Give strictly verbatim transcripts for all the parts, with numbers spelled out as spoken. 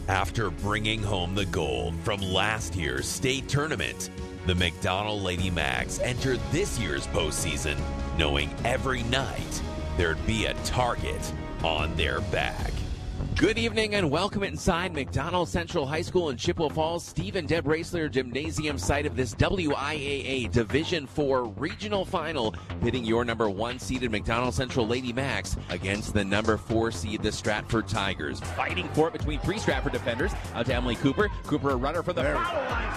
After bringing home the gold from last year's state tournament, the McDonald Lady Macs entered this year's postseason knowing every night there'd be a target on their back. Good evening and welcome inside McDonald Central High School in Chippewa Falls, Steve and Deb Raisler Gymnasium site of this W I A A Division four Regional Final, pitting your number one seeded McDonald Central Lady Macs against the number four seed, the Stratford Tigers. Fighting for it between three Stratford defenders. Out to Emily Cooper. Cooper a runner for the there. foul line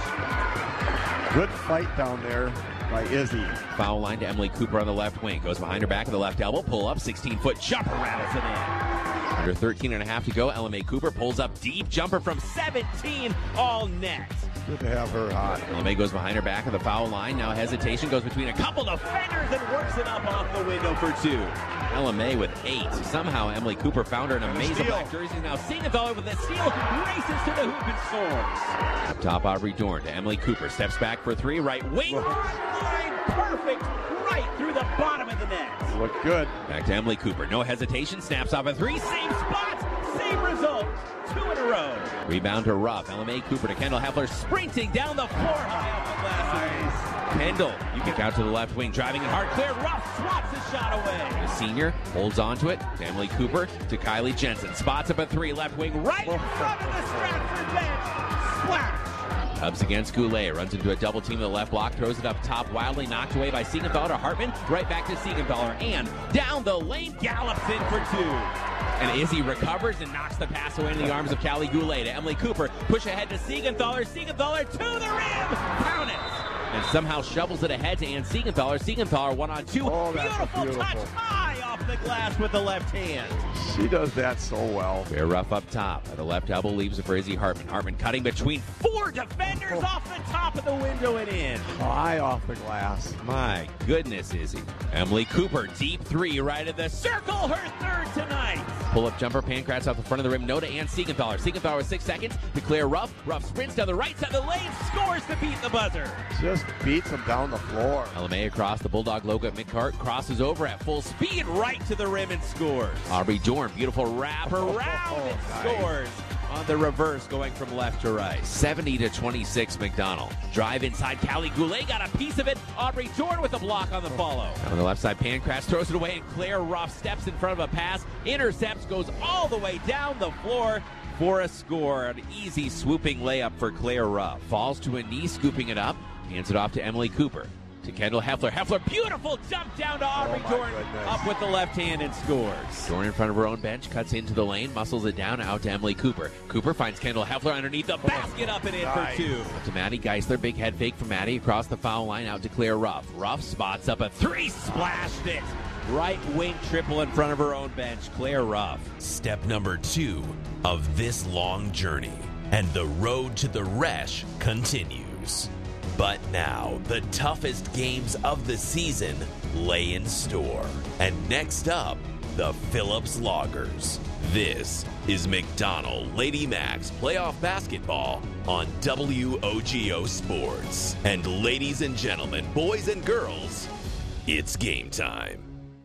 switch. Good fight down there by Izzy. Foul line to Emily Cooper on the left wing. Goes behind her back of the left elbow. Pull up. sixteen-foot jumper rattles it in. Under thirteen and a half to go, Ella Mae Cooper pulls up deep jumper from seventeen, all net. Good to have her hot. Ella Mae goes behind her back of the foul line. Now hesitation, goes between a couple defenders and works it up off the window for two. Ella Mae with eight. Somehow Emily Cooper found her an amazing black jersey. Now Siegenthaler with the steal, races to the hoop and scores. Up top, Aubrey Dorn to Emily Cooper. Steps back for three, right wing, line, perfect, right through the bottom of the net. Look good. Back to Emily Cooper. No hesitation. Snaps off a three. Same spot. Same result. Two in a row. Rebound to Ruff. Ella Mae Cooper to Kendall Heffler. Sprinting down the floor. High off the glass. Kendall, you kick out to the left wing. Driving it hard. Clear. Ruff swats the shot away. The senior holds on to it. To Emily Cooper to Kylie Jensen. Spots up a three. Left wing. Right in front of the Stratford bench. Splash. Tubbs against Goulet, runs into a double team in the left block, throws it up top, wildly knocked away by Siegenthaler to Hartman, right back to Siegenthaler, and down the lane, gallops in for two. And Izzy recovers and knocks the pass away into the arms of Callie Goulet to Emily Cooper, push ahead to Siegenthaler, Siegenthaler to the rim, count it! And somehow shovels it ahead to Ann Siegenthaler, Siegenthaler one on two, oh, beautiful, beautiful touch, high off the glass with the left hand. She does that so well. Fair rough up top. The left elbow leaves it for Izzy Hartman. Hartman cutting between four defenders oh. off the top of the window and in. High off the glass. My goodness, Izzy. Emily Cooper, deep three, right of the circle, her third tonight. Pull-up jumper, Pancratz off the front of the rim. No to Ann Siegenthaler. Siegenthaler with six seconds to clear Ruff. Ruff sprints down the right side of the lane, scores to beat the buzzer. Just beats him down the floor. Ella Mae across the Bulldog logo at midcourt, crosses over at full speed right to the rim and scores. Aubrey Dorn, beautiful wrap around oh, and nice. scores on the reverse going from left to right. seventy to twenty-six McDonald. Drive inside, Callie Goulet got a piece of it. Aubrey Dorn with a block on the follow. On the left side, Pancratz throws it away and Claire Ruff steps in front of a pass, intercepts, goes all the way down the floor for a score. An easy swooping layup for Claire Ruff. Falls to a knee, scooping it up, hands it off to Emily Cooper. To Kendall Heffler. Heffler, beautiful jump down to Aubrey oh Dorn. Goodness. Up with the left hand and scores. Dorn in front of her own bench, cuts into the lane, muscles it down, out to Emily Cooper. Cooper finds Kendall Heffler underneath the basket, up and in nice. for two. Up to Maddie Geisler, big head fake from Maddie across the foul line, out to Claire Ruff. Ruff spots up a three, splashed it. Right wing triple in front of her own bench, Claire Ruff. Step number two of this long journey, and the road to the Resch continues. But now, the toughest games of the season lay in store. And next up, the Phillips Loggers. This is McDonald Lady Macs playoff basketball on W O G O Sports. And ladies and gentlemen, boys and girls, it's game time.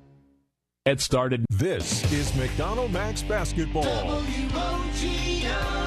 It started. This is McDonald Macs basketball. W O G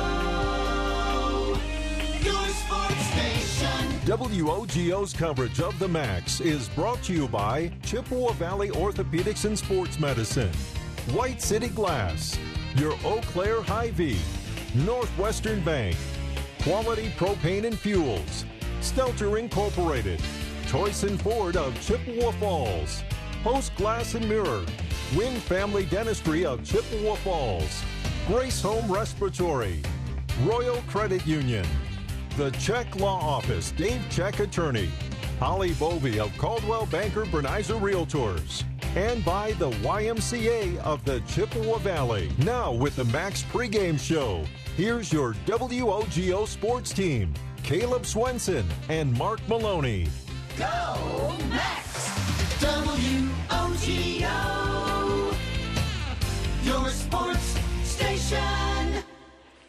O, your sports station. W O G O's coverage of the Macs is brought to you by Chippewa Valley Orthopedics and Sports Medicine, White City Glass, your Eau Claire Hy-Vee, Northwestern Bank, Quality Propane and Fuels, Stelter Incorporated, Toyson Ford of Chippewa Falls, Post Glass and Mirror, Wynn Family Dentistry of Chippewa Falls, Grace Home Respiratory, Royal Credit Union, The Czech Law Office, Dave Czech Attorney, Holly Bovey of Caldwell Banker Bernizer Realtors, and by the Y M C A of the Chippewa Valley. Now with the Macs pregame show, here's your W O G O sports team, Caleb Swenson and Mark Maloney. Go Macs! W O G O, your sports station.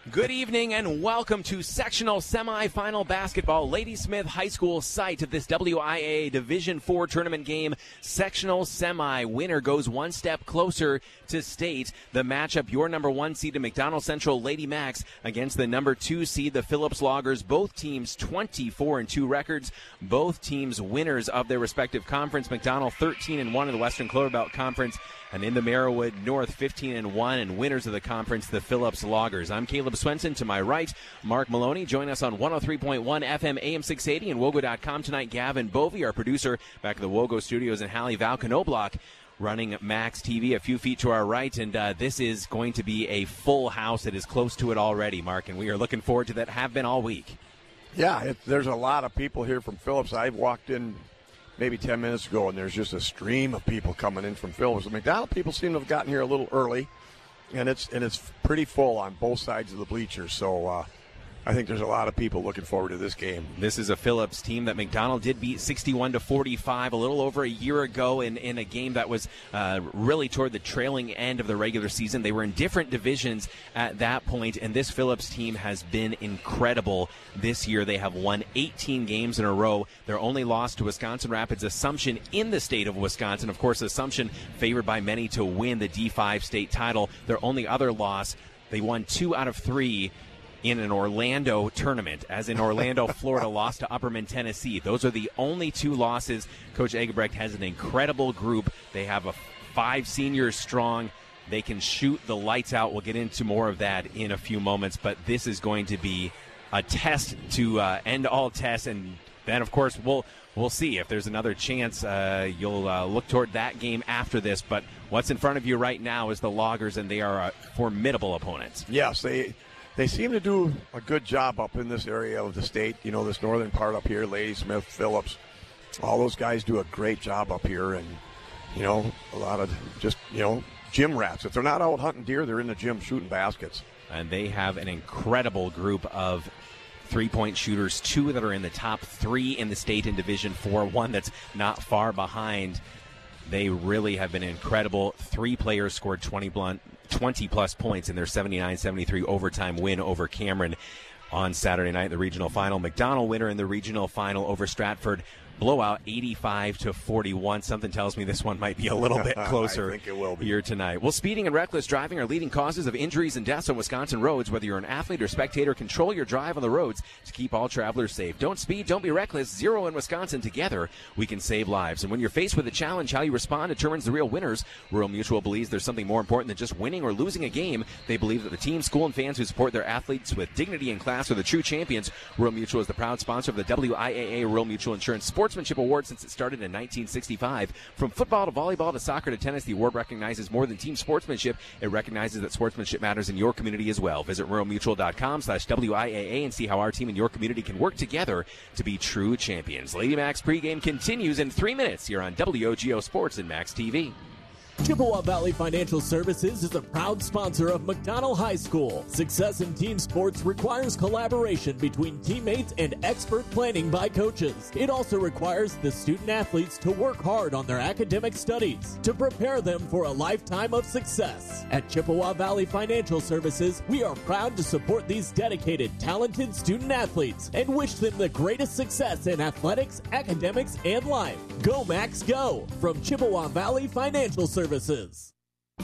Good evening and welcome to sectional semifinal basketball. Ladysmith High School site of this W I A A Division four tournament game. Sectional semi winner goes one step closer to state. The matchup, your number one seed, McDonald Central Lady Max against the number two seed, the Phillips Loggers. Both teams twenty-four and two records. Both teams winners of their respective conference. McDonald thirteen and one in the Western Clover Belt Conference. And in the Merriwood North, fifteen and one, and winners of the conference, the Phillips Loggers. I'm Caleb Swenson. To my right, Mark Maloney. Join us on one oh three point one F M A M six eighty and Wogo dot com tonight. Gavin Bovey, our producer, back at the Wogo studios, and Hallie Valkenoblock running Max T V a few feet to our right. And uh, this is going to be a full house. It is close to it already, Mark, and we are looking forward to that. Have been all week. Yeah, it, there's a lot of people here from Phillips. I walked in maybe ten minutes ago, and there's just a stream of people coming in from Phillips. The McDonald people seem to have gotten here a little early, and it's and it's pretty full on both sides of the bleachers. So uh, I think there's a lot of people looking forward to this game. This is a Phillips team that McDonald did beat sixty-one to forty-five a little over a year ago in, in a game that was uh, really toward the trailing end of the regular season. They were in different divisions at that point, and this Phillips team has been incredible this year. They have won eighteen games in a row. Their only loss to Wisconsin Rapids Assumption in the state of Wisconsin. Of course, Assumption favored by many to win the D five state title. Their only other loss, they won two out of three in an Orlando tournament, as in Orlando, Florida lost to Upperman, Tennessee. Those are the only two losses. Coach Egebrecht has an incredible group. They have a five seniors strong. They can shoot the lights out. We'll get into more of that in a few moments, but this is going to be a test to uh, end all tests, and then, of course, we'll we'll see if there's another chance. Uh, you'll uh, look toward that game after this, but what's in front of you right now is the Loggers, and they are a formidable opponent. Yes, they they seem to do a good job up in this area of the state. You know, this northern part up here, Ladysmith, Phillips, all those guys do a great job up here, and, you know, a lot of just, you know, gym rats. If they're not out hunting deer, they're in the gym shooting baskets. And they have an incredible group of three-point shooters, two that are in the top three in the state in Division four, one that's not far behind. They really have been incredible. Three players scored twenty-plus points in their seventy-nine seventy-three overtime win over Cameron on Saturday night, the regional final. McDonald winner in the regional final over Stratford. Blowout eighty-five to forty-one. Something tells me this one might be a little bit closer I think it will be. here tonight. Well, speeding and reckless driving are leading causes of injuries and deaths on Wisconsin roads. Whether you're an athlete or spectator, control your drive on the roads to keep all travelers safe. Don't speed, don't be reckless. Zero in Wisconsin. Together, we can save lives. And when you're faced with a challenge, how you respond determines the real winners. Rural Mutual believes there's something more important than just winning or losing a game. They believe that the team, school, and fans who support their athletes with dignity and class are the true champions. Rural Mutual is the proud sponsor of the W I A A Rural Mutual Insurance Sportsmanship Award since it started in nineteen sixty-five. From football to volleyball to soccer to tennis, the award recognizes more than team sportsmanship. It recognizes that sportsmanship matters in your community as well. Visit rural mutual dot com slash W I A A and see how our team and your community can work together to be true champions. Lady Max pregame continues in three minutes here on W O G O Sports and Max T V. Chippewa Valley Financial Services is a proud sponsor of McDonald High School. Success in team sports requires collaboration between teammates and expert planning by coaches. It also requires the student athletes to work hard on their academic studies to prepare them for a lifetime of success. At Chippewa Valley Financial Services, we are proud to support these dedicated, talented student athletes and wish them the greatest success in athletics, academics, and life. Go Max Go! From Chippewa Valley Financial Services. Services.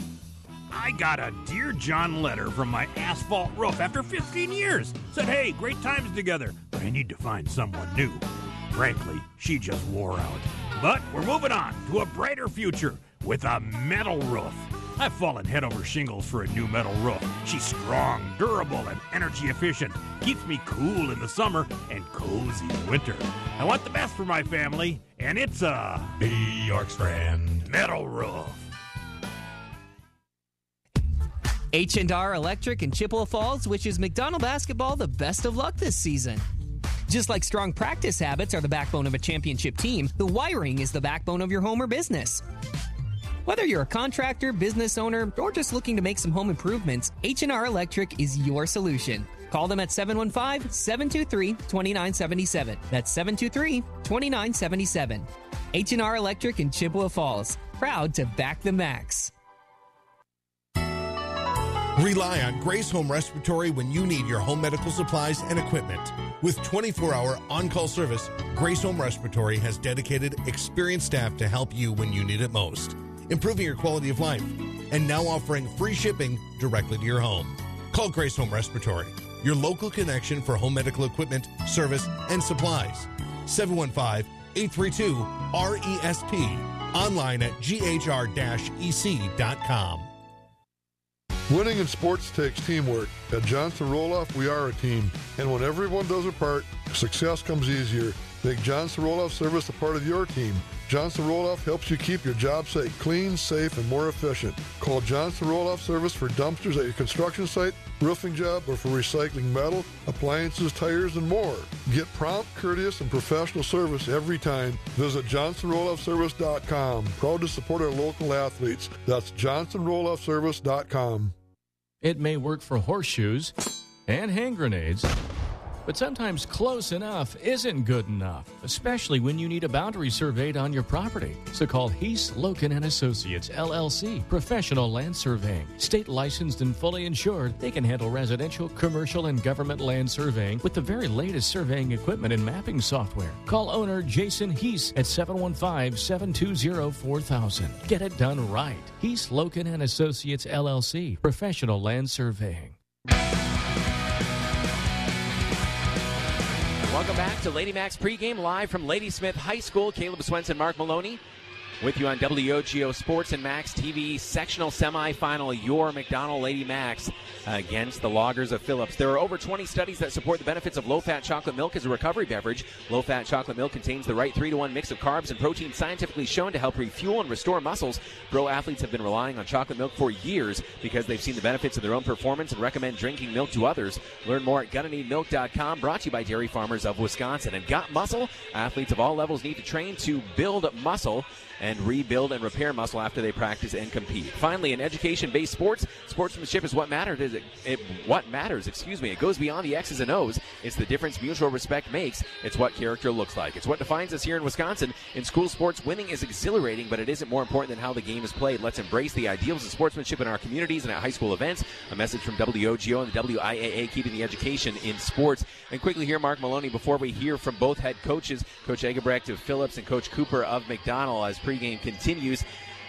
I got a Dear John letter from my asphalt roof after fifteen years. Said, hey, great times together, but I need to find someone new. Frankly, she just wore out. But we're moving on to a brighter future with a metal roof. I've fallen head over shingles for a new metal roof. She's strong, durable, and energy efficient. Keeps me cool in the summer and cozy in winter. I want the best for my family, and it's a Bjorkstrand metal roof. H and R Electric in Chippewa Falls wishes McDonald basketball the best of luck this season. Just like strong practice habits are the backbone of a championship team, the wiring is the backbone of your home or business. Whether you're a contractor, business owner, or just looking to make some home improvements, H and R Electric is your solution. Call them at seven one five, seven two three, two nine seven seven. That's seven two three, two nine seven seven. H and R Electric in Chippewa Falls. Proud to back the Max. Rely on Grace Home Respiratory when you need your home medical supplies and equipment. With twenty-four hour on-call service, Grace Home Respiratory has dedicated, experienced staff to help you when you need it most, improving your quality of life, and now offering free shipping directly to your home. Call Grace Home Respiratory, your local connection for home medical equipment, service, and supplies. seven one five, eight three two, R E S P. Online at G H R E C dot com. Winning in sports takes teamwork. At Johnson Roloff, we are a team. And when everyone does their part, success comes easier. Make Johnson Roloff service a part of your team. Johnson Roloff helps you keep your job site clean, safe, and more efficient. Call Johnson Roloff service for dumpsters at your construction site, roofing job, or for recycling metal, appliances, tires, and more. Get prompt, courteous, and professional service every time. Visit Johnson Roloff Service dot com. Proud to support our local athletes. That's Johnson Roloff Service dot com. It may work for horseshoes and hand grenades, but sometimes close enough isn't good enough, especially when you need a boundary surveyed on your property. So call Heath, Loken and Associates, L L C, Professional Land Surveying. State licensed and fully insured, they can handle residential, commercial, and government land surveying with the very latest surveying equipment and mapping software. Call owner Jason Heath at seven one five, seven two zero, four thousand. Get it done right. Heath, Loken and Associates, L L C, Professional Land Surveying. Welcome back to Lady Max pregame live from Ladysmith High School. Caleb Swenson, Mark Maloney with you on W O G O Sports and Max T V sectional semifinal. Your McDonald Lady Max against the Loggers of Phillips. There are over twenty studies that support the benefits of low-fat chocolate milk as a recovery beverage. Low-fat chocolate milk contains the right three to one mix of carbs and protein scientifically shown to help refuel and restore muscles. Pro athletes have been relying on chocolate milk for years because they've seen the benefits of their own performance and recommend drinking milk to others. Learn more at gonna need milk dot com, brought to you by Dairy Farmers of Wisconsin. And got muscle? Athletes of all levels need to train to build muscle and rebuild and repair muscle after they practice and compete. Finally, in education-based sports, sportsmanship is what matters. It, it, what matters, excuse me. It goes beyond the X's and O's. It's the difference mutual respect makes. It's what character looks like. It's what defines us here in Wisconsin. In school sports, winning is exhilarating, but it isn't more important than how the game is played. Let's embrace the ideals of sportsmanship in our communities and at high school events. A message from W O G O and the W I A A, keeping the education in sports. And quickly here, Mark Maloney, before we hear from both head coaches, Coach Egebrecht of Phillips and Coach Cooper of McDonald, as pregame continues.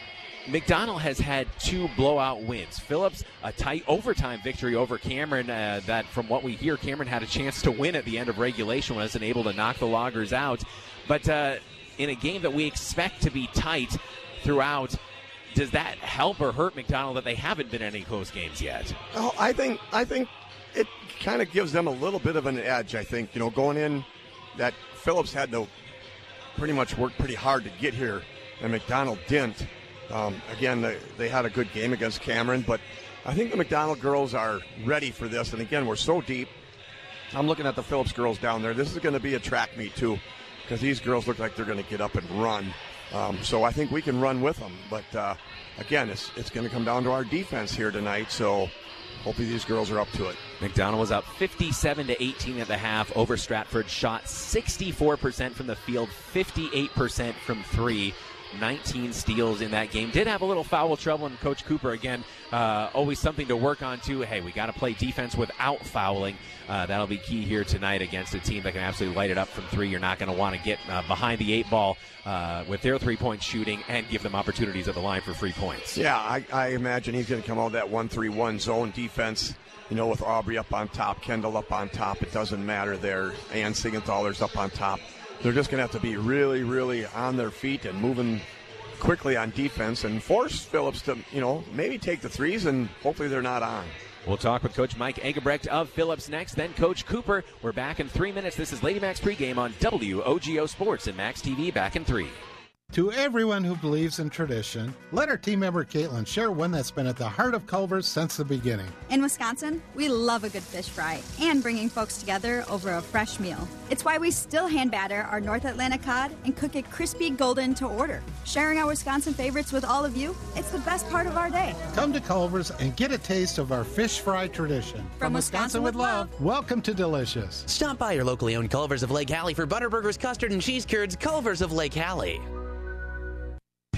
McDonald has had two blowout wins. Phillips, a tight overtime victory over Cameron uh, that, from what we hear, Cameron had a chance to win at the end of regulation, wasn't able to knock the Loggers out. But uh, in a game that we expect to be tight throughout, does that help or hurt McDonald that they haven't been in any close games yet? Oh, I think I think it kind of gives them a little bit of an edge, I think. You know, going in, that Phillips had to pretty much work pretty hard to get here, and McDonald didn't. Um, again, they, they had a good game against Cameron, but I think the McDonald girls are ready for this. And again, we're so deep. I'm looking at the Phillips girls down there. This is going to be a track meet, too, because these girls look like they're going to get up and run. Um, so I think we can run with them. But, uh, again, it's, it's going to come down to our defense here tonight. So hopefully these girls are up to it. McDonald was up fifty-seven to eighteen at the half over Stratford. Shot sixty-four percent from the field, fifty-eight percent from three. nineteen steals in that game. Did have a little foul trouble, and Coach Cooper, again, uh, always something to work on, too. Hey, we got to play defense without fouling. Uh, that'll be key here tonight against a team that can absolutely light it up from three. You're not going to want to get uh, behind the eight ball uh, with their three-point shooting and give them opportunities at the line for free points. Yeah, I, I imagine he's going to come out of that one three one zone defense, you know, with Aubrey up on top, Kendall up on top. It doesn't matter there. Ann Siegenthaler's up on top. They're just going to have to be really, really on their feet and moving quickly on defense and force Phillips to, you know, maybe take the threes, and hopefully they're not on. We'll talk with Coach Mike Egebrecht of Phillips next, then Coach Cooper. We're back in three minutes. This is Lady Max pregame on W O G O Sports and Max T V. Back in three. To everyone who believes in tradition, let our team member Caitlin share one that's been at the heart of Culver's since the beginning. In Wisconsin, we love a good fish fry and bringing folks together over a fresh meal. It's why we still hand batter our North Atlantic cod and cook it crispy golden to order. Sharing our Wisconsin favorites with all of you, it's the best part of our day. Come to Culver's and get a taste of our fish fry tradition. From, From Wisconsin, Wisconsin with love, love, welcome to Delicious. Stop by your locally owned Culver's of Lake Hallie for Butterburgers, custard, and cheese curds. Culver's of Lake Hallie.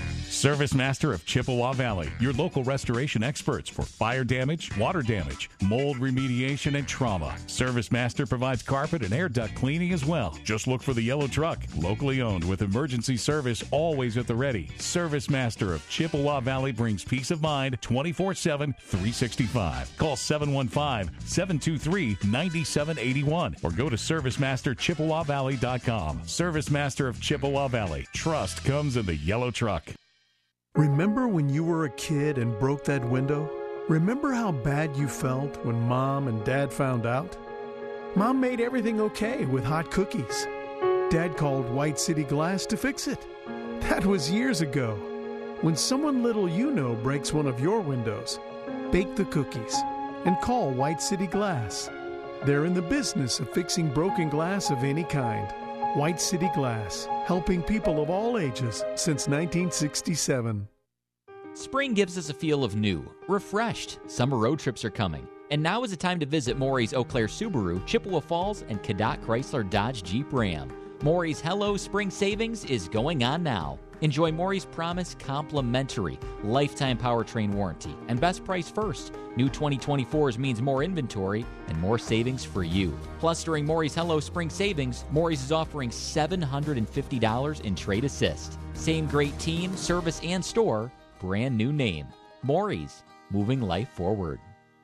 Service Master of Chippewa Valley, your local restoration experts for fire damage, water damage, mold remediation, and trauma. Service Master provides carpet and air duct cleaning as well. Just look for the yellow truck, locally owned with emergency service always at the ready. Service Master of Chippewa Valley brings peace of mind twenty-four seven, three sixty-five. Call seven one five, seven two three, nine seven eight one or go to service master chippewa valley dot com. Service Master of Chippewa Valley. Trust comes in the yellow truck. Remember when you were a kid and broke that window? Remember how bad you felt when Mom and Dad found out? Mom made everything okay with hot cookies. Dad called White City Glass to fix it. That was years ago. When someone little you know breaks one of your windows, bake the cookies and call White City Glass. They're in the business of fixing broken glass of any kind. White City Glass, helping people of all ages since nineteen sixty-seven. Spring gives us a feel of new, refreshed. Summer road trips are coming. And now is the time to visit Maury's Eau Claire Subaru, Chippewa Falls, and Cadott Chrysler Dodge Jeep Ram. Maury's Hello Spring Savings is going on now. Enjoy Maury's Promise complimentary lifetime powertrain warranty and best price first. New twenty twenty-fours means more inventory and more savings for you. Plus, during Maury's Hello Spring Savings, Maury's is offering seven hundred fifty dollars in trade assist. Same great team, service, and store. Brand new name. Maury's, moving life forward.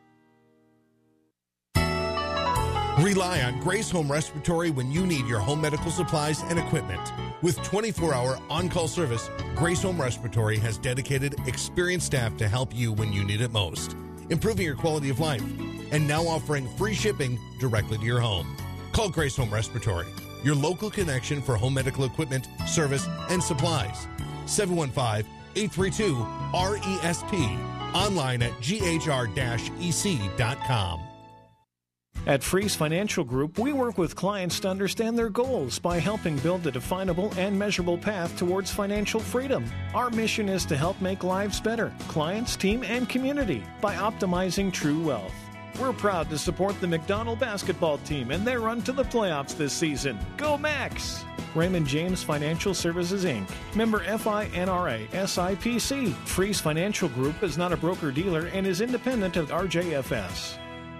Rely on Grace Home Respiratory when you need your home medical supplies and equipment. With twenty-four hour on-call service, Grace Home Respiratory has dedicated, experienced staff to help you when you need it most, improving your quality of life, and now offering free shipping directly to your home. Call Grace Home Respiratory, your local connection for home medical equipment, service, and supplies. seven one five, eight three two, R E S P. Online at G H R E C dot com. At Freeze Financial Group, we work with clients to understand their goals by helping build a definable and measurable path towards financial freedom. Our mission is to help make lives better, clients, team, and community, by optimizing true wealth. We're proud to support the McDonald basketball team and their run to the playoffs this season. Go Max! Raymond James Financial Services, Incorporated. Member F I N R A S I P C. Freeze Financial Group is not a broker-dealer and is independent of R J F S.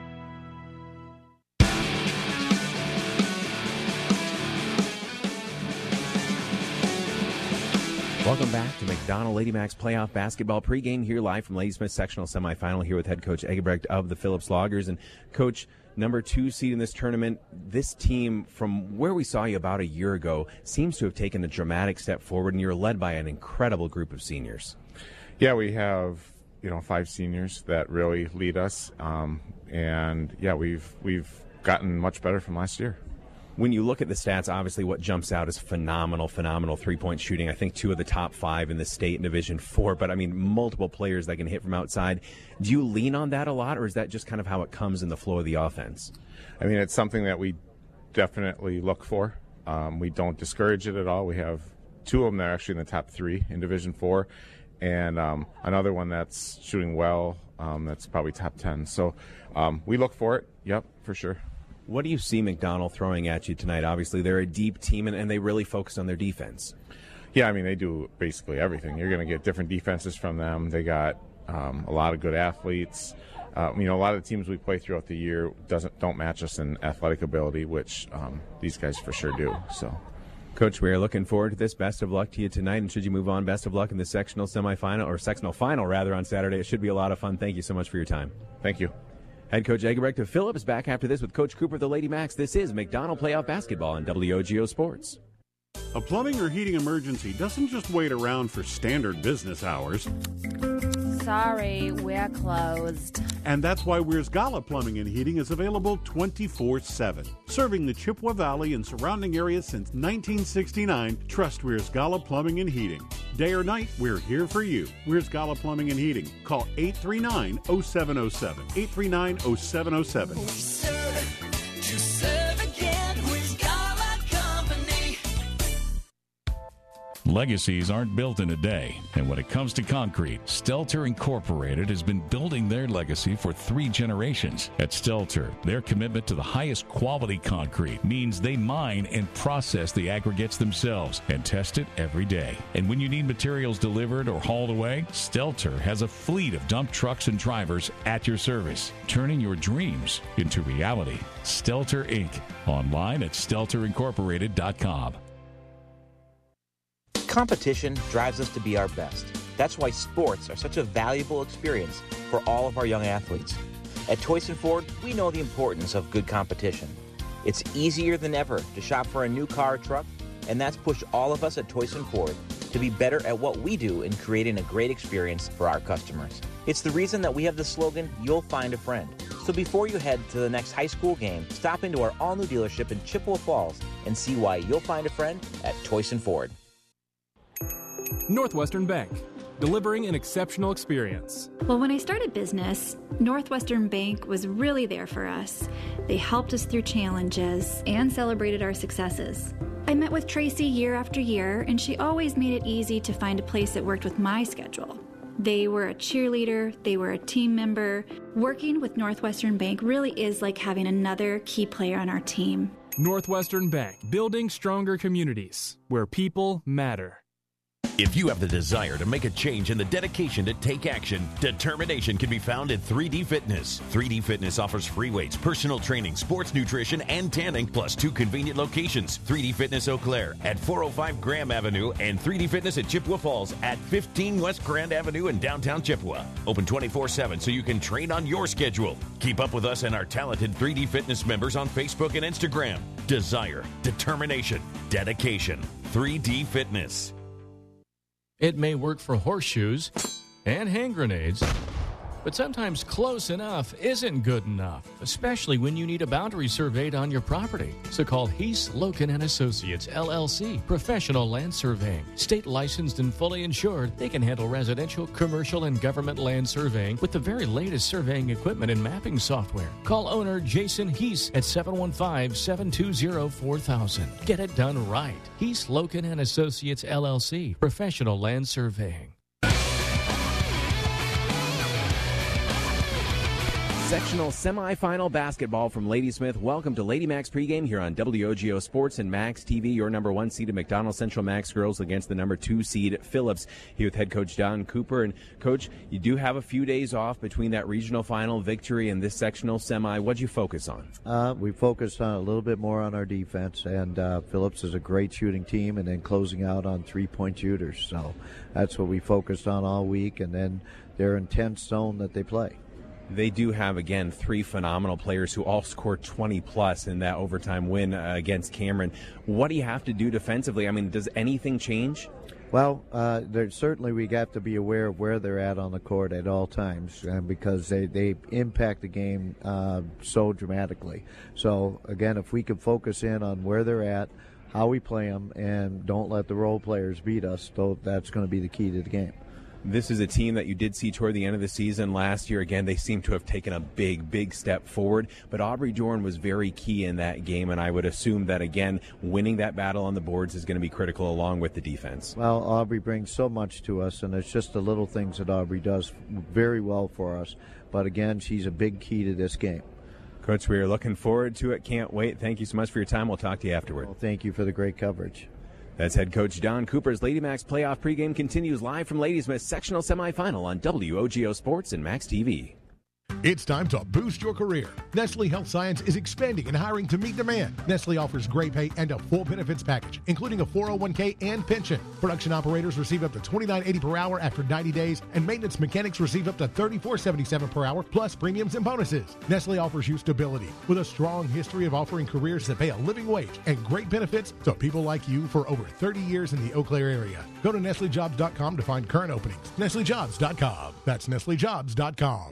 Welcome back to McDonald Lady Max Playoff Basketball pregame here live from Lady Smith Sectional Semifinal here with head coach Egebrecht of the Phillips Loggers. And coach, number two seed in this tournament, this team from where we saw you about a year ago seems to have taken a dramatic step forward, and you're led by an incredible group of seniors. Yeah, we have, you know, five seniors that really lead us. Um, and yeah, we've we've gotten much better from last year. When you look at the stats, obviously what jumps out is phenomenal, phenomenal three-point shooting. I think two of the top five in the state in Division Four, but I mean multiple players that can hit from outside. Do you lean on that a lot, or is that just kind of how it comes in the flow of the offense? I mean, it's something that we definitely look for. Um, we don't discourage it at all. We have two of them that are actually in the top three in Division Four, and um, another one that's shooting well, um, that's probably top ten. So um, we look for it, yep, for sure. What do you see McDonald throwing at you tonight? Obviously, they're a deep team, and, and they really focus on their defense. Yeah, I mean, they do basically everything. You're going to get different defenses from them. They got um, a lot of good athletes. Uh, you know, a lot of the teams we play throughout the year doesn't don't match us in athletic ability, which um, these guys for sure do. So, Coach, we are looking forward to this. Best of luck to you tonight, and should you move on, best of luck in the sectional semifinal, or sectional final, rather, on Saturday. It should be a lot of fun. Thank you so much for your time. Thank you. Head coach Egebrecht of Phillips back after this with Coach Cooper of the Lady Max. This is McDonald Playoff Basketball on W O G O Sports. A plumbing or heating emergency doesn't just wait around for standard business hours. Sorry, we're closed. And that's why Weir's Gala Plumbing and Heating is available twenty-four seven. Serving the Chippewa Valley and surrounding areas since nineteen sixty-nine, trust Weir's Gala Plumbing and Heating. Day or night, we're here for you. Weir's Gala Plumbing and Heating. Call eight three nine, oh seven oh seven. eight three nine, oh seven oh seven. We serve to serve again. Weir's Gala Company. Legacies aren't built in a day, and when it comes to concrete, Stelter Incorporated has been building their legacy for three generations. At Stelter, their commitment to the highest quality concrete means they mine and process the aggregates themselves and test it every day. And when you need materials delivered or hauled away, Stelter has a fleet of dump trucks and drivers at your service, turning your dreams into reality. Stelter Incorporated. Online at stelter incorporated dot com. Competition drives us to be our best. That's why sports are such a valuable experience for all of our young athletes. At Toyson Ford, we know the importance of good competition. It's easier than ever to shop for a new car or truck, and that's pushed all of us at Toyson Ford to be better at what we do in creating a great experience for our customers. It's the reason that we have the slogan, "You'll find a friend." So before you head to the next high school game, stop into our all-new dealership in Chippewa Falls and see why you'll find a friend at Toyson Ford. Northwestern Bank, delivering an exceptional experience. Well, when I started business, Northwestern Bank was really there for us. They helped us through challenges and celebrated our successes. I met with Tracy year after year, and she always made it easy to find a place that worked with my schedule. They were a cheerleader, they were a team member. Working with Northwestern Bank really is like having another key player on our team. Northwestern Bank, building stronger communities where people matter. If you have the desire to make a change and the dedication to take action, determination can be found at three D Fitness. three D Fitness offers free weights, personal training, sports nutrition, and tanning, plus two convenient locations. three D Fitness Eau Claire at four oh five Graham Avenue and three D Fitness at Chippewa Falls at fifteen West Grand Avenue in downtown Chippewa. Open twenty-four seven so you can train on your schedule. Keep up with us and our talented three D Fitness members on Facebook and Instagram. Desire, determination, dedication. three D Fitness. It may work for horseshoes and hand grenades, but sometimes close enough isn't good enough, especially when you need a boundary surveyed on your property. So call Heath, Loken and Associates, L L C, Professional Land Surveying. State licensed and fully insured, they can handle residential, commercial, and government land surveying with the very latest surveying equipment and mapping software. Call owner Jason Heath at seven one five, seven two zero, four thousand. Get it done right. Heath, Loken and Associates, L L C, Professional Land Surveying. Sectional semifinal basketball from Ladysmith. Welcome to Lady Max pregame here on W O G O Sports and Max T V. Your number one seed McDonald Central Max girls against the number two seed Phillips. Here with head coach Don Cooper. And coach, you do have a few days off between that regional final victory and this sectional semi. What'd you focus on? Uh, we focused on a little bit more on our defense, and uh, Phillips is a great shooting team, and then closing out on three-point shooters. So that's what we focused on all week, and then their intense zone that they play. They do have, again, three phenomenal players who all scored twenty plus in that overtime win uh, against Cameron. What do you have to do defensively? I mean, does anything change? Well, uh, certainly we got to be aware of where they're at on the court at all times uh, because they, they impact the game uh, so dramatically. So, again, if we could focus in on where they're at, how we play them, and don't let the role players beat us, though that's going to be the key to the game. This is a team that you did see toward the end of the season last year. Again, they seem to have taken a big, big step forward. But Aubrey Dorn was very key in that game, and I would assume that, again, winning that battle on the boards is going to be critical along with the defense. Well, Aubrey brings so much to us, and it's just the little things that Aubrey does very well for us. But, again, she's a big key to this game. Coach, we are looking forward to it. Can't wait. Thank you so much for your time. We'll talk to you afterward. Well, thank you for the great coverage. That's head coach Don Cooper's Lady Max playoff pregame continues live from Ladysmith sectional semifinal on W O G O Sports and Max T V. It's time to boost your career. Nestle Health Science is expanding and hiring to meet demand. Nestle offers great pay and a full benefits package, including a four oh one k and pension. Production operators receive up to twenty-nine eighty per hour after ninety days, and maintenance mechanics receive up to thirty-four seventy-seven per hour, plus premiums and bonuses. Nestle offers you stability with a strong history of offering careers that pay a living wage and great benefits to people like you for over thirty years in the Eau Claire area. Go to Nestle Jobs dot com to find current openings. Nestle Jobs dot com. That's Nestle Jobs dot com.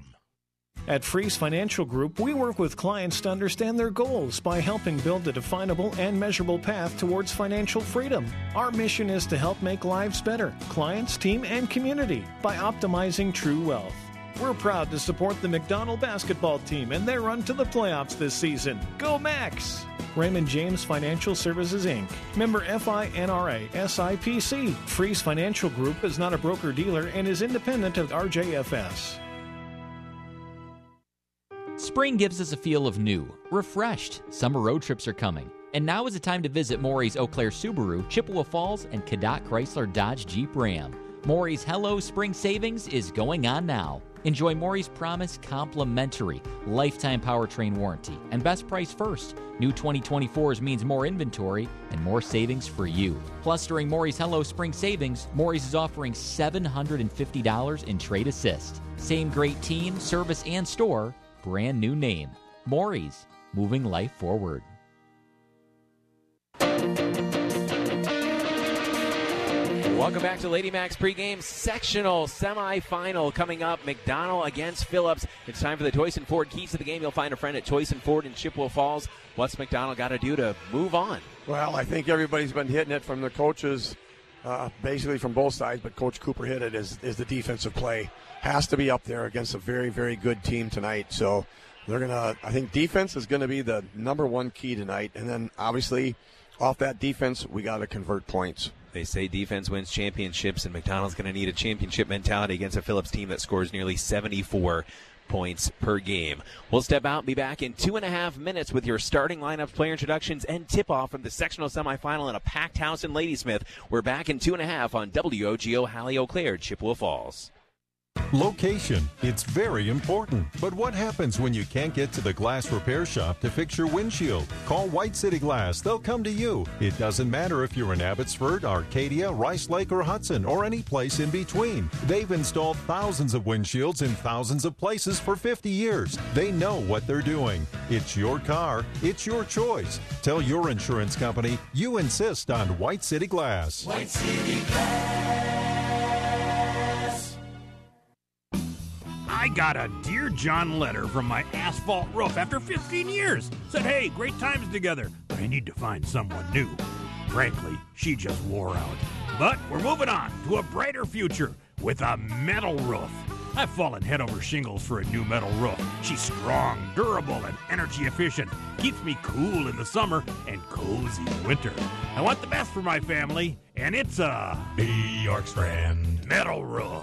At Freeze Financial Group, we work with clients to understand their goals by helping build a definable and measurable path towards financial freedom. Our mission is to help make lives better, clients, team, and community by optimizing true wealth. We're proud to support the McDonald basketball team and their run to the playoffs this season. Go Max! Raymond James Financial Services, Incorporated. Member F I N R A S I P C. Freeze Financial Group is not a broker-dealer and is independent of R J F S. Spring gives us a feel of new, refreshed. Summer road trips are coming. And now is the time to visit Maury's Eau Claire Subaru, Chippewa Falls, and Cadott Chrysler Dodge Jeep Ram. Maury's Hello Spring Savings is going on now. Enjoy Maury's Promise complimentary lifetime powertrain warranty and best price first. New twenty twenty-fours means more inventory and more savings for you. Plus, during Maury's Hello Spring Savings, Maury's is offering seven hundred fifty dollars in trade assist. Same great team, service, and store. Brand new name. Maury's, moving life forward. Welcome back to Lady Mac's pregame sectional semifinal coming up. McDonald against Phillips. It's time for the Toyson Ford keys to the game. You'll find a friend at Toyson Ford in Chippewa Falls. What's McDonald got to do to move on? Well, I think everybody's been hitting it from the coaches, uh, basically from both sides, but Coach Cooper hit it is, is the defensive play. Has to be up there against a very, very good team tonight. So they're going to, I think defense is going to be the number one key tonight. And then obviously off that defense, we got to convert points. They say defense wins championships, and McDonald's going to need a championship mentality against a Phillips team that scores nearly seventy-four points per game. We'll step out and be back in two and a half minutes with your starting lineups, player introductions, and tip-off from the sectional semifinal in a packed house in Ladysmith. We're back in two and a half on W O G O Hallie Eau Claire, Chippewa Falls. Location. It's very important. But what happens when you can't get to the glass repair shop to fix your windshield? Call White City Glass. They'll come to you. It doesn't matter if you're in Abbotsford, Arcadia, Rice Lake, or Hudson, or any place in between. They've installed thousands of windshields in thousands of places for fifty years. They know what they're doing. It's your car. It's your choice. Tell your insurance company you insist on White City Glass. White City Glass. I got a Dear John letter from my asphalt roof after fifteen years. Said, hey, great times together, but I need to find someone new. Frankly, she just wore out. But we're moving on to a brighter future with a metal roof. I've fallen head over shingles for a new metal roof. She's strong, durable, and energy efficient. Keeps me cool in the summer and cozy in winter. I want the best for my family, and it's a Bjorkstrand metal roof.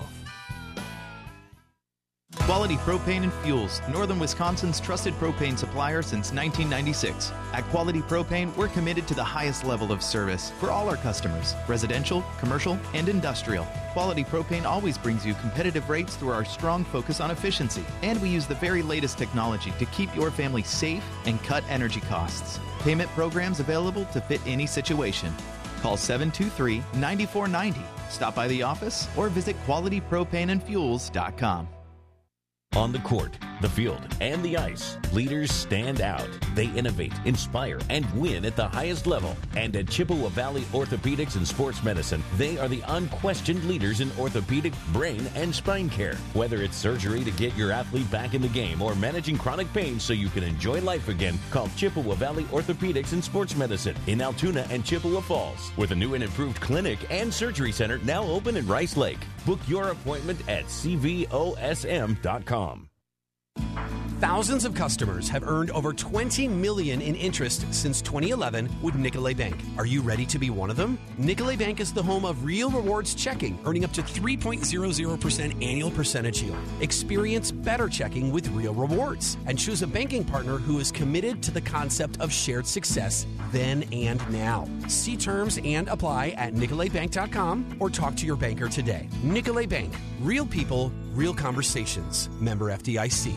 Quality Propane and Fuels, Northern Wisconsin's trusted propane supplier since nineteen ninety-six. At Quality Propane, we're committed to the highest level of service for all our customers, residential, commercial, and industrial. Quality Propane always brings you competitive rates through our strong focus on efficiency, and we use the very latest technology to keep your family safe and cut energy costs. Payment programs available to fit any situation. Call seven two three, nine four nine zero. Stop by the office or visit quality propane and fuels dot com. On the court, the field, and the ice, leaders stand out. They innovate, inspire, and win at the highest level. And at Chippewa Valley Orthopedics and Sports Medicine, they are the unquestioned leaders in orthopedic, brain, and spine care. Whether it's surgery to get your athlete back in the game or managing chronic pain so you can enjoy life again, call Chippewa Valley Orthopedics and Sports Medicine in Altoona and Chippewa Falls, with a new and improved clinic and surgery center now open in Rice Lake. Book your appointment at C V O S M dot com. Thousands of customers have earned over twenty million dollars in interest since twenty eleven with Nicolet Bank. Are you ready to be one of them? Nicolet Bank is the home of Real Rewards Checking, earning up to three point zero zero percent annual percentage yield. Experience better checking with Real Rewards and choose a banking partner who is committed to the concept of shared success then and now. See terms and apply at nicolet bank dot com or talk to your banker today. Nicolet Bank. Real people, real conversations. Member F D I C.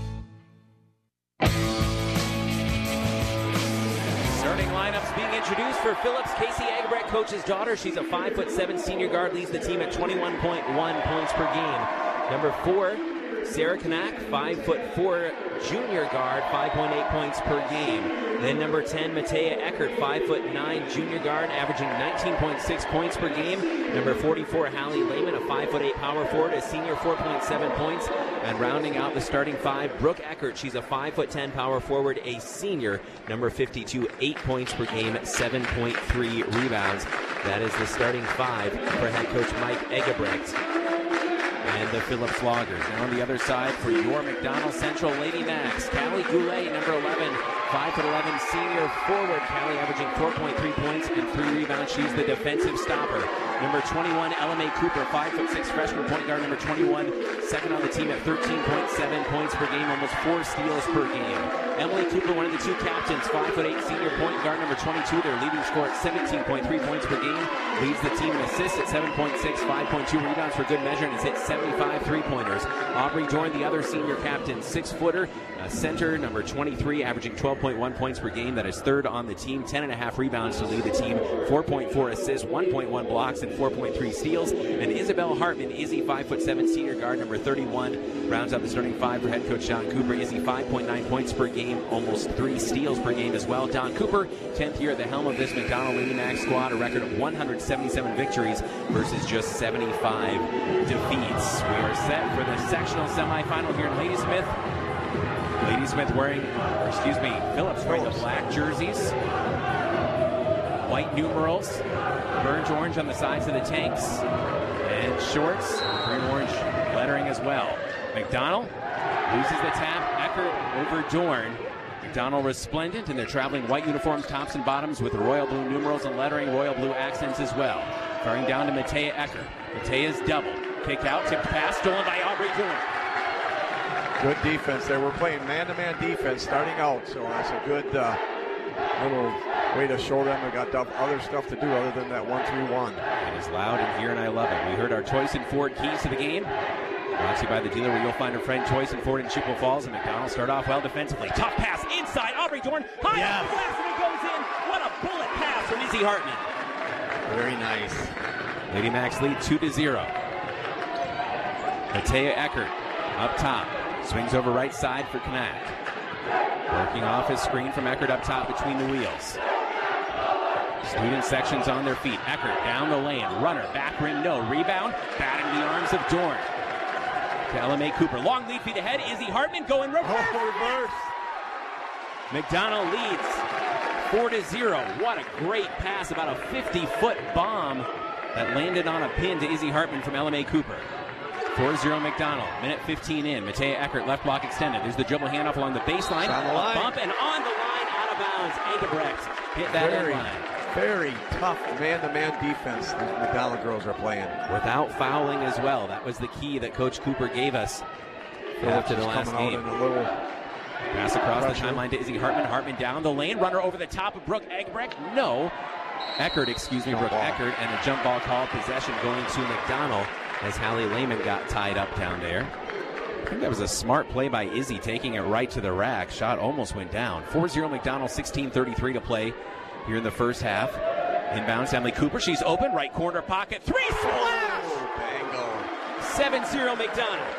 Starting lineups being introduced for Phillips. Casey Agebrecht, coach's daughter. She's a five foot seven senior guard, leads the team at twenty-one point one points per game. Number four, Sarah Kanak, five foot four junior guard, five point eight points per game. Then number ten, Matea Eckert, five foot nine junior guard, averaging nineteen point six points per game. Number forty-four, Hallie Lehman, a five foot eight power forward, a senior, four point seven points. And rounding out the starting five, Brooke Eckert. She's a five foot ten power forward, a senior. Number fifty-two, eight points per game, seven point three rebounds. That is the starting five for head coach Mike Agebrecht. and the Phillips Loggers. Now on the other side for your McDonald Central Lady Max, Callie Goulet, number eleven, five foot eleven senior forward. Callie averaging four point three points and three rebounds. She's the defensive stopper. Number twenty-one, Ella Mae Cooper, five foot six freshman point guard. Number twenty-one, second on the team at thirteen point seven points per game, almost four steals per game. Emily Cooper, one of the two captains, five foot eight senior point guard. Number twenty-two, their leading scorer at seventeen point three points per game. Leads the team in assists at seven point six, five point two rebounds for good measure, and has hit seventy-five three-pointers. Aubrey Dorn, the other senior captain, six-footer, uh, center, number twenty-three, averaging twelve point one points per game. That is third on the team, ten and a half rebounds to lead the team, four point four assists, one point one blocks, and four point three steals. And Isabel Hartman, Izzy, five foot seven senior guard, number thirty-one, rounds out the starting five for head coach Don Cooper. Izzy, five point nine points per game, almost three steals per game as well. Don Cooper, tenth year at the helm of this McDonald Lady Max squad, a record of one hundred seventy-seven victories versus just seventy-five defeats. We are set for the sectional semifinal here in Ladysmith. Ladysmith wearing, or excuse me, Phillips wearing the black jerseys, white numerals, burnt orange on the sides of the tanks, and shorts, green orange lettering as well. McDonald loses the tap. Eckert over Dorn. McDonald resplendent in their traveling white uniforms, tops and bottoms with royal blue numerals and lettering, royal blue accents as well. Firing down to Matea Eckert. Matea's double. Kick out, tipped pass, stolen by Aubrey Dorn. Good defense there. We're playing man-to-man defense starting out, so that's a good uh, little way to show them we got other stuff to do other than that one three one. It is loud in here, and I love it. We heard our Toyson Ford keys to the game. Brought to you by the dealer where you'll find our friend Toyson Ford in Chippewa Falls. And McDonald start off well defensively. Tough pass inside. Aubrey Dorn. High yes. off the glass, and it goes in. What a bullet pass from Izzy Hartman. Very nice. Lady Max lead two to zero. Matea Eckert up top. Swings over right side for Knack. Working off his screen from Eckert up top between the wheels. Student sections on their feet. Eckert down the lane. Runner. Back rim. No. Rebound. Batting the arms of Dorn. To Ella Mae Cooper. Long lead feet ahead. Izzy Hartman going reverse. Oh, reverse. McDonald leads four to zero. What a great pass. About a fifty-foot bomb that landed on a pin to Izzy Hartman from Ella Mae Cooper. four zero McDonald. Minute fifteen in. Matea Eckert left block extended. There's the dribble handoff along the baseline. On the line. Bump and on the line out of bounds. Engebrecht hit that Very, end line. very tough man-to-man defense the McDonald girls are playing. Without fouling as well. That was the key that Coach Cooper gave us Yeah, to the last coming game. out in a little Pass across pressure. the timeline to Izzy Hartman. Hartman down the lane. Runner over the top of Brooke Engebrecht. No. Eckert, excuse me, Jump Brooke ball. Eckert. And a jump ball called possession going to McDonald as Hallie Lehman got tied up down there. I think that was a smart play by Izzy, taking it right to the rack. Shot almost went down. four zero McDonald, sixteen thirty-three to play here in the first half. Inbounds, Emily Cooper. She's open. Right corner pocket. Three splash! seven zero McDonald.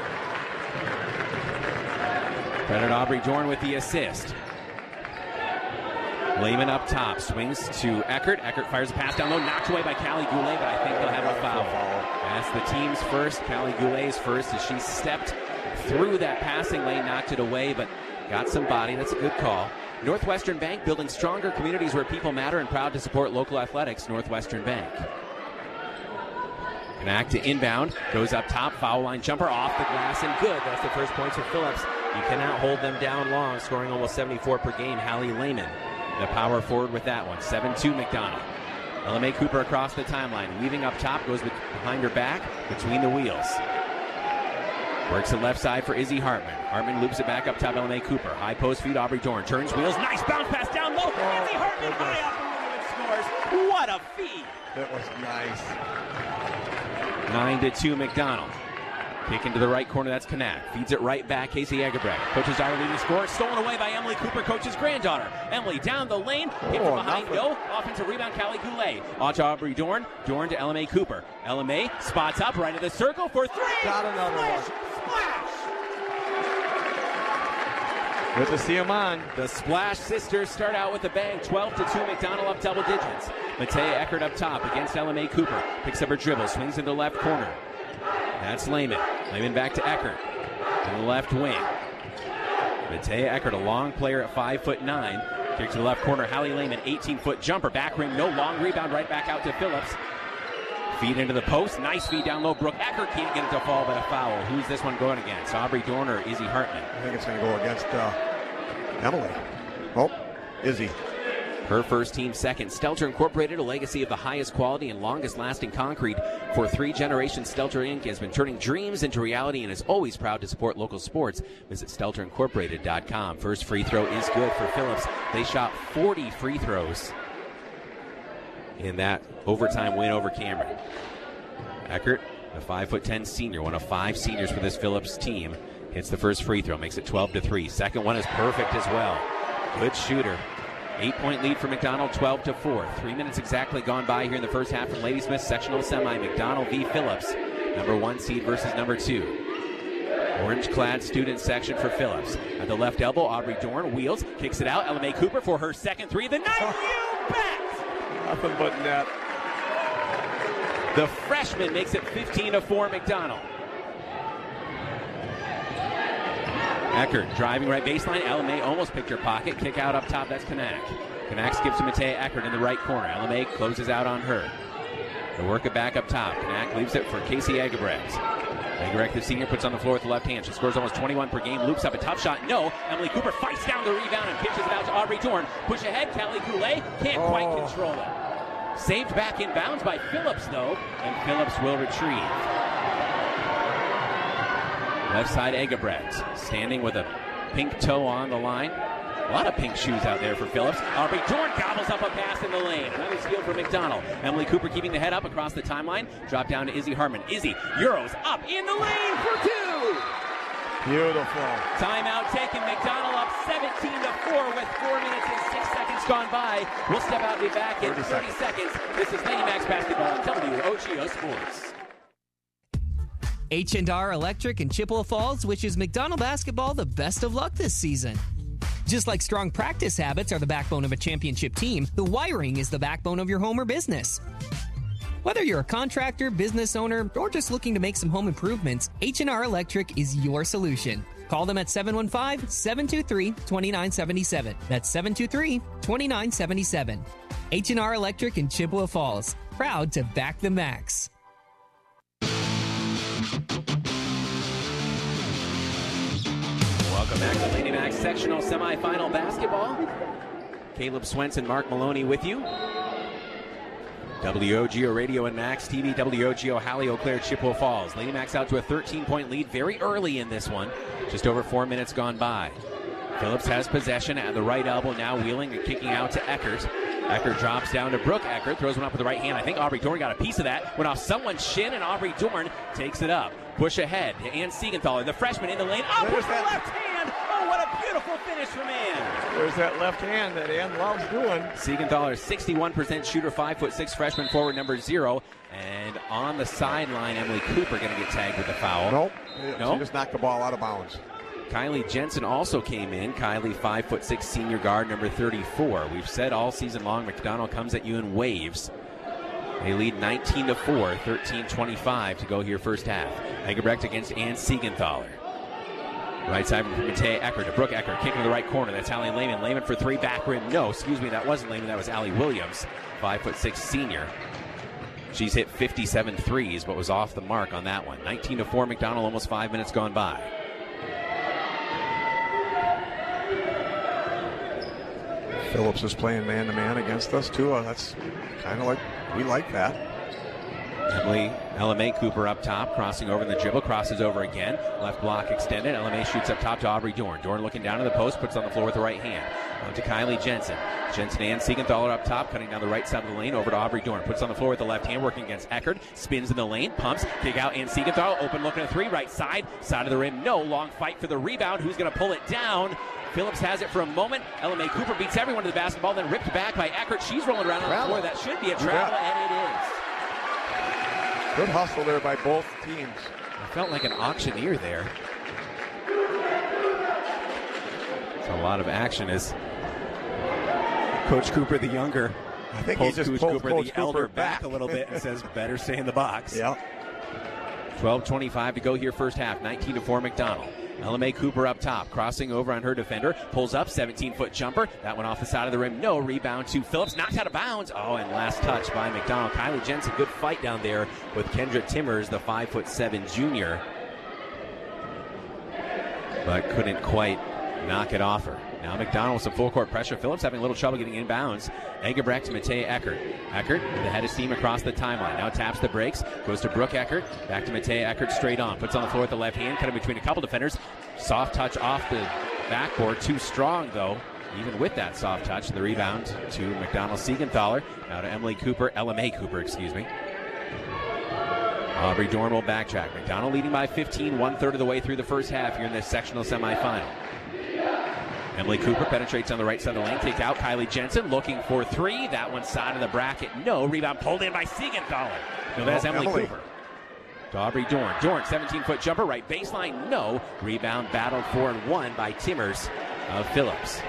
Credit Aubrey Dorn with the assist. Lehman up top. Swings to Eckert. Eckert fires a pass down low. Knocked away by Callie Goulet, but I think they'll have a foul. That's the team's first. Callie Goulet's first as she stepped through that passing lane, knocked it away, but got some body. That's a good call. Northwestern Bank, building stronger communities where people matter, and proud to support local athletics. Northwestern Bank. Knack to inbound. Goes up top. Foul line jumper off the glass and good. That's the first points for Phillips. You cannot hold them down long, scoring almost seventy-four per game. Hallie Lehman, the power forward with that one. seven two McDonald. Ella Mae Cooper across the timeline. Weaving up top. Goes behind her back. Between the wheels. Works it left side for Izzy Hartman. Hartman loops it back up top. Ella Mae Cooper. High post feed. Aubrey Dorn. Turns wheels. Nice bounce pass down low. Oh, Izzy Hartman high up and scores. What a feed. That was nice. nine to two McDonald. Kick into the right corner, that's Knack. Feeds it right back, Casey Engebrecht. Coach's daughter leading score. Stolen away by Emily Cooper, coach's granddaughter. Emily down the lane. Hit from Oh, behind, no. Offensive rebound, Callie Goulet. On to Aubrey Dorn. Dorn to Ella Mae Cooper. Ella Mae spots up right of the circle for three. Got another Splash, one. Splash. Good to see him on. The Splash Sisters start out with a bang. twelve to two McDonald up double digits. Matea Eckert up top against Ella Mae Cooper. Picks up her dribble, swings into the left corner. That's Lehman. Lehman back to Eckert in the left wing. Matea Eckert, a long player at five foot nine. Kick to the left corner. Hallie Lehman, eighteen foot jumper. Back rim, no long rebound. Right back out to Phillips. Feed into the post. Nice feed down low. Brooke Eckert can't get it to fall, but a foul. Who's this one going against? Aubrey Dorn or Izzy Hartman? I think it's going to go against uh, Emily. Oh, Izzy. Her first team second. Stelter Incorporated, a legacy of the highest quality and longest lasting concrete. For three generations, Stelter Incorporated has been turning dreams into reality and is always proud to support local sports. Visit stelter incorporated dot com. First free throw is good for Phillips. They shot forty free throws in that overtime win over Cameron. Eckert, a five foot ten senior, one of five seniors for this Phillips team, hits the first free throw, makes it twelve to three. Second one is perfect as well. Good shooter. Eight-point lead for McDonald, twelve to four. Three minutes exactly gone by here in the first half from Ladysmith sectional semi. McDonald v. Phillips, number one seed versus number two. Orange-clad student section for Phillips. At the left elbow, Aubrey Dorn wheels, kicks it out. Ella Mae Cooper for her second three of the night. You bet! Nothing but net. The freshman makes it fifteen to four McDonald. Eckert driving right baseline. Ella Mae almost picked her pocket. Kick out up top. That's Kanak. Kanak skips to Matea Eckert in the right corner. Ella Mae closes out on her. They work it back up top. Kanak leaves it for Casey Agebrecht. Agebrecht, the senior, puts on the floor with the left hand. She scores almost twenty-one per game. Loops up a tough shot. No. Emily Cooper fights down the rebound and pitches it out to Aubrey Dorn. Push ahead. Callie Goulet can't oh. quite control it. Saved back in bounds by Phillips, though, and Phillips will retrieve. Left side, Agebrecht, standing with a pink toe on the line. A lot of pink shoes out there for Phillips. Aubrey Dorn gobbles up a pass in the lane. Another steal for McDonald. Emily Cooper keeping the head up across the timeline. Drop down to Izzy Hartman. Izzy, Euros up in the lane for two. Beautiful. Timeout taken. McDonald up seventeen to four with four minutes and six seconds gone by. We'll step out and be back in thirty seconds. This is Lady Max Basketball on W O G O Sports. H and R Electric in Chippewa Falls wishes McDonald basketball the best of luck this season. Just like strong practice habits are the backbone of a championship team, the wiring is the backbone of your home or business. Whether you're a contractor, business owner, or just looking to make some home improvements, H and R Electric is your solution. Call them at seven one five, seven two three, two nine seven seven. That's seven two three, two nine seven seven. H and R Electric in Chippewa Falls. Proud to back the Max. Welcome back to Lady Max sectional semifinal basketball. Caleb Swenson, Mark Maloney with you. W O G O Radio and Max T V, W O G O Halley, Eau Claire, Chippewa Falls. Lady Max out to a thirteen-point lead very early in this one. Just over four minutes gone by. Phillips has possession at the right elbow, now wheeling and kicking out to Eckert. Eckert drops down to Brooke Eckert, throws one up with the right hand. I think Aubrey Dorn got a piece of that. Went off someone's shin, and Aubrey Dorn takes it up. Push ahead to Ann Siegenthaler, the freshman in the lane. Up with the left hand. Oh, what a beautiful finish from Ann. There's that left hand that Ann loves doing. Siegenthaler, sixty-one percent shooter, five foot six freshman forward number zero. And on the sideline, Emily Cooper going to get tagged with a foul. Nope. No? She just knocked the ball out of bounds. Kylie Jensen also came in. Kylie, five foot six senior guard, number thirty-four. We've said all season long, McDonald comes at you in waves. They lead nineteen to four, thirteen twenty-five to go here first half. Agebrecht against Ann Siegenthaler. Right side from Matea Eckert to Brooke Eckert, kicking to the right corner. That's Allie Lehman. Lehman for three, back rim. No, excuse me, that wasn't Lehman. That was Allie Williams, five foot six senior. She's hit fifty-seven threes, but was off the mark on that one. nineteen to four, McDonald, almost five minutes gone by. Phillips is playing man-to-man against us, too. Uh, that's kind of like, we like that. Emily Ella Mae Cooper up top, crossing over in the dribble, crosses over again. Left block extended. Ella Mae shoots up top to Aubrey Dorn. Dorn looking down to the post, puts on the floor with the right hand. On to Kylie Jensen. Jensen and Siegenthaler up top, cutting down the right side of the lane, over to Aubrey Dorn. Puts on the floor with the left hand, working against Eckert. Spins in the lane, pumps, kick out, and Siegenthaler open looking at three, right side, side of the rim. No, long fight for the rebound. Who's going to pull it down? Phillips has it for a moment. Ella Mae Cooper beats everyone to the basketball, then ripped back by Eckert. She's rolling around on the floor. That should be a travel, and it is. Good hustle there by both teams. It felt like an auctioneer there. It's a lot of action as Coach Cooper the younger I think pulls he just Coach pulled Cooper Coach the Cooper elder back. back a little bit and says, better stay in the box. Yeah. twelve twenty-five to go here first half. nineteen to four McDonald. L M A Cooper up top, crossing over on her defender, pulls up, seventeen-foot jumper. That one off the side of the rim. No, rebound to Phillips, knocked out of bounds. Oh, and last touch by McDonald. Kylie Jensen, good fight down there with Kendra Timmers, the five foot seven junior. But couldn't quite knock it off her. Now McDonald with some full court pressure. Phillips having a little trouble getting inbounds. Egebrecht to Mattea Eckert. Eckert with the head of steam across the timeline. Now taps the brakes. Goes to Brooke Eckert. Back to Mattea Eckert straight on. Puts on the floor with the left hand. Cutting between a couple defenders. Soft touch off the backboard. Too strong though. Even with that soft touch. The rebound to McDonald Siegenthaler. Now to Emily Cooper. L M A Cooper, excuse me. Aubrey Dorn will backtrack. McDonald leading by fifteen, one-third of the way through the first half here in this sectional semifinal. Emily Cooper penetrates on the right side of the lane. Kicked out. Kylie Jensen looking for three. That one side of the bracket. No. Rebound pulled in by Siegenthaler. No, that's oh, Emily, Emily Cooper. To Aubrey Dorn. Dorn, seventeen-foot jumper. Right baseline. No. Rebound battled for and won by Timmers of Phillips.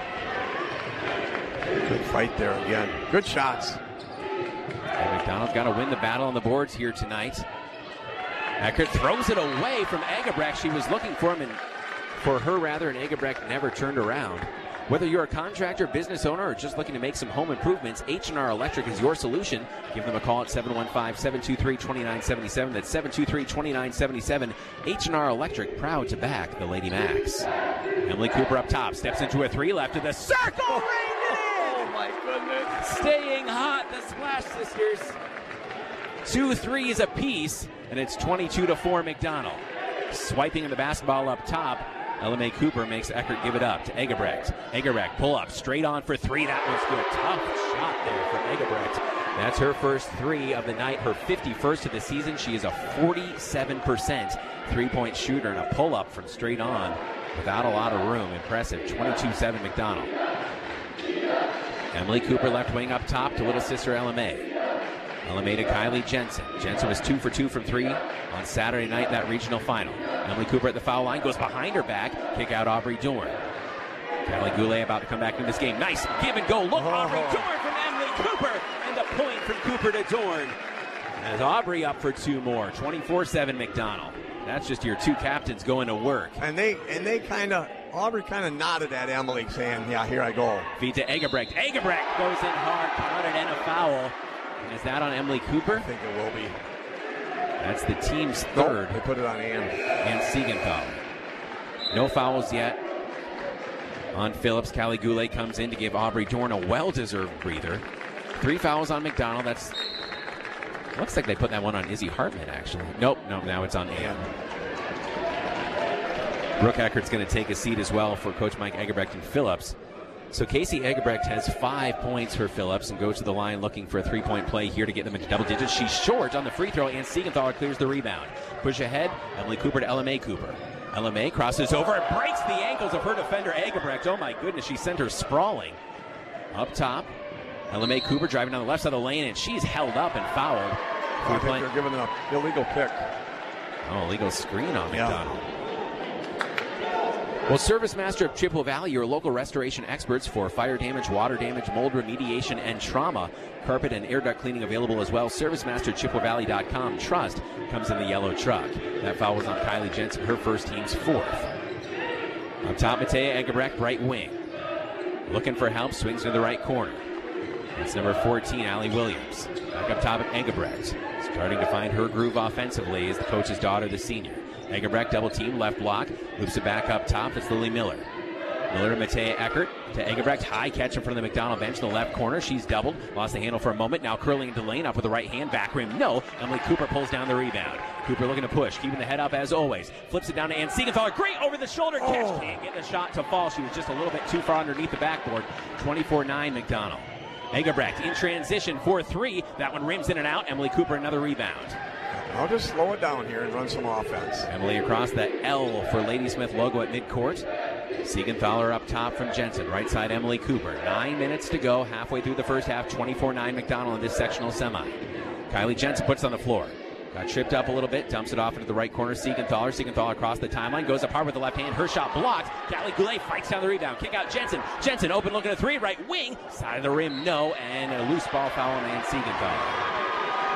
Good fight there again. Good shots. And McDonald's got to win the battle on the boards here tonight. Eckert throws it away from Egebrecht. She was looking for him, and for her rather, and Egebrecht never turned around. Whether you're a contractor, business owner, or just looking to make some home improvements, H and R Electric is your solution. Give them a call at seven one five, seven two three, two nine seven seven. That's seven two three, two nine seven seven. H and R Electric, proud to back the Lady Macs. Emily Cooper up top, steps into a three, left of the circle, rained it in! Oh my goodness! Staying hot, the Splash Sisters. Two threes apiece, and it's twenty-two to four McDonald. Swiping in the basketball up top. L M A Cooper makes Eckert give it up to Egebrecht. Egebrecht pull up straight on for three. That was good. Tough shot there from Egebrecht. That's her first three of the night, her fifty-first of the season. She is a forty-seven percent three-point shooter and a pull up from straight on without a lot of room. Impressive. twenty-two seven McDonald. Emily Cooper left wing up top to little sister L M A. L M A to Kylie Jensen. Jensen was two for two from three on Saturday night in that regional final. Emily Cooper at the foul line, goes behind her back, kick out Aubrey Dorn. Kelly Goulet about to come back into this game. Nice give and go. Look, oh. Aubrey Dorn from Emily Cooper, and the point from Cooper to Dorn. As Aubrey up for two more. twenty-four seven McDonald. That's just your two captains going to work. And they and they kind of, Aubrey kind of nodded at Emily saying, yeah, here I go. Feed to Egebrecht. Egebrecht goes in hard, counted and a foul. And is that on Emily Cooper? I think it will be. That's the team's third. Oh, they put it on Ann. And Siegenthaler. No fouls yet on Phillips. Callie Goulet comes in to give Aubrey Dorn a well-deserved breather. Three fouls on McDonald. That's looks like they put that one on Izzy Hartman, actually. Nope, no, now it's on Ann. Brooke Eckert's going to take a seat as well for Coach Mike Egebrecht and Phillips. So Casey Egebrecht has five points for Phillips and goes to the line looking for a three-point play here to get them into double digits. She's short on the free throw, and Siegenthaler clears the rebound. Push ahead, Emily Cooper to L M A Cooper. L M A crosses over and breaks the ankles of her defender, Egebrecht. Oh, my goodness, she sent her sprawling. Up top, L M A Cooper driving down the left side of the lane, and she's held up and fouled. I think they're giving an illegal pick. Oh, illegal screen on McDonald. Yeah. Well, Service Master of Chippewa Valley, your local restoration experts for fire damage, water damage, mold remediation, and trauma. Carpet and air duct cleaning available as well. Service Master Chippewa Valley dot com. Trust comes in the yellow truck. That foul was on Kylie Jensen, her first team's fourth. Up top, Mattea Egebrecht, right wing. Looking for help, swings to the right corner. It's number fourteen, Allie Williams. Back up top at Egebrecht. Starting to find her groove offensively is the coach's daughter, the senior. Egebrecht double team, left block, loops it back up top. It's Lily Miller. Miller to Mattea Eckert to Egebrecht. High catch in front of the McDonald bench in the left corner. She's doubled, lost the handle for a moment. Now curling into lane, up with the right hand, back rim. No. Emily Cooper pulls down the rebound. Cooper looking to push, keeping the head up as always. Flips it down to Ann Siegenthaler. Great over the shoulder catch. Oh. Can't get the shot to fall. She was just a little bit too far underneath the backboard. twenty-four nine McDonald. Egebrecht in transition for three. That one rims in and out. Emily Cooper another rebound. I'll just slow it down here and run some offense. Emily across the L for Ladysmith logo at midcourt. Siegenthaler up top from Jensen. Right side, Emily Cooper. Nine minutes to go, halfway through the first half. twenty-four nine McDonald in this sectional semi. Kylie Jensen puts it on the floor. Got tripped up a little bit, dumps it off into the right corner. Siegenthaler. Siegenthaler across the timeline. Goes up hard with the left hand. Her shot blocked. Callie Goulet fights down the rebound. Kick out Jensen. Jensen open looking at three. Right wing. Side of the rim, no. And a loose ball foul on Ann Siegenthaler.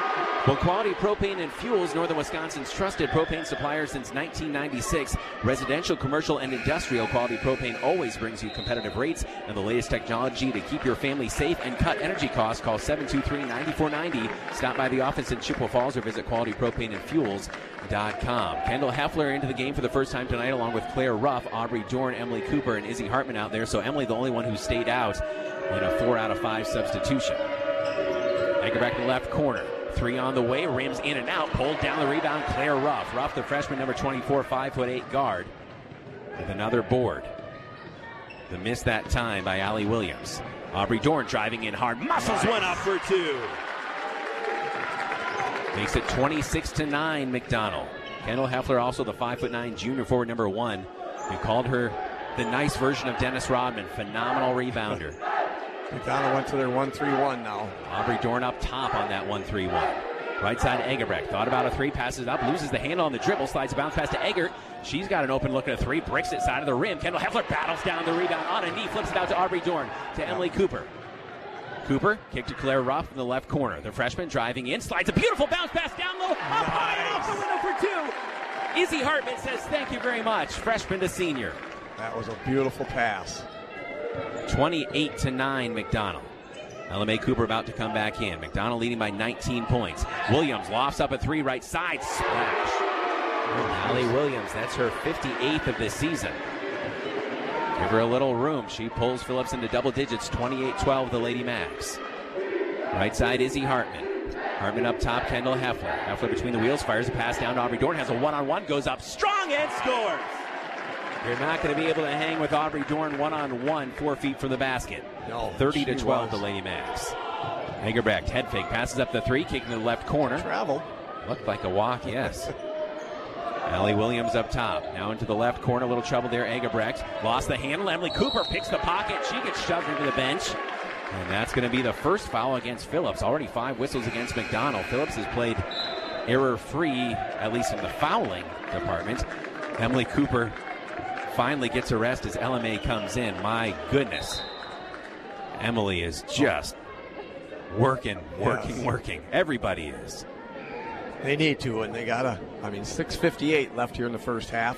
Well, Quality Propane and Fuels, Northern Wisconsin's trusted propane supplier since nineteen ninety-six. Residential, commercial, and industrial Quality Propane always brings you competitive rates and the latest technology to keep your family safe and cut energy costs. Call seven two three, nine four nine zero. Stop by the office in Chippewa Falls or visit quality propane and fuels dot com. Kendall Heffler into the game for the first time tonight, along with Claire Ruff, Aubrey Dorn, Emily Cooper, and Izzy Hartman out there. So Emily, the only one who stayed out in a four out of five substitution. Egerbeck in the left corner. Three on the way, rims in and out, pulled down the rebound, Claire Ruff. Ruff, the freshman, number twenty-four, five foot eight guard, with another board. The miss that time by Allie Williams. Aubrey Dorn driving in hard, muscles nice. One up for two. Makes it twenty-six to nine, McDonald. Kendall Heffler, also the five foot nine junior forward, number one. We called her the nice version of Dennis Rodman, phenomenal rebounder. McDonald went to their one three one now. Aubrey Dorn up top on that one three one. Right side, Egerbrecht. Thought about a three, passes it up, loses the handle on the dribble, slides a bounce pass to Egert. She's got an open look at a three, breaks it side of the rim. Kendall Heffler battles down the rebound on a knee, flips it out to Aubrey Dorn, to Emily Cooper. Cooper, kick to Claire Ruff in the left corner. The freshman driving in, slides a beautiful bounce pass down low, up high and off the window for two. Izzy Hartman says thank you very much, freshman to senior. That was a beautiful pass. twenty-eight to nine, McDonald. L M A Cooper about to come back in. McDonald leading by nineteen points. Williams lofts up a three, right side, splash. Allie Williams, that's her fifty-eighth of this season. Give her a little room. She pulls Phillips into double digits, twenty-eight twelve, the Lady Max. Right side, Izzy Hartman. Hartman up top, Kendall Heffler. Heffler between the wheels, fires a pass down to Aubrey Dorn, has a one-on-one, goes up strong and scores. You're not going to be able to hang with Aubrey Dorn one-on-one, four feet from the basket. No, thirty to twelve, was. the Lady Max. Egerbrecht, head fake, passes up the three, kicking to the left corner. Travel. Looked like a walk, yes. Allie Williams up top. Now into the left corner, a little trouble there. Egerbrecht lost the handle. Emily Cooper picks the pocket. She gets shoved into the bench. And that's going to be the first foul against Phillips. Already five whistles against McDonald. Phillips has played error-free, at least in the fouling department. Emily Cooper finally gets a rest as L M A comes in. My goodness. Emily is just working, working, yes. working. Everybody is. They need to, and they got to. I mean, six fifty-eight left here in the first half.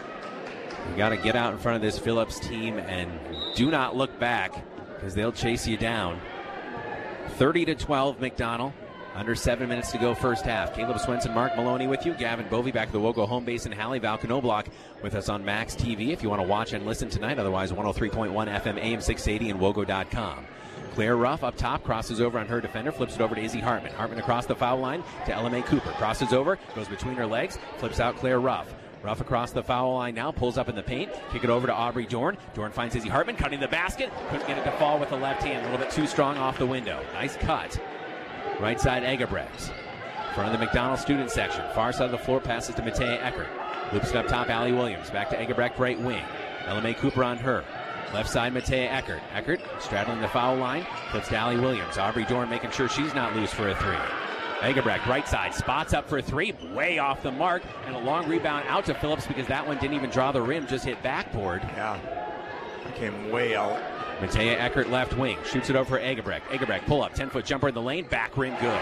You got to get out in front of this Phillips team and do not look back because they'll chase you down. thirty to twelve, McDonald. Under seven minutes to go first half. Caleb Swenson, Mark Maloney with you. Gavin Bovey back at the Wogo home base in Halle. Val Knobloch with us on Max T V if you want to watch and listen tonight. Otherwise, one oh three point one F M, A M six eighty, and wogo dot com. Claire Ruff up top, crosses over on her defender, flips it over to Izzy Hartman. Hartman across the foul line to L M A Cooper. Crosses over, goes between her legs, flips out Claire Ruff. Ruff across the foul line now, pulls up in the paint, kick it over to Aubrey Dorn. Dorn finds Izzy Hartman, cutting the basket. Couldn't get it to fall with the left hand, a little bit too strong off the window. Nice cut. Right side, Egerbrecht. Front of the McDonald student section. Far side of the floor, passes to Matea Eckert. Loops it up top, Allie Williams. Back to Egerbrecht, right wing. L M A Cooper on her. Left side, Matea Eckert. Eckert straddling the foul line. Flips to Allie Williams. Aubrey Dorn making sure she's not loose for a three. Egerbrecht, right side, spots up for a three. Way off the mark. And a long rebound out to Phillips because that one didn't even draw the rim, just hit backboard. Yeah. It came way out. Matea Eckert left wing. Shoots it over for Egerbrecht. Egerbrecht pull up. ten-foot jumper in the lane. Back rim good.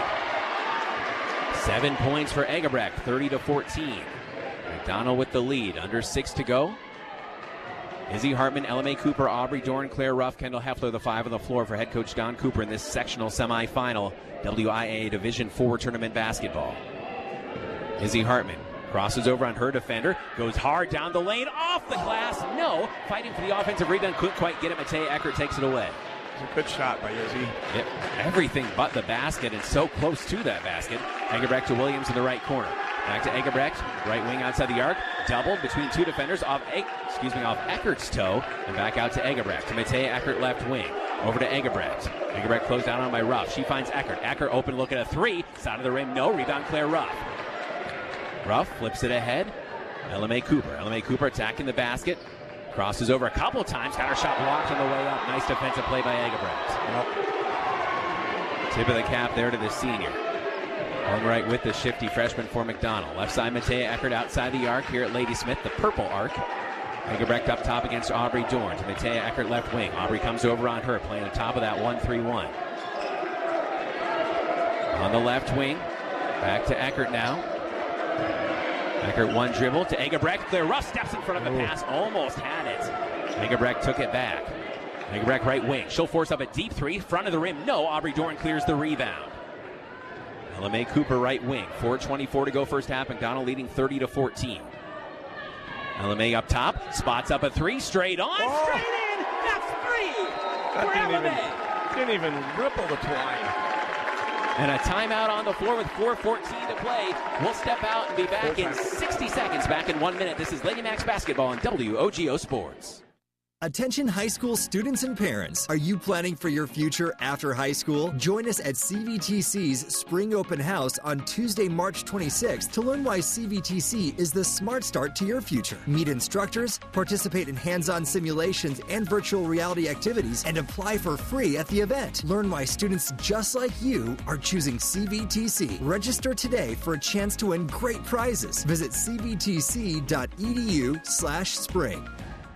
Seven points for Egerbrecht. thirty to fourteen. McDonald with the lead. Under six to go. Izzy Hartman, L M A Cooper, Aubrey Dorn, Claire Ruff, Kendall Heffler, the five on the floor for head coach Don Cooper in this sectional semifinal W I A Division four tournament basketball. Izzy Hartman crosses over on her defender, goes hard down the lane, off the glass, no. Fighting for the offensive rebound, couldn't quite get it. Matea Eckert takes it away. It's a good shot by Izzy. Yep. Everything but the basket, and so close to that basket. Egerbrecht to Williams in the right corner. Back to Egerbrecht, right wing outside the arc, doubled between two defenders off, e- excuse me, off Eckert's toe, and back out to Egerbrecht. To Matea Eckert left wing, over to Egerbrecht. Egerbrecht closed down on by Ruff. She finds Eckert. Eckert open look at a three, side of the rim, no. Rebound Claire Ruff. Ruff flips it ahead. L M A Cooper. L M A Cooper attacking the basket. Crosses over a couple times. Got her shot blocked on the way up. Nice defensive play by Egerbrecht. Yep. Tip of the cap there to the senior. Going right with the shifty freshman for McDonald. Left side, Matea Eckert outside the arc here at Ladysmith, the purple arc. Egerbrecht up top against Aubrey Dorn. To Matea Eckert left wing. Aubrey comes over on her, playing on top of that one three one. On the left wing, Back to Eckert now. Eckert one dribble to Egebrecht. Claire Ruff steps in front of the pass. Almost had it. Egebrecht took it back. Egebrecht right wing. She'll force up a deep three. Front of the rim. No. Aubrey Dorn clears the rebound. Ella May Cooper right wing. four twenty-four to go first half. McDonald leading thirty to fourteen. Ella May up top. Spots up a three. Straight on. Oh. Straight in. That's three. That For didn't Ella even, May. didn't even ripple the twine. And a timeout on the floor with four fourteen to play. We'll step out and be back in sixty seconds. Back in one minute. This is Lady Max Basketball on W O G O Sports. Attention high school students and parents. Are you planning for your future after high school? Join us at C V T C's Spring Open House on Tuesday, March twenty-sixth to learn why C V T C is the smart start to your future. Meet instructors, participate in hands-on simulations and virtual reality activities, and apply for free at the event. Learn why students just like you are choosing C V T C. Register today for a chance to win great prizes. Visit c v t c dot e d u slash spring.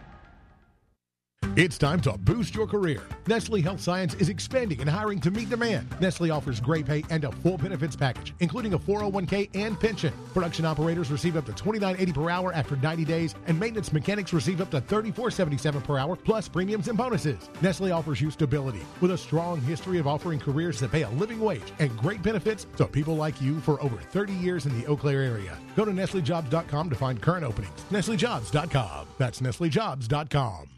It's time to boost your career. Nestle Health Science is expanding and hiring to meet demand. Nestle offers great pay and a full benefits package, including a four oh one k and pension. Production operators receive up to twenty-nine eighty per hour after ninety days, and maintenance mechanics receive up to thirty-four seventy-seven per hour, plus premiums and bonuses. Nestle offers you stability with a strong history of offering careers that pay a living wage and great benefits to people like you for over thirty years in the Eau Claire area. Go to nestle jobs dot com to find current openings. nestle jobs dot com. That's nestle jobs dot com.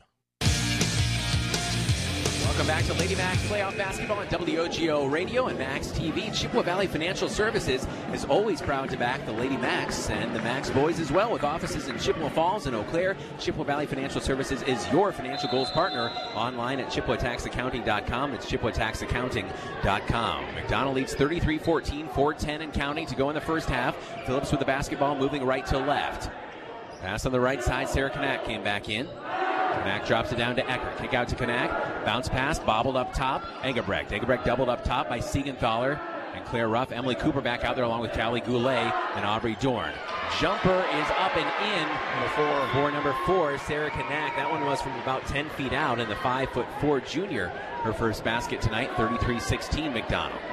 Welcome back to Lady Max Playoff Basketball on W O G O Radio and Max T V. Chippewa Valley Financial Services is always proud to back the Lady Max and the Max boys as well, with offices in Chippewa Falls and Eau Claire. Chippewa Valley Financial Services is your financial goals partner. Online at chippewa tax accounting dot com. It's chippewa tax accounting dot com. McDonald leads thirty-three fourteen, four ten and counting to go in the first half. Phillips with the basketball moving right to left. Pass on the right side. Sarah Kanak came back in. Kanak drops it down to Eckert. Kick out to Kanak. Bounce pass, bobbled up top. Egebrecht. Egebrecht doubled up top by Siegenthaler and Claire Ruff. Emily Cooper back out there along with Callie Goulet and Aubrey Dorn. Jumper is up and in for, for number four, Sarah Kanak. That one was from about ten feet out, and the five foot four junior, her first basket tonight, thirty-three sixteen McDonald.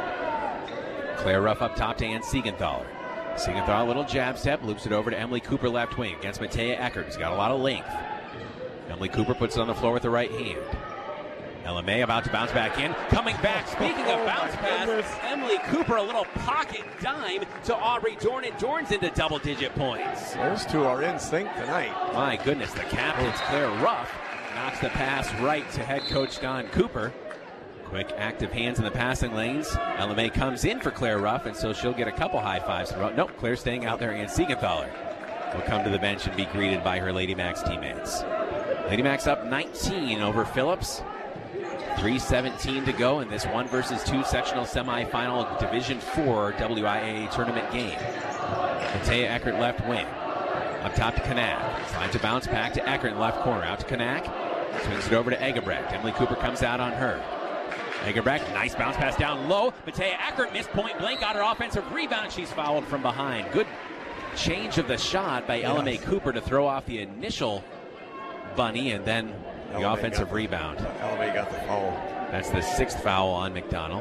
Claire Ruff up top to Ann Siegenthaler. Siegenthaler, little jab step, loops it over to Emily Cooper left wing against Matea Eckert, who's got a lot of length. Emily Cooper puts it on the floor with the right hand. Ella May about to bounce back in. Coming back, speaking of oh bounce pass, goodness. Emily Cooper, a little pocket dime to Aubrey Dorn, and Dorn's into double-digit points. Those two are in sync tonight. My goodness, the captain's Claire Ruff knocks the pass right to head coach Don Cooper. Quick, active hands in the passing lanes. Ella May comes in for Claire Ruff, and so she'll get a couple high fives. Nope, Claire staying out there, and Siegenthaler will come to the bench and be greeted by her Lady Max teammates. Lady Max up nineteen over Phillips. three seventeen to go in this one versus two sectional semifinal Division four W I A A tournament game. Matea Eckert left wing. Up top to Kanak. Slides to bounce back to Eckert in left corner. Out to Kanak. Swings it over to Egebrecht. Emily Cooper comes out on her. Egebrecht, nice bounce pass down low. Matea Eckert missed point blank, got her offensive rebound. She's fouled from behind. Good change of the shot by yes. Ella May Cooper to throw off the initial bunny, and then the Ella offensive the, rebound. Ella May got the foul. That's the sixth foul on McDonald.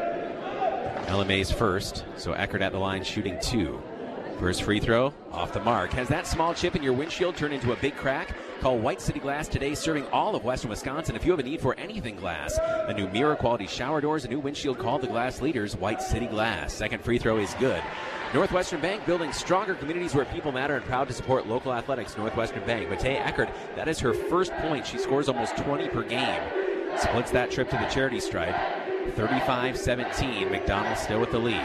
Ella May's first, so Eckert at the line shooting two. First free throw, off the mark. Has that small chip in your windshield turned into a big crack? Call White City Glass today, serving all of western Wisconsin. If you have a need for anything glass, a new mirror quality shower doors, a new windshield, call the glass leaders, White City Glass. Second free throw is good. Northwestern Bank, building stronger communities where people matter, and proud to support local athletics. Northwestern Bank. Matea Eckert, that is her first point. She scores almost twenty per game. Splits that trip to the charity stripe. thirty-five seventeen. McDonald still with the lead.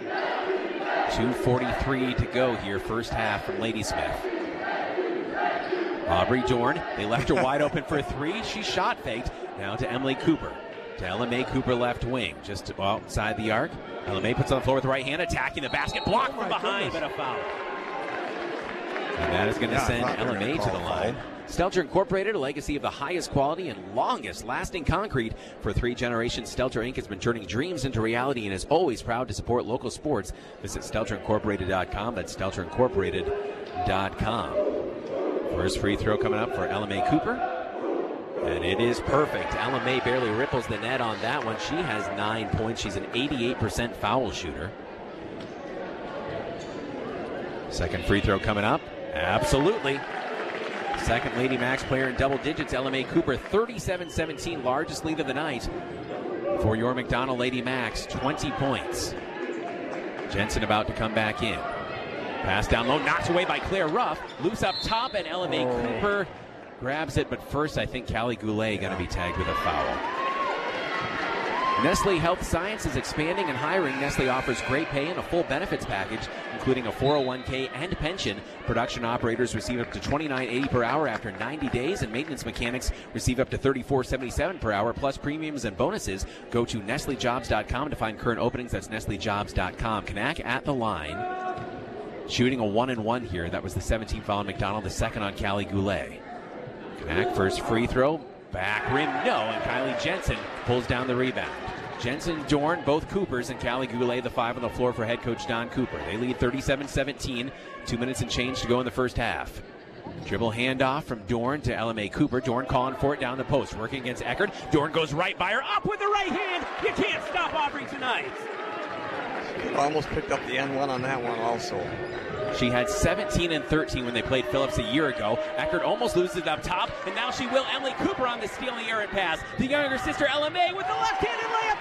two forty-three to go here, first half from Ladysmith. Aubrey Dorn, they left her wide open for a three. She shot faked. Now to Emily Cooper. To Ella May Cooper left wing, just outside the arc. Ella May puts on the floor with the right hand, attacking the basket, blocked from behind, but a foul. And that is going to yeah, send Ella May to the line. Stelter Incorporated, a legacy of the highest quality and longest lasting concrete. For three generations, Stelter Incorporated has been turning dreams into reality and is always proud to support local sports. Visit stelter incorporated dot com. That's stelter incorporated dot com. First free throw coming up for Ella May Cooper. And it is perfect. Ella May barely ripples the net on that one. She has nine points. She's an eighty-eight percent foul shooter. Second free throw coming up. Absolutely. Second Lady Max player in double digits, Ella Mae Cooper, thirty-seven seventeen, largest lead of the night for your McDonald Lady Max, twenty points. Jensen about to come back in. Pass down low, knocked away by Claire Ruff. Loose up top, and Ella Mae oh. Cooper grabs it, but first I think Callie Goulet going to be tagged with a foul. Nestle Health Science is expanding and hiring. Nestle offers great pay and a full benefits package, including a four oh one k and pension. Production operators receive up to twenty-nine eighty per hour after ninety days, and maintenance mechanics receive up to thirty-four seventy-seven per hour, plus premiums and bonuses. Go to Nestle Jobs dot com to find current openings. That's Nestle Jobs dot com. Kanak at the line, shooting a one and one here. That was the seventeenth foul on McDonald, the second on Callie Goulet. Kanak first free throw. Back rim, no, and Kylie Jensen pulls down the rebound. Jensen, Dorn, both Coopers, and Callie Goulet, the five on the floor for head coach Don Cooper. They lead thirty-seven seventeen, two minutes and change to go in the first half. Dribble handoff from Dorn to Ella Mae Cooper. Dorn calling for it down the post, working against Eckert. Dorn goes right by her, up with the right hand. You can't stop Aubrey tonight. She almost picked up the N one on that one also. She had seventeen and thirteen when they played Phillips a year ago. Eckert almost loses it up top, and now she will. Emily Cooper on the steal, the errant pass. The younger sister, Ella Mae, with the left-handed layup.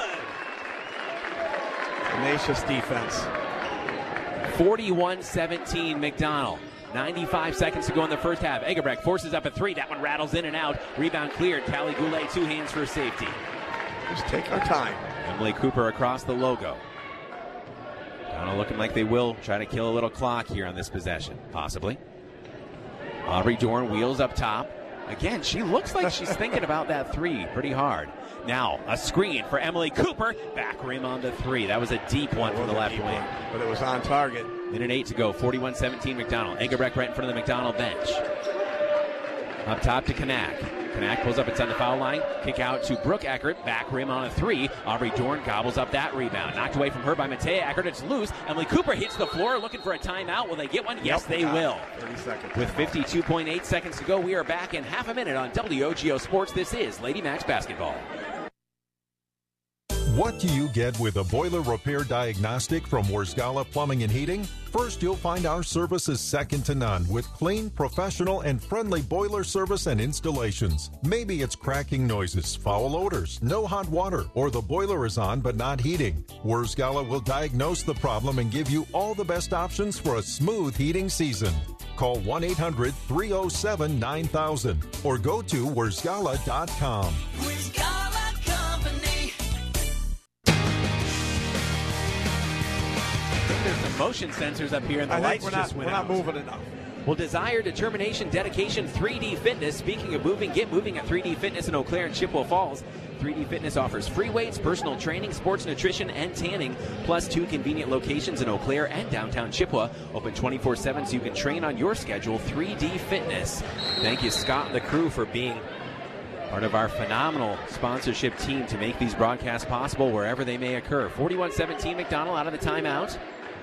It's good. Tenacious defense. forty-one seventeen McDonald. ninety-five seconds to go in the first half. Egebrecht forces up a three. That one rattles in and out. Rebound cleared. Callie Goulet, two hands for safety. Just take our time. Emily Cooper across the logo. Kind of looking like they will try to kill a little clock here on this possession, possibly. Aubrey Dorn wheels up top. Again, she looks like she's thinking about that three pretty hard. Now, a screen for Emily Cooper. Back rim on the three. That was a deep one from the left wing. One, but it was on target. Minute eight to go. forty-one seventeen McDonald. Egebrecht right in front of the McDonald bench. Up top to Kanak. Kanak pulls up, it's on the foul line. Kick out to Brooke Eckert. Back rim on a three. Aubrey Dorn gobbles up that rebound. Knocked away from her by Matea Eckert. It's loose. Emily Cooper hits the floor looking for a timeout. Will they get one? Yes, yep, they will. thirty seconds. With fifty-two point eight seconds to go, we are back in half a minute on W O G O Sports. This is Lady Max Basketball. What do you get with a boiler repair diagnostic from Wersgala Plumbing and Heating? First, you'll find our service is second to none with clean, professional, and friendly boiler service and installations. Maybe it's cracking noises, foul odors, no hot water, or the boiler is on but not heating. Wersgala will diagnose the problem and give you all the best options for a smooth heating season. Call one eight hundred three oh seven nine thousand or go to Wersgala dot com. There's some motion sensors up here, and the I lights we're just not, went we're out. not moving enough. Well, desire, determination, dedication, three D Fitness. Speaking of moving, get moving at three D Fitness in Eau Claire and Chippewa Falls. three D Fitness offers free weights, personal training, sports nutrition, and tanning, plus two convenient locations in Eau Claire and downtown Chippewa. Open twenty-four seven so you can train on your schedule. three D Fitness. Thank you, Scott and the crew, for being part of our phenomenal sponsorship team to make these broadcasts possible wherever they may occur. forty-one seventeen McDonald out of the timeout.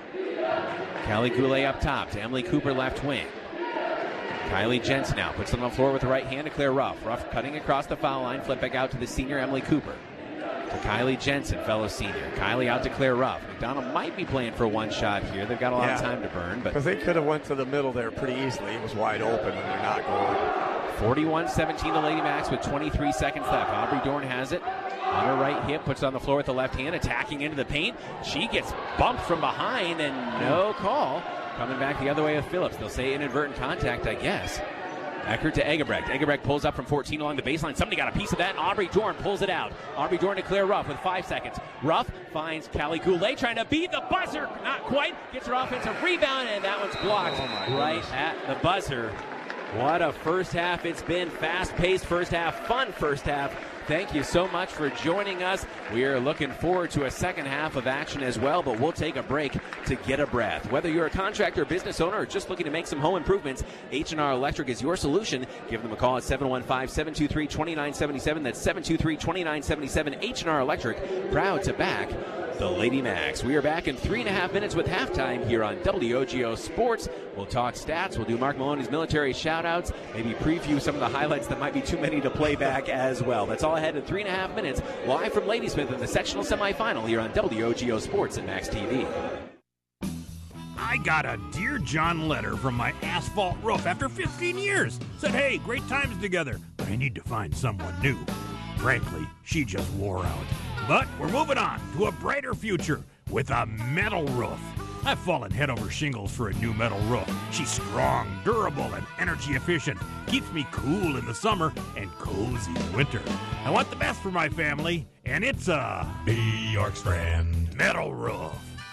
Callie Goulet up top to Emily Cooper left wing. Kylie Jensen now puts it on the floor with the right hand to Claire Ruff. Ruff cutting across the foul line, flip back out to the senior Emily Cooper. To Kylie Jensen, fellow senior. Kylie out to Claire Ruff. McDonald might be playing for one shot here. They've got a lot yeah. of time to burn. Because they could have went to the middle there pretty easily. It was wide open, and they're not going. forty-one seventeen to Lady Max with twenty-three seconds left. Aubrey Dorn has it. On her right hip, puts it on the floor with the left hand, attacking into the paint. She gets bumped from behind, and no call. Coming back the other way with Phillips. They'll say inadvertent contact, I guess. Eckert to Egebrecht. Egebrecht pulls up from fourteen along the baseline. Somebody got a piece of that, and Aubrey Dorn pulls it out. Aubrey Dorn to Claire Ruff with five seconds. Ruff finds Callie Goulet trying to beat the buzzer. Not quite. Gets her offensive rebound, and that one's blocked oh right at the buzzer. What a first half it's been. Fast-paced first half, fun first half. Thank you so much for joining us. We are looking forward to a second half of action as well, but we'll take a break to get a breath. Whether you're a contractor, business owner, or just looking to make some home improvements, H and R Electric is your solution. Give them a call at seven one five, seven two three, two nine seven seven. That's seven two three, two nine seven seven. H and R Electric, proud to back the Lady Max. We are back in three and a half minutes with halftime here on W O G O Sports. We'll talk stats. We'll do Mark Maloney's military shout-outs, maybe preview some of the highlights that might be too many to play back as well. That's all ahead in three and a half minutes, live from Ladysmith in the sectional semifinal here on W O G O Sports and Max T V. I I got a Dear John letter from my asphalt roof after fifteen years. Said, hey, great times together, but I need to find someone new. Frankly, she just wore out. But we're moving on to a brighter future with a metal roof. I've fallen head over shingles for a new metal roof. She's strong, durable, and energy efficient. Keeps me cool in the summer and cozy in winter. I want the best for my family, and it's a Bjorkstrand metal roof.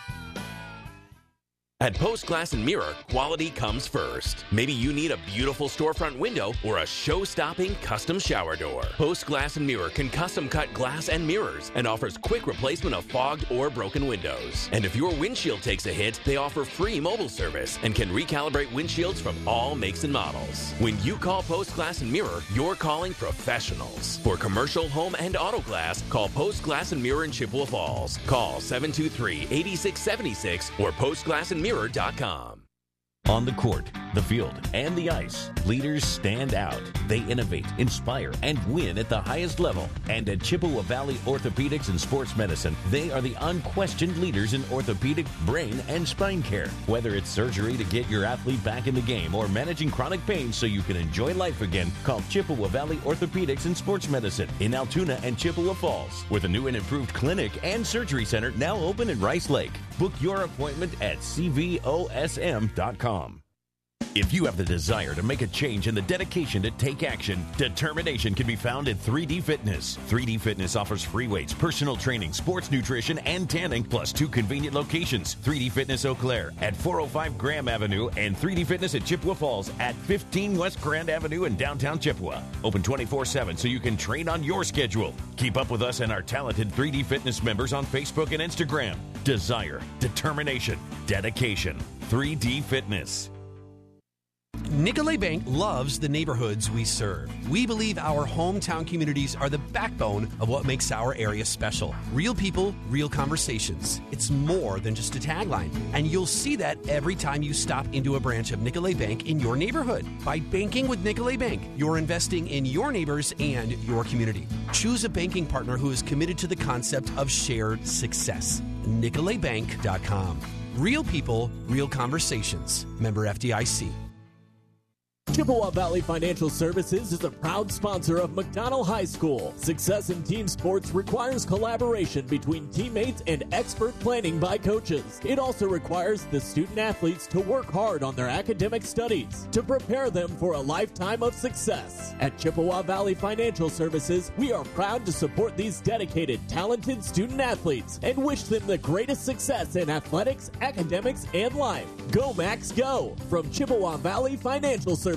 At Post Glass and Mirror, quality comes first. Maybe you need a beautiful storefront window or a show-stopping custom shower door. Post Glass and Mirror can custom cut glass and mirrors and offers quick replacement of fogged or broken windows. And if your windshield takes a hit, they offer free mobile service and can recalibrate windshields from all makes and models. When you call Post Glass and Mirror, you're calling professionals. For commercial, home, and auto glass, call Post Glass and Mirror in Chippewa Falls. Call seven two three, eight six seven six or post glass and mirror dot com. On the court, the field, and the ice, leaders stand out. They innovate, inspire, and win at the highest level. And at Chippewa Valley Orthopedics and Sports Medicine, they are the unquestioned leaders in orthopedic, brain, and spine care. Whether it's surgery to get your athlete back in the game or managing chronic pain so you can enjoy life again, call Chippewa Valley Orthopedics and Sports Medicine in Altoona and Chippewa Falls, with a new and improved clinic and surgery center now open in Rice Lake. Book your appointment at c v o s m dot com. If you have the desire to make a change and the dedication to take action, determination can be found in three D Fitness. three D Fitness offers free weights, personal training, sports nutrition, and tanning, plus two convenient locations. three D Fitness Eau Claire at four oh five Graham Avenue and three D Fitness at Chippewa Falls at fifteen West Grand Avenue in downtown Chippewa. Open twenty-four seven so you can train on your schedule. Keep up with us and our talented three D Fitness members on Facebook and Instagram. Desire, determination, dedication. three D Fitness. Nicolet Bank loves the neighborhoods we serve. We believe our hometown communities are the backbone of what makes our area special. Real people, real conversations. It's more than just a tagline. And you'll see that every time you stop into a branch of Nicolet Bank in your neighborhood. By banking with Nicolet Bank, you're investing in your neighbors and your community. Choose a banking partner who is committed to the concept of shared success. Nicolet Bank dot com. Real people, real conversations. Member F D I C. Chippewa Valley Financial Services is a proud sponsor of McDonald High School. Success in team sports requires collaboration between teammates and expert planning by coaches. It also requires the student athletes to work hard on their academic studies to prepare them for a lifetime of success. At Chippewa Valley Financial Services, we are proud to support these dedicated, talented student athletes and wish them the greatest success in athletics, academics, and life. Go Max Go! From Chippewa Valley Financial Services.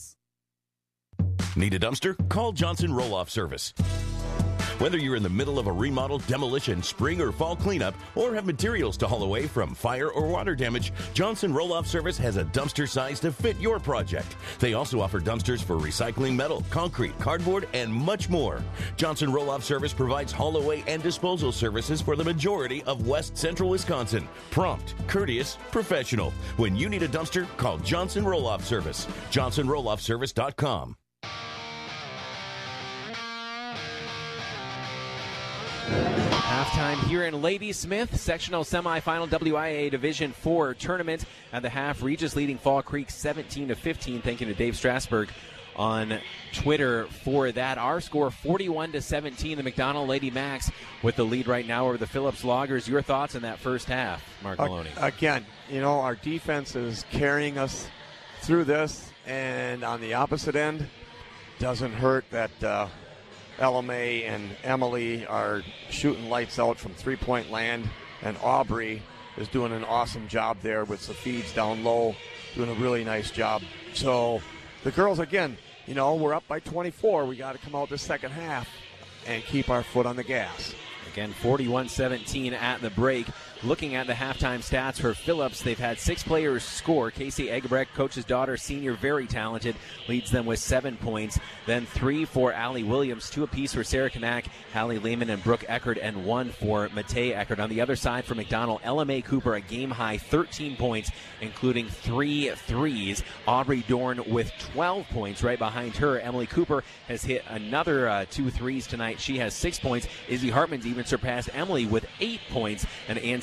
Need a dumpster? Call Johnson Roll-Off Service. Whether you're in the middle of a remodel, demolition, spring or fall cleanup, or have materials to haul away from fire or water damage, Johnson Roll-Off Service has a dumpster size to fit your project. They also offer dumpsters for recycling metal, concrete, cardboard, and much more. Johnson Roll-Off Service provides haul away and disposal services for the majority of West Central Wisconsin. Prompt, courteous, professional. When you need a dumpster, call Johnson Roll-Off Service. johnson roll off service dot com. Halftime here in Lady Smith, sectional semifinal W I A Division four tournament. At the half, Regis leading Fall Creek seventeen to fifteen. Thank you to Dave Strasburg on Twitter for that. Our score forty-one to seventeen. The McDonald Lady Max with the lead right now over the Phillips Loggers. Your thoughts on that first half, Mark Maloney? Again, you know, our defense is carrying us through this, and on the opposite end, doesn't hurt that uh, Ella May and Emily are shooting lights out from three-point land, and Aubrey is doing an awesome job there with the feeds down low, doing a really nice job. So the girls, again, you know, we're up by twenty-four. We got to come out the second half and keep our foot on the gas. Again, forty-one seventeen at the break. Looking at the halftime stats for Phillips, they've had six players score. Casey Egebrecht, coach's daughter, senior, very talented, leads them with seven points. Then three for Allie Williams, two apiece for Sarah Kanak, Hallie Lehman, and Brooke Eckert, and one for Matei Eckert. On the other side for McDonald, Ella Mae Cooper, a game-high thirteen points, including three threes. Aubrey Dorn with twelve points. Right behind her, Emily Cooper has hit another uh, two threes tonight. She has six points. Izzy Hartman's even surpassed Emily with eight points. And Ann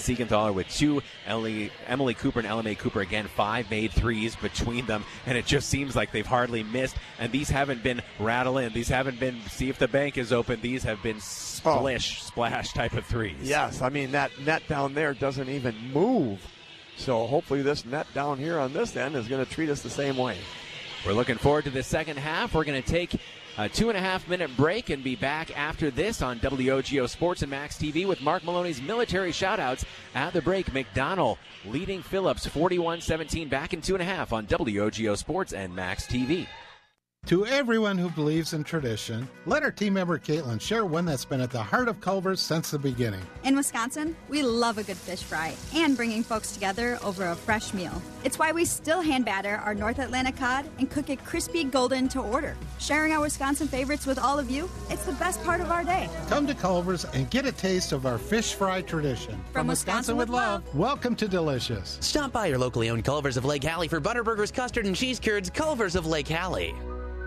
Siegenthaler with two. Emily, Emily Cooper and L M A Cooper, again, five made threes between them, and it just seems like they've hardly missed. And these haven't been rattle in. These haven't been see if the bank is open. These have been splish, oh. splash type of threes. Yes, I mean, that net down there doesn't even move. So hopefully this net down here on this end is going to treat us the same way. We're looking forward to the second half. We're going to take a two and a half minute break and be back after this on W O G O Sports and Max T V with Mark Maloney's military shoutouts. At the break, McDonald leading Phillips forty-one seventeen back in two and a half on W O G O Sports and Max T V. To everyone who believes in tradition, let our team member Caitlin share one that's been at the heart of Culver's since the beginning. In Wisconsin, we love a good fish fry and bringing folks together over a fresh meal. It's why we still hand batter our North Atlantic cod and cook it crispy golden to order. Sharing our Wisconsin favorites with all of you, it's the best part of our day. Come to Culver's and get a taste of our fish fry tradition. From, From Wisconsin, Wisconsin with love. love, welcome to Delicious. Stop by your locally owned Culver's of Lake Hallie for Butterburgers, custard, and cheese curds. Culver's of Lake Hallie.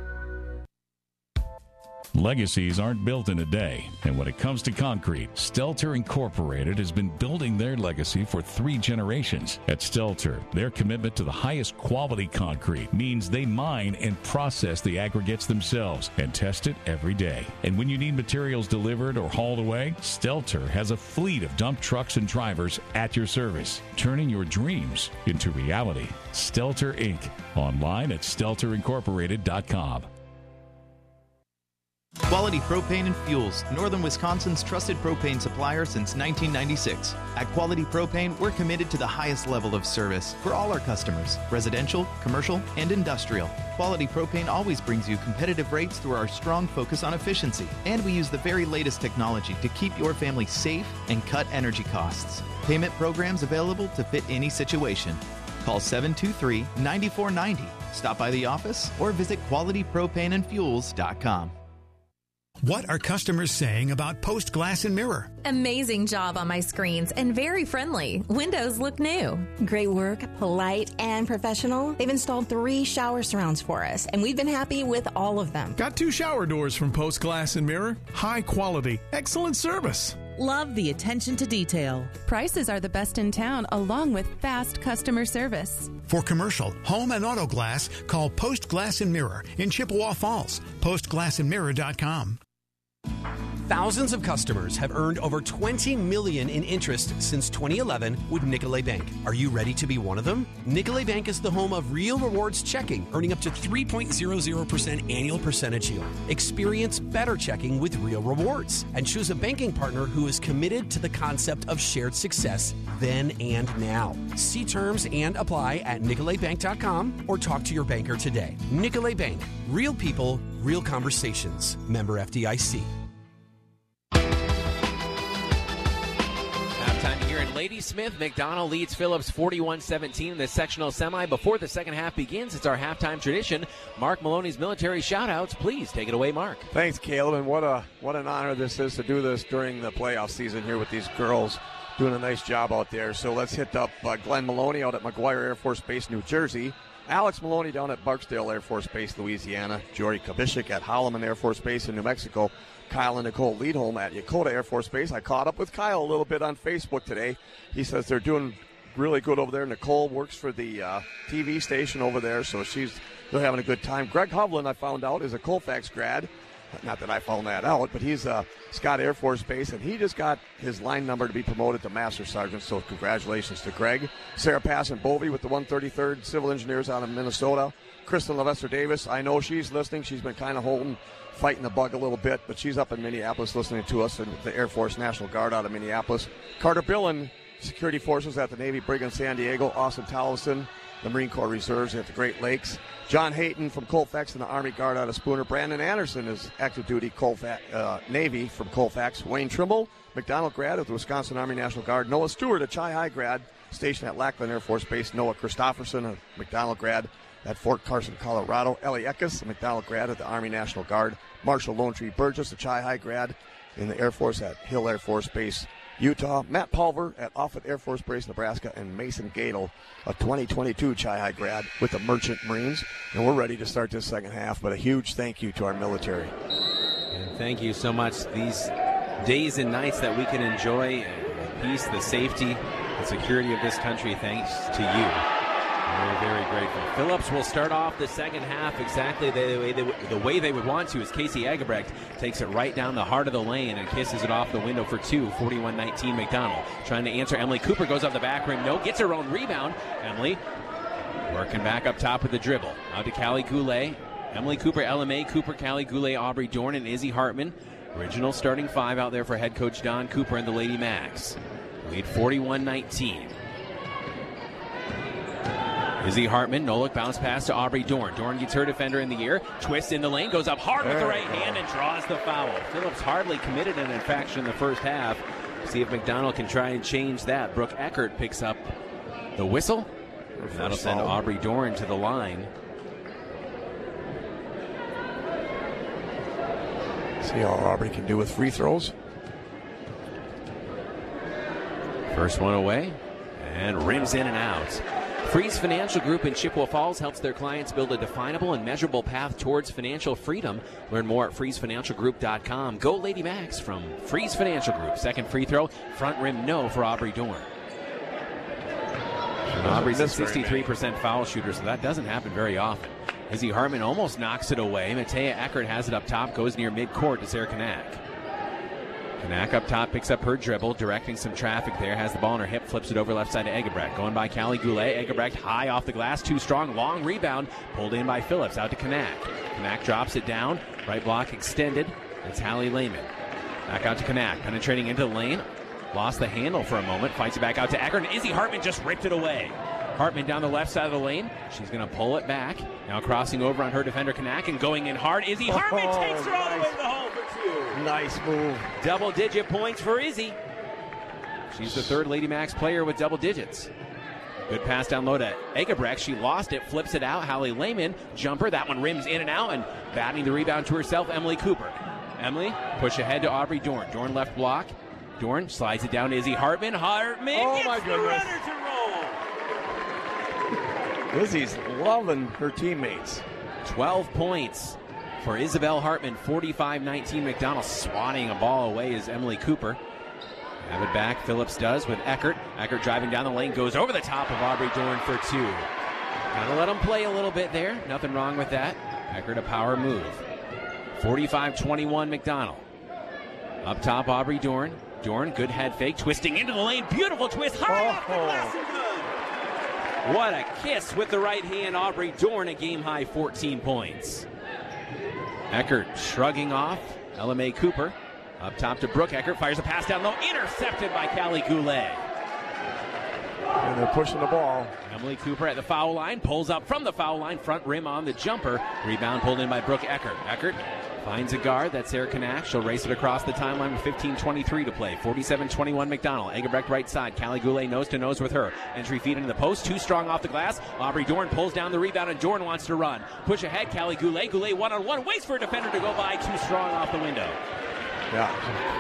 Legacies aren't built in a day, and when it comes to concrete, Stelter Incorporated has been building their legacy for three generations. At Stelter, their commitment to the highest quality concrete means they mine and process the aggregates themselves and test it every day. And when you need materials delivered or hauled away, Stelter has a fleet of dump trucks and drivers at your service, turning your dreams into reality. Stelter Incorporated. Online at stelter incorporated dot com. Quality Propane and Fuels, Northern Wisconsin's trusted propane supplier since nineteen ninety-six. At Quality Propane, we're committed to the highest level of service for all our customers, residential, commercial, and industrial. Quality Propane always brings you competitive rates through our strong focus on efficiency, and we use the very latest technology to keep your family safe and cut energy costs. Payment programs available to fit any situation. Call seven two three, nine four nine zero. Stop by the office or visit quality propane and fuels dot com. What are customers saying about Post Glass and Mirror? Amazing job on my screens and very friendly. Windows look new. Great work, polite, and professional. They've installed three shower surrounds for us, and we've been happy with all of them. Got two shower doors from Post Glass and Mirror. High quality, excellent service. Love the attention to detail. Prices are the best in town, along with fast customer service. For commercial, home, and auto glass, call Post Glass and Mirror in Chippewa Falls. post glass and mirror dot com. Thousands of customers have earned over twenty million dollars in interest since twenty eleven with Nicolet Bank. Are you ready to be one of them? Nicolet Bank is the home of Real Rewards Checking, earning up to three point zero zero percent annual percentage yield. Experience better checking with Real Rewards and choose a banking partner who is committed to the concept of shared success then and now. See terms and apply at nicolet bank dot com or talk to your banker today. Nicolet Bank. Real people, real conversations. Member F D I C. Halftime here in Ladysmith. McDonald leads Phillips forty-one seventeen in the sectional semi. Before the second half begins, it's our halftime tradition. Mark Maloney's military shout-outs. Please take it away, Mark. Thanks, Caleb, and what a what an honor this is to do this during the playoff season here with these girls. Doing a nice job out there. So let's hit up uh, Glenn Maloney out at McGuire Air Force Base, New Jersey. Alex Maloney down at Barksdale Air Force Base, Louisiana. Jory Kabishik at Holloman Air Force Base in New Mexico. Kyle and Nicole Liedholm at Yokota Air Force Base. I caught up with Kyle a little bit on Facebook today. He says they're doing really good over there. Nicole works for the uh, T V station over there, so she's they're having a good time. Greg Hovland, I found out, is a Colfax grad. Not that I found that out, but he's uh, Scott Air Force Base, and he just got his line number to be promoted to Master Sergeant, so congratulations to Greg. Sarah Pass and Bovey with the one thirty-third Civil Engineers out of Minnesota. Kristen Levester Davis, I know she's listening. She's been kind of holding, fighting the bug a little bit, but she's up in Minneapolis listening to us, and the Air Force National Guard out of Minneapolis. Carter Billen, Security Forces at the Navy Brig in San Diego. Austin Towson, the Marine Corps Reserves at the Great Lakes. John Hayton from Colfax and the Army Guard out of Spooner. Brandon Anderson is active duty Colfax, uh, Navy from Colfax. Wayne Trimble, McDonald grad of the Wisconsin Army National Guard. Noah Stewart, a Chi High grad, stationed at Lackland Air Force Base. Noah Christofferson, a McDonald grad at Fort Carson, Colorado. Ellie Eckes, a McDonald grad at the Army National Guard. Marshall Lone Tree Burgess, a Chi High grad in the Air Force at Hill Air Force Base, Utah. Matt Pulver at Offutt Air Force Base, Nebraska, and Mason Gadel, a twenty twenty-two Chi High grad with the Merchant Marines. And we're ready to start this second half, but a huge thank you to our military. And thank you so much. These days and nights that we can enjoy peace, the safety, and security of this country, thanks to you. We're very grateful. Phillips will start off the second half exactly the way they, the way they would want to, as Casey Egebrecht takes it right down the heart of the lane and kisses it off the window for two, forty-one nineteen McDonald. Trying to answer, Emily Cooper goes up the back rim. No, gets her own rebound. Emily working back up top with the dribble. Out to Callie Goulet. Emily Cooper, L M A, Cooper, Callie Goulet, Aubrey Dorn, and Izzy Hartman. Original starting five out there for head coach Don Cooper and the Lady Macs. Lead forty-one nineteen. Izzy Hartman, no look, bounce pass to Aubrey Dorn. Dorn gets her defender in the ear, twists in the lane, goes up hard with the right hand and draws the foul. Phillips hardly committed an infraction in the first half. See if McDonald can try and change that. Brooke Eckert picks up the whistle. And that'll send Aubrey Dorn to the line. See how Aubrey can do with free throws. First one away, and rims in and out. Freeze Financial Group in Chippewa Falls helps their clients build a definable and measurable path towards financial freedom. Learn more at freeze financial group dot com. Go Lady Macs from Freeze Financial Group. Second free throw, front rim no for Aubrey Dorn. Aubrey's a sixty-three percent foul shooter, so that doesn't happen very often. Izzy Hartman almost knocks it away. Matea Eckert has it up top, goes near midcourt to Sarah Kanak. Kanak up top picks up her dribble, directing some traffic there, has the ball on her hip, flips it over left side to Egebrecht. Going by Callie Goulet. Egebrecht high off the glass, too strong, long rebound, pulled in by Phillips, out to Kanak. Kanak drops it down, right block extended. It's Hallie Lehman. Back out to Kanak, penetrating into the lane. Lost the handle for a moment, fights it back out to Eckert, and Izzy Hartman just ripped it away. Hartman down the left side of the lane. She's going to pull it back. Now crossing over on her defender, Kanak, and going in hard. Izzy Hartman oh, takes her all the way to the hole for two. Nice move. Double-digit points for Izzy. She's the third Lady Macs player with double digits. Good pass down low to Egebrecht. She lost it, flips it out. Hallie Lehman, jumper. That one rims in and out, and batting the rebound to herself, Emily Cooper. Emily, push ahead to Aubrey Dorn. Dorn left block. Dorn slides it down to Izzy Hartman. Hartman oh gets my the goodness. runner to roll. Izzy's loving her teammates. twelve points for Isabel Hartman, forty-five nineteen McDonald. Swatting a ball away is Emily Cooper. Have it back, Phillips does with Eckert. Eckert driving down the lane, goes over the top of Aubrey Dorn for two. Kind of let him play a little bit there. Nothing wrong with that. Eckert a power move. forty-five twenty-one McDonald. Up top, Aubrey Dorn. Dorn, good head fake, twisting into the lane. Beautiful twist, high oh, off the glass and good. What a kiss with the right hand. Aubrey Dorn, a game-high fourteen points. Eckert shrugging off. L M A Cooper. Up top to Brooke Eckert. Fires a pass down low. Intercepted by Callie Goulet. And they're pushing the ball. Emily Cooper at the foul line. Pulls up from the foul line. Front rim on the jumper. Rebound pulled in by Brooke Eckert. Eckert finds a guard. That's Sarah Kanak. She'll race it across the timeline with fifteen twenty-three to play. forty-seven twenty-one McDonald. Egebrecht right side. Callie Goulet nose to nose with her. Entry feed into the post. Too strong off the glass. Aubrey Dorn pulls down the rebound, and Dorn wants to run. Push ahead. Callie Goulet. Goulet one on one. Waits for a defender to go by. Too strong off the window. Yeah.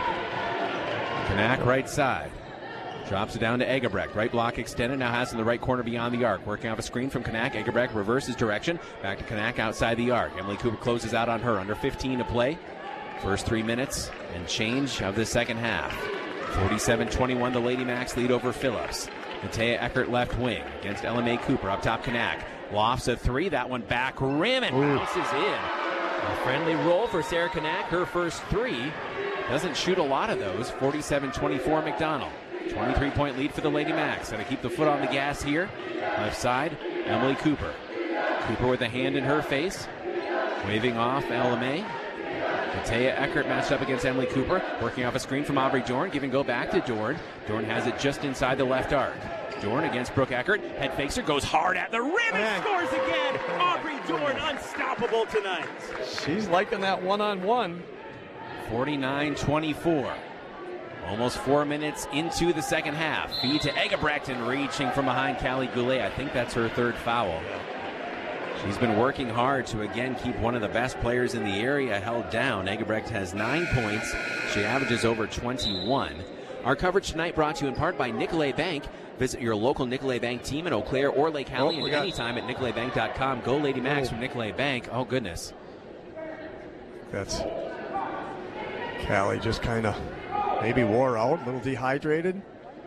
Kanak right side. Drops it down to Egebrecht. Right block extended. Now has in the right corner beyond the arc. Working off a screen from Kanak. Egebrecht reverses direction. Back to Kanak outside the arc. Emily Cooper closes out on her. Under fifteen to play. First three minutes and change of the second half. forty-seven twenty-one, the Lady Macs lead over Phillips. Matea Eckert left wing against L M A Cooper. Up top, Kanak. Lofts a three. That one back rim and Ooh. bounces in. A friendly roll for Sarah Kanak. Her first three. Doesn't shoot a lot of those. forty-seven twenty-four McDonald. twenty-three point lead for the Lady Macs. Got to keep the foot on the gas here. Left side, Emily Cooper. Cooper with a hand in her face. Waving off L M A. Matea Eckert matched up against Emily Cooper. Working off a screen from Aubrey Dorn. Give and go back to Dorn. Dorn has it just inside the left arc. Dorn against Brooke Eckert. Head fakes her. Goes hard at the rim and scores again. Aubrey Dorn unstoppable tonight. She's liking that one-on-one. forty-nine twenty-four. Almost four minutes into the second half. Feed to Egebrecht and reaching from behind Callie Goulet. I think that's her third foul. She's been working hard to again keep one of the best players in the area held down. Egebrecht has nine points. She averages over twenty-one. Our coverage tonight brought to you in part by Nicolet Bank. Visit your local Nicolet Bank team in Eau Claire or Lake Hallie oh, and got... anytime at nicolet bank dot com. Go Lady Macs oh. from Nicolet Bank. Oh, goodness. That's Callie just kind of maybe wore out, a little dehydrated.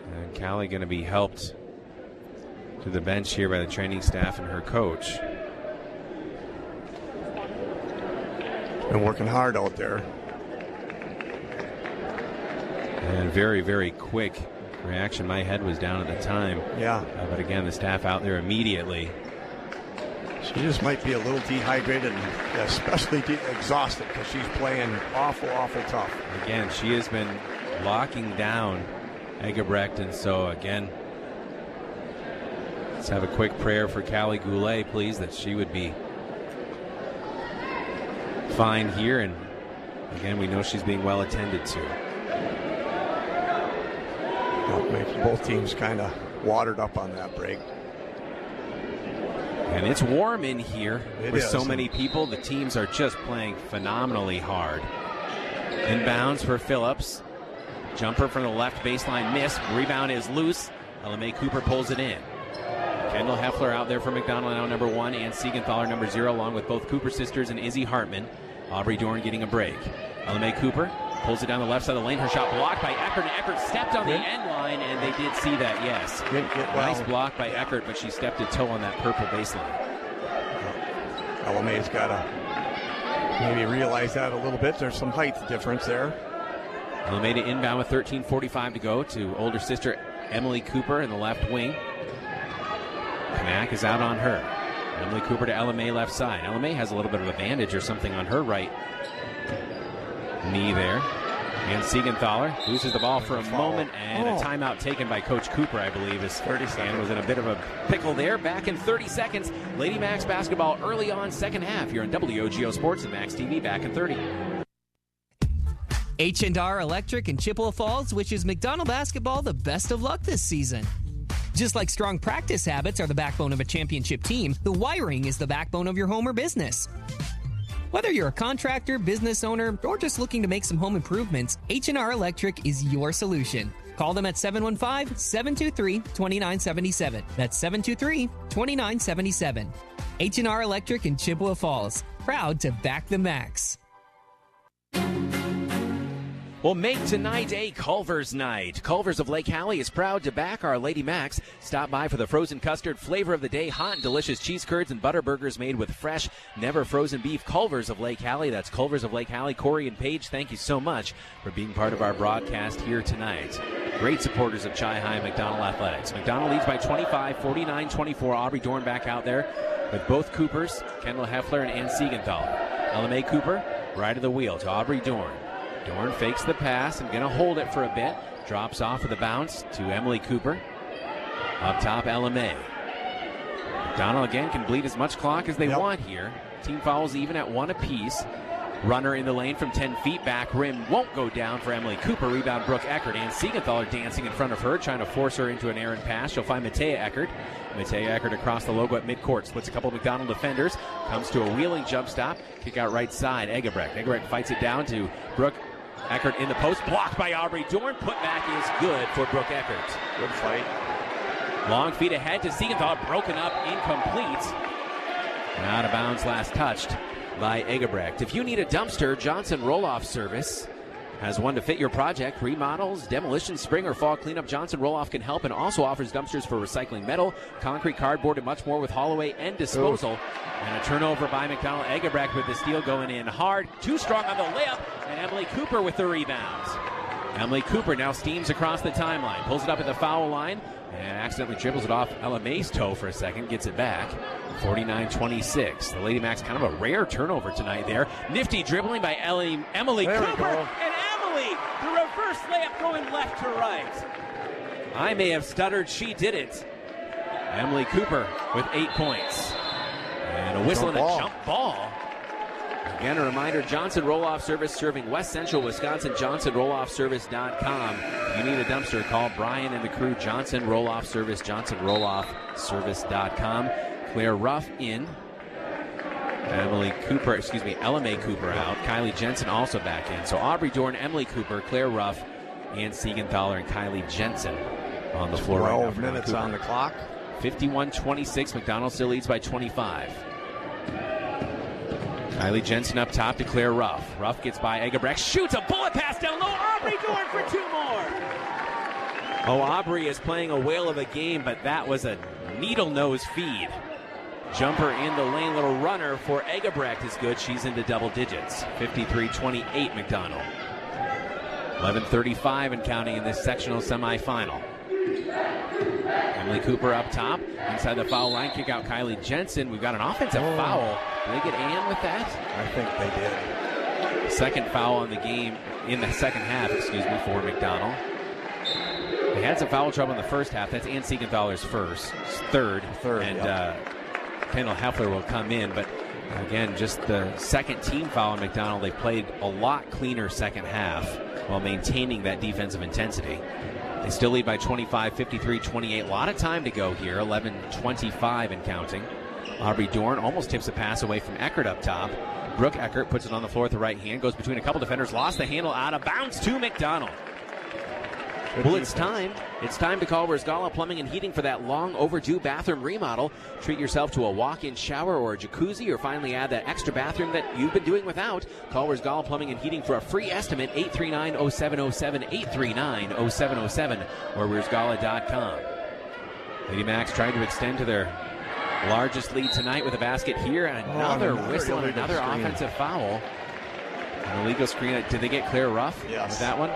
And Callie going to be helped to the bench here by the training staff and her coach. Been working hard out there. And very, very quick reaction. My head was down at the time. Yeah. Uh, but again, the staff out there immediately. She just might be a little dehydrated and especially de- exhausted because she's playing awful, awful tough. Again, she has been locking down Egebrecht, and so again, let's have a quick prayer for Callie Goulet, please, that she would be fine here. And again, we know she's being well attended to. Well, makes both teams kind of watered up on that break. And it's warm in here it with is. so many people. The teams are just playing phenomenally hard. Inbounds for Phillips. Jumper from the left baseline, miss. Rebound is loose. L M A Cooper pulls it in. Kendall Heffler out there for McDonald, now number one, and Siegenthaler number zero, along with both Cooper sisters and Izzy Hartman. Aubrey Dorn getting a break. L M A Cooper pulls it down the left side of the lane. Her shot blocked by Eckert, and Eckert stepped on the end line, and they did see that, yes. Get, get well. Nice block by Eckert, but she stepped a toe on that purple baseline. L M A's got to maybe realize that a little bit. There's some height difference there. L M A to inbound with thirteen forty-five to go to older sister Emily Cooper in the left wing. Knack is out on her. Emily Cooper to L M A left side. L M A has a little bit of a bandage or something on her right knee there. And Siegenthaler loses the ball for a moment, and oh. a timeout taken by Coach Cooper, I believe, as thirty seconds was in a bit of a pickle there. Back in thirty seconds. Lady Max basketball early on second half here on W O G O Sports and Max T V. Back in thirty. H and R Electric in Chippewa Falls wishes McDonald basketball the best of luck this season. Just like strong practice habits are the backbone of a championship team, the wiring is the backbone of your home or business. Whether you're a contractor, business owner, or just looking to make some home improvements, H and R Electric is your solution. Call them at seven one five, seven two three, two nine seven seven. That's seven two three, two nine seven seven. H and R Electric in Chippewa Falls. Proud to back the Max. Well, make tonight a Culver's night. Culver's of Lake Hallie is proud to back Our Lady Max. Stop by for the frozen custard flavor of the day, hot and delicious cheese curds and butter burgers made with fresh, never frozen beef. Culver's of Lake Hallie. That's Culver's of Lake Hallie. Corey and Paige, thank you so much for being part of our broadcast here tonight. Great supporters of Chi-High McDonald Athletics. McDonald leads by twenty-five, forty-nine twenty-four. Aubrey Dorn back out there with both Coopers, Kendall Heffler and Ann Siegenthaler. L M A Cooper, right of the wheel to Aubrey Dorn. Dorn fakes the pass and going to hold it for a bit. Drops off with a bounce to Emily Cooper. Up top, L M A. McDonald again can bleed as much clock as they yep. want here. Team fouls even at one apiece. Runner in the lane from ten feet. Back rim won't go down for Emily Cooper. Rebound Brooke Eckert. And Siegenthaler dancing in front of her, trying to force her into an errant pass. She'll find Matea Eckert. Matea Eckert across the logo at midcourt. Splits a couple of McDonald defenders. Comes to a wheeling jump stop. Kick out right side. Egebrecht. Egebrecht fights it down to Brooke Eckert in the post. Blocked by Aubrey Dorn. Put back is good for Brooke Eckert. Good fight. Long feet ahead to Siegenthaler. Broken up. Incomplete. And out of bounds last touched by Egebrecht. If you need a dumpster, Johnson Roll-Off Service has one to fit your project. Remodels, demolition, spring, or fall cleanup. Johnson Roll-Off can help and also offers dumpsters for recycling metal, concrete, cardboard, and much more with haul away and disposal. Ooh. And a turnover by McDonald. Egebrecht with the steal going in hard. Too strong on the layup. And Emily Cooper with the rebounds. Emily Cooper now steams across the timeline. Pulls it up at the foul line. And accidentally dribbles it off L M A's toe for a second. Gets it back. forty-nine twenty-six. The Lady Max kind of a rare turnover tonight there. Nifty dribbling by Ellie, Emily there Cooper. And Emily, the reverse layup going left to right. I may have stuttered. She did it. Emily Cooper with eight points. And a whistle and a jump ball. Again, a reminder, Johnson Roll-Off Service serving West Central Wisconsin, johnson roll off service dot com. If you need a dumpster, call Brian and the crew, Johnson Roll-Off Service, johnson roll off service dot com. Claire Ruff in. Emily Cooper, excuse me, L M A Cooper out. Kylie Jensen also back in. So Aubrey Dorn, Emily Cooper, Claire Ruff, Ann Siegenthaler, and Kylie Jensen on the floor right now. twelve minutes on the clock. fifty-one twenty-six. McDonald still leads by twenty-five. Kylie Jensen up top to Claire Ruff. Ruff gets by Egebrecht, shoots a bullet pass down low. Aubrey Dorn for two more. Oh, Aubrey is playing a whale of a game, but that was a needle nose feed. Jumper in the lane, little runner for Egebrecht is good. She's into double digits. fifty-three twenty-eight McDonald. eleven thirty-five and counting in this sectional semifinal. Emily Cooper up top. Inside the foul line, kick out Kylie Jensen. We've got an offensive oh. foul. Did they get Ann with that? I think they did. Second foul on the game in the second half, excuse me, for McDonald. They had some foul trouble in the first half. That's Ann Siegenthaler's first. Third. Third, and yep. uh, Kendall Heffler will come in, but again, just the second team foul on McDonald. They played a lot cleaner second half while maintaining that defensive intensity. They still lead by twenty-five, fifty-three twenty-eight. A lot of time to go here, eleven twenty-five and counting. Aubrey Dorn almost tips a pass away from Eckert up top. Brooke Eckert puts it on the floor with the right hand, goes between a couple defenders, lost the handle, out of bounds to McDonald. Well, it's time. It's time to call Rizgala Plumbing and Heating for that long overdue bathroom remodel. Treat yourself to a walk-in shower or a jacuzzi, or finally add that extra bathroom that you've been doing without. Call Rizgala Plumbing and Heating for a free estimate, eight three nine, oh seven oh seven, eight three nine, oh seven oh seven, or rizgala dot com. Lady Macs trying to extend to their largest lead tonight with a basket here, and another, oh, another whistle and another screen. Offensive foul. An illegal screen. Did they get Claire Ruff yes. with that one?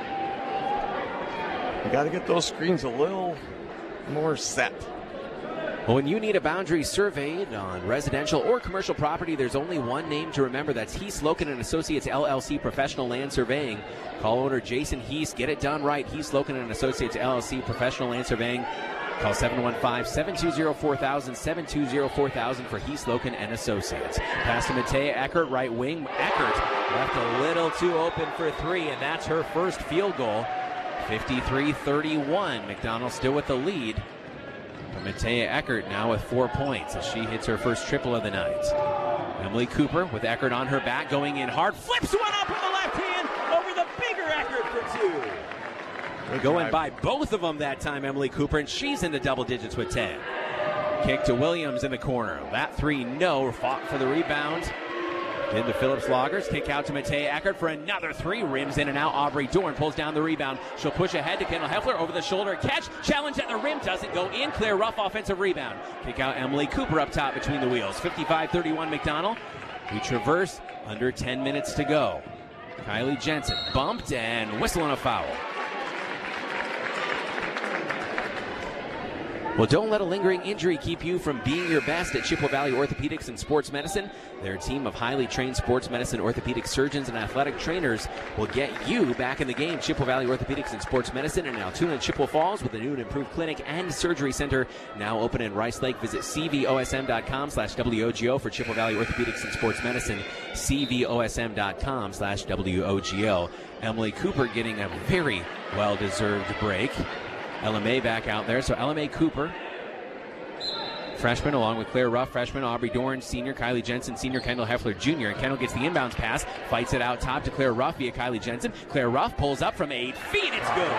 You got to get those screens a little more set. Well, when you need a boundary surveyed on residential or commercial property, there's only one name to remember. That's Heath Loken and Associates L L C Professional Land Surveying. Call owner Jason Heath. Get it done right. Heath Loken and Associates L L C Professional Land Surveying. Call seven one five, seven two zero, four thousand, seven two zero, four thousand for Heath Loken and Associates. Pass to Matea Eckert, right wing. Eckert left a little too open for three, and that's her first field goal. fifty-three thirty-one. McDonald still with the lead. But Matea Eckert now with four points as she hits her first triple of the night. Emily Cooper with Eckert on her back, going in hard. Flips one up with the left hand over the bigger Eckert for two. Good going drive. By both of them that time, Emily Cooper, and she's into double digits with ten. Kick to Williams in the corner. That three, no. Fought for the rebound. Into Phillips Loggers, kick out to Matea Eckert for another three. Rims in and out. Aubrey Dorn pulls down the rebound. She'll push ahead to Kendall Heffler over the shoulder. Catch. Challenge at the rim. Doesn't go in. Claire Ruff offensive rebound. Kick out Emily Cooper up top between the wheels. fifty-five thirty-one McDonald. We traverse under ten minutes to go. Kylie Jensen bumped and whistle on a foul. Well, don't let a lingering injury keep you from being your best at Chippewa Valley Orthopedics and Sports Medicine. Their team of highly trained sports medicine, orthopedic surgeons, and athletic trainers will get you back in the game. Chippewa Valley Orthopedics and Sports Medicine in Altoona and Chippewa Falls with a new and improved clinic and surgery center now open in Rice Lake. Visit c v o s m dot com slash w o g o for Chippewa Valley Orthopedics and Sports Medicine, c v o s m dot com slash w o g o. Emily Cooper getting a very well-deserved break. Ella May back out there. So Ella May Cooper, freshman, along with Claire Ruff, freshman, Aubrey Dorn, senior, Kylie Jensen, senior, Kendall Heffler, junior. And Kendall gets the inbounds pass, fights it out top to Claire Ruff via Kylie Jensen. Claire Ruff pulls up from eight feet. It's good.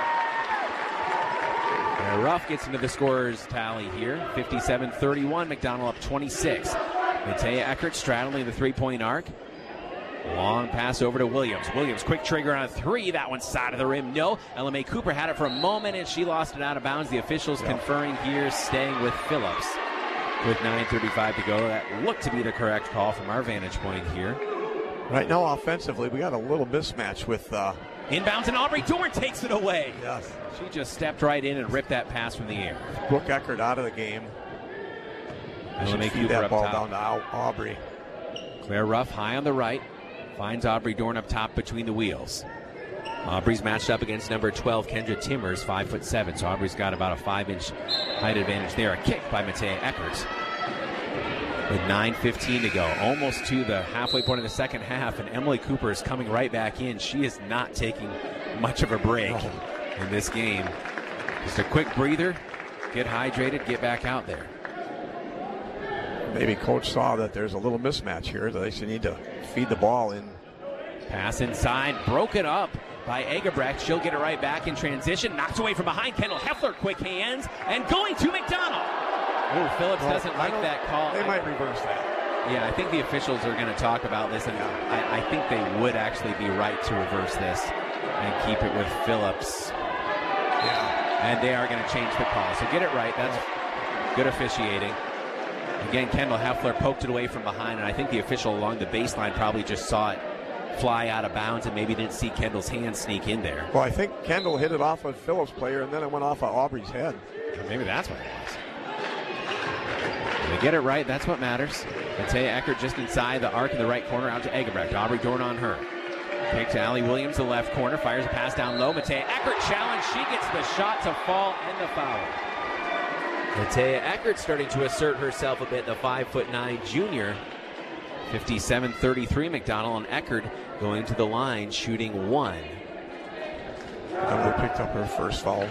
Claire Ruff gets into the scorer's tally here. fifty-seven thirty-one. McDonald up twenty-six. Matea Eckert straddling the three-point arc. Long pass over to Williams. Williams, quick trigger on a three. That one's side of the rim. No. Ella May Cooper had it for a moment, and she lost it out of bounds. The officials yeah. conferring here, staying with Phillips. With nine thirty-five to go. That looked to be the correct call from our vantage point here. Right now, offensively, we got a little mismatch with... Uh... Inbounds, and Aubrey Dorn takes it away. Yes. She just stepped right in and ripped that pass from the air. Brooke Eckert out of the game. Ella May Cooper that up ball top. down to Aubrey. Claire Ruff high on the right. Finds Aubrey Dorn up top between the wheels. Aubrey's matched up against number twelve, Kendra Timmers, five foot seven. So Aubrey's got about a five-inch height advantage there. A kick by Matea Eckert. With nine fifteen to go, almost to the halfway point of the second half, and Emily Cooper is coming right back in. She is not taking much of a break oh. in this game. Just a quick breather, get hydrated, get back out there. Maybe coach saw that there's a little mismatch here. They should need to feed the ball in. Pass inside, broken up by Egebrecht. She'll get it right back in transition. Knocked away from behind. Kendall Heffler, quick hands, and going to McDonald. Oh, Phillips well, doesn't like that call. They might reverse that. Yeah, I think the officials are going to talk about this, and I, I think they would actually be right to reverse this and keep it with Phillips. Yeah. And they are going to change the call. So get it right. That's good officiating. Again, Kendall Heffler poked it away from behind, and I think the official along the baseline probably just saw it fly out of bounds and maybe didn't see Kendall's hand sneak in there. Well, I think Kendall hit it off a Phillips player, and then it went off of Aubrey's head. Or maybe that's what it was. They get it right. That's what matters. Matea Eckert just inside the arc in the right corner out to Egebrecht. Aubrey Dorn on her. Kick to Allie Williams, the left corner. Fires a pass down low. Matea Eckert challenge. She gets the shot to fall and the foul. Matea Eckert starting to assert herself a bit, the five foot nine junior. fifty-seven thirty-three McDonald, and Eckert going to the line, shooting one. Emily picked up her first foul.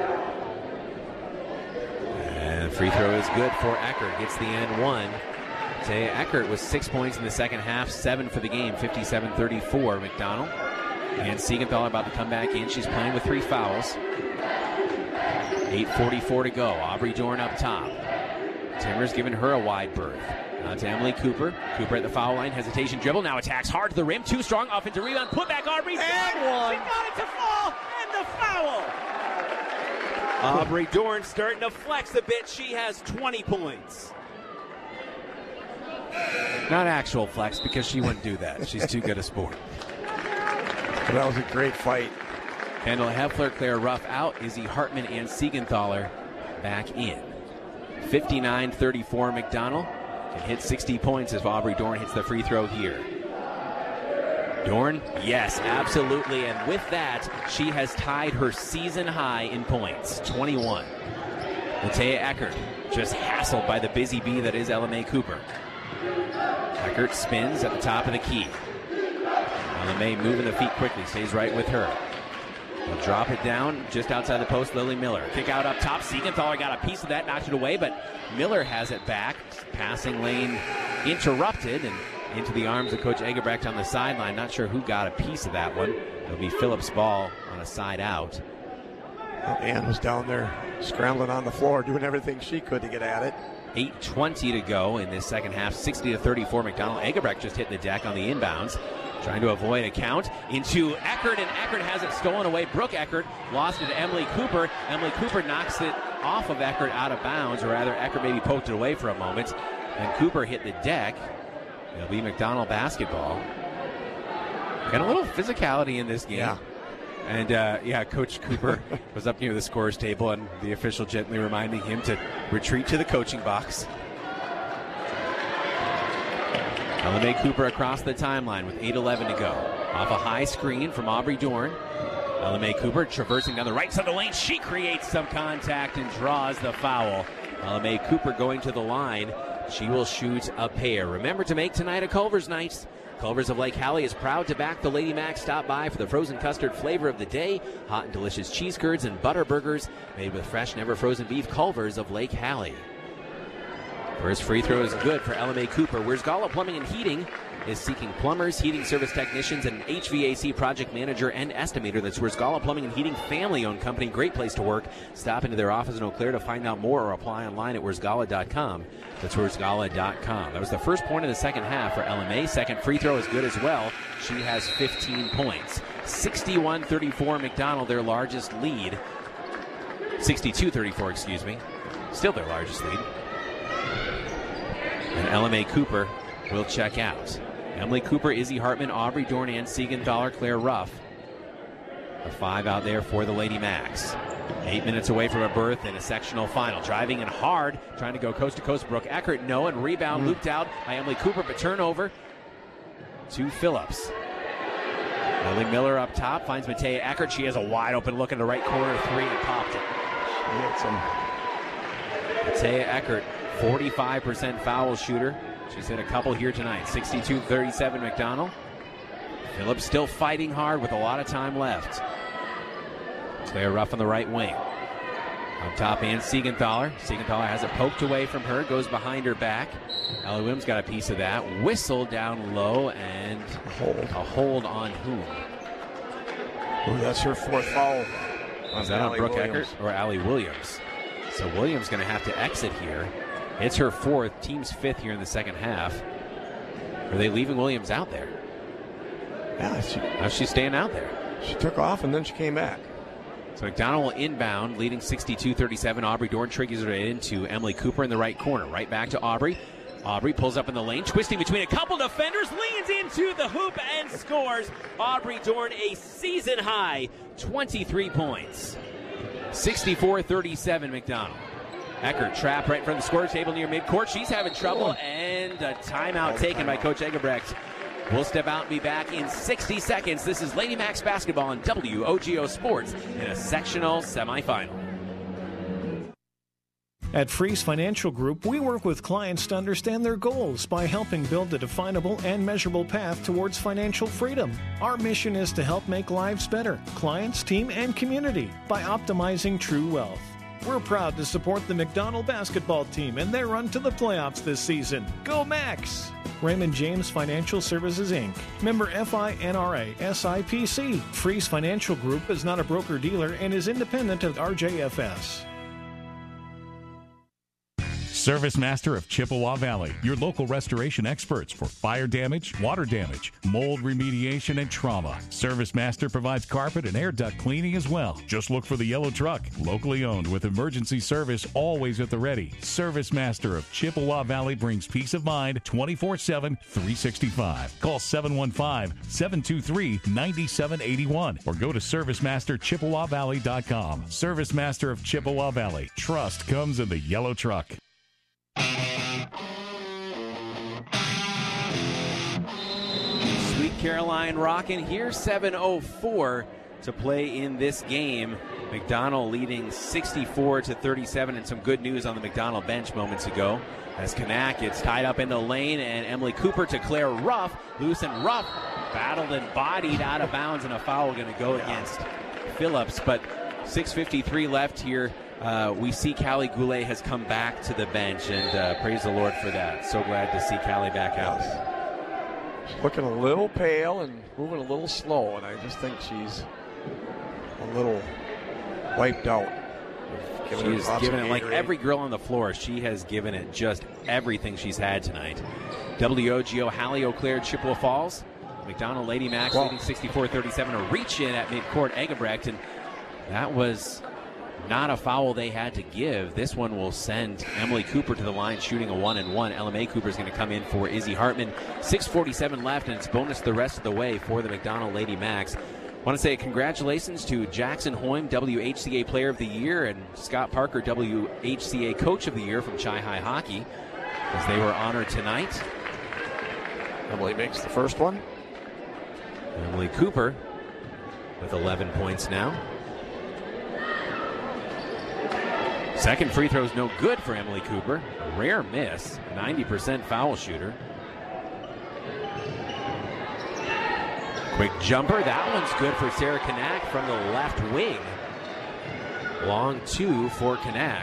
And free throw is good for Eckert. Gets the end one. Matea Eckert with six points in the second half, seven for the game, fifty-seven thirty-four McDonald. And Siegenthaler about to come back in. She's playing with three fouls. eight forty-four to go. Aubrey Dorn up top. Timmer's giving her a wide berth. Now to Emily Cooper. Cooper at the foul line. Hesitation dribble. Now attacks hard to the rim. Too strong. Offensive rebound. Put back Aubrey. And one. She got it to fall. And the foul. Aubrey Dorn starting to flex a bit. She has twenty points. Not actual flex, because she wouldn't do that. She's too good a sport. That was a great fight. Kendall Heffler, Claire Ruff out. Izzy Hartman and Siegenthaler back in. fifty-nine thirty-four McDonald can hit sixty points as Aubrey Dorn hits the free throw here. Dorn, yes, absolutely. And with that, she has tied her season high in points, twenty-one. Matea Eckert just hassled by the busy bee that is Ella May Cooper. Eckert spins at the top of the key. Ella May moving the feet quickly, stays right with her. They'll drop it down just outside the post. Lily Miller. Kick out up top. Siegenthaler got a piece of that, knocked it away, but Miller has it back. Passing lane interrupted and into the arms of Coach Egebrecht on the sideline. Not sure who got a piece of that one. It'll be Phillips' ball on a side out. Well, Ann was down there scrambling on the floor, doing everything she could to get at it. eight twenty to go in this second half. sixty to thirty-four. McDonald. Egebrecht just hitting the deck on the inbounds. Trying to avoid a count into Eckert, and Eckert has it stolen away. Brooke Eckert lost it to Emily Cooper. Emily Cooper knocks it off of Eckert out of bounds, or rather Eckert maybe poked it away for a moment. And Cooper hit the deck. It'll be McDonald basketball. Got a little physicality in this game. Yeah. And, uh, yeah, Coach Cooper was up near the scorer's table, and the official gently reminding him to retreat to the coaching box. Ella May Cooper across the timeline with eight eleven to go. Off a high screen from Aubrey Dorn. Ella May Cooper traversing down the right side of the lane. She creates some contact and draws the foul. Ella May Cooper going to the line. She will shoot a pair. Remember to make tonight a Culver's night. Culver's of Lake Hallie is proud to back the Lady Mac. Stop by for the frozen custard flavor of the day. Hot and delicious cheese curds and butter burgers made with fresh, never frozen beef. Culver's of Lake Hallie. First free throw is good for Ella May Cooper. Where's Gala Plumbing and Heating is seeking plumbers, heating service technicians, and an H V A C project manager and estimator. That's Wurzgala Plumbing and Heating, family-owned company. Great place to work. Stop into their office in Eau Claire to find out more or apply online at wurzgala dot com. That's wurzgala dot com. That was the first point of the second half for Ella May. Second free throw is good as well. She has fifteen points. sixty-one thirty-four McDonald, their largest lead. sixty-two thirty-four, excuse me. Still their largest lead. And Ella May Cooper will check out. Emily Cooper, Izzy Hartman, Aubrey Dorn, and Siegenthaler, Claire Ruff. The five out there for the Lady Macs. Eight minutes away from a berth in a sectional final. Driving in hard, trying to go coast to coast. Brooke Eckert, no, and rebound mm. looped out by Emily Cooper, but turnover to Phillips. Lily Miller up top, finds Matea Eckert. She has a wide open look in the right corner, three, and popped it. She hits him. Matea Eckert, forty-five percent foul shooter. She's hit a couple here tonight. sixty-two thirty-seven McDonald. Phillips still fighting hard with a lot of time left. Claire Ruff on the right wing. Up top, and Siegenthaler. Siegenthaler has it poked away from her, goes behind her back. Allie Williams got a piece of that. Whistle down low, and a hold, a hold on whom? Oh, that's her fourth foul. Was that on Brooke Eckert or Allie Williams? So Williams going to have to exit here. It's her fourth, team's fifth here in the second half. Are they leaving Williams out there? Yeah, she, how's she staying out there? She took off and then she came back. So McDonald will inbound, leading sixty-two thirty-seven. Aubrey Dorn triggers it into Emily Cooper in the right corner. Right back to Aubrey. Aubrey pulls up in the lane, twisting between a couple defenders, leans into the hoop and scores. Aubrey Dorn, a season-high twenty-three points. sixty-four thirty-seven McDonald. Eckert trapped right in front of the score table near midcourt. She's having trouble, and a timeout taken by Coach Egebrecht. We'll step out and be back in sixty seconds. This is Lady Max basketball on W O G O Sports in a sectional semifinal. At Freeze Financial Group, we work with clients to understand their goals by helping build a definable and measurable path towards financial freedom. Our mission is to help make lives better, clients, team, and community by optimizing true wealth. We're proud to support the McDonald basketball team and their run to the playoffs this season. Go Max! Raymond James Financial Services, Incorporated. Member F I N R A S I P C. Freeze Financial Group is not a broker-dealer and is independent of R J F S. Service Master of Chippewa Valley, your local restoration experts for fire damage, water damage, mold remediation, and trauma. Service Master provides carpet and air duct cleaning as well. Just look for the yellow truck, locally owned with emergency service always at the ready. Service Master of Chippewa Valley brings peace of mind twenty-four seven, three sixty-five. Call seven one five, seven two three, nine seven eight one or go to service master chippewa valley dot com. Service Master of Chippewa Valley. Trust comes in the yellow truck. Sweet Caroline rocking here, seven oh four to play in this game. McDonald leading sixty-four to thirty-seven, and some good news on the McDonald bench moments ago. As Kanak gets tied up in the lane, and Emily Cooper to Claire Ruff. Loose and Ruff battled and bodied out of bounds, and a foul going to go against Phillips. But six fifty-three left here. Uh, we see Callie Goulet has come back to the bench, and uh, praise the Lord for that. So glad to see Callie back out. Looking a little pale and moving a little slow, and I just think she's a little wiped out. She's given it like every girl on the floor. She has given it just everything she's had tonight. W O G O, Hallie Eau Claire, Chippewa Falls. McDonald Lady Max well, leading sixty-four thirty-seven. A reach in at midcourt, Egebrecht, and that was not a foul they had to give. This one will send Emily Cooper to the line shooting a one and one. Ella Mae Cooper is going to come in for Izzy Hartman. six forty-seven left, and it's bonus the rest of the way for the McDonald Lady Max. I want to say congratulations to Jackson Hoyme, W H C A Player of the Year, and Scott Parker, W H C A Coach of the Year from Chi High Hockey, as they were honored tonight. Emily makes the first one. Emily Cooper with eleven points now. Second free throw is no good for Emily Cooper. A rare miss, ninety percent foul shooter. Quick jumper, that one's good for Sarah Kanak from the left wing. Long two for Kanak.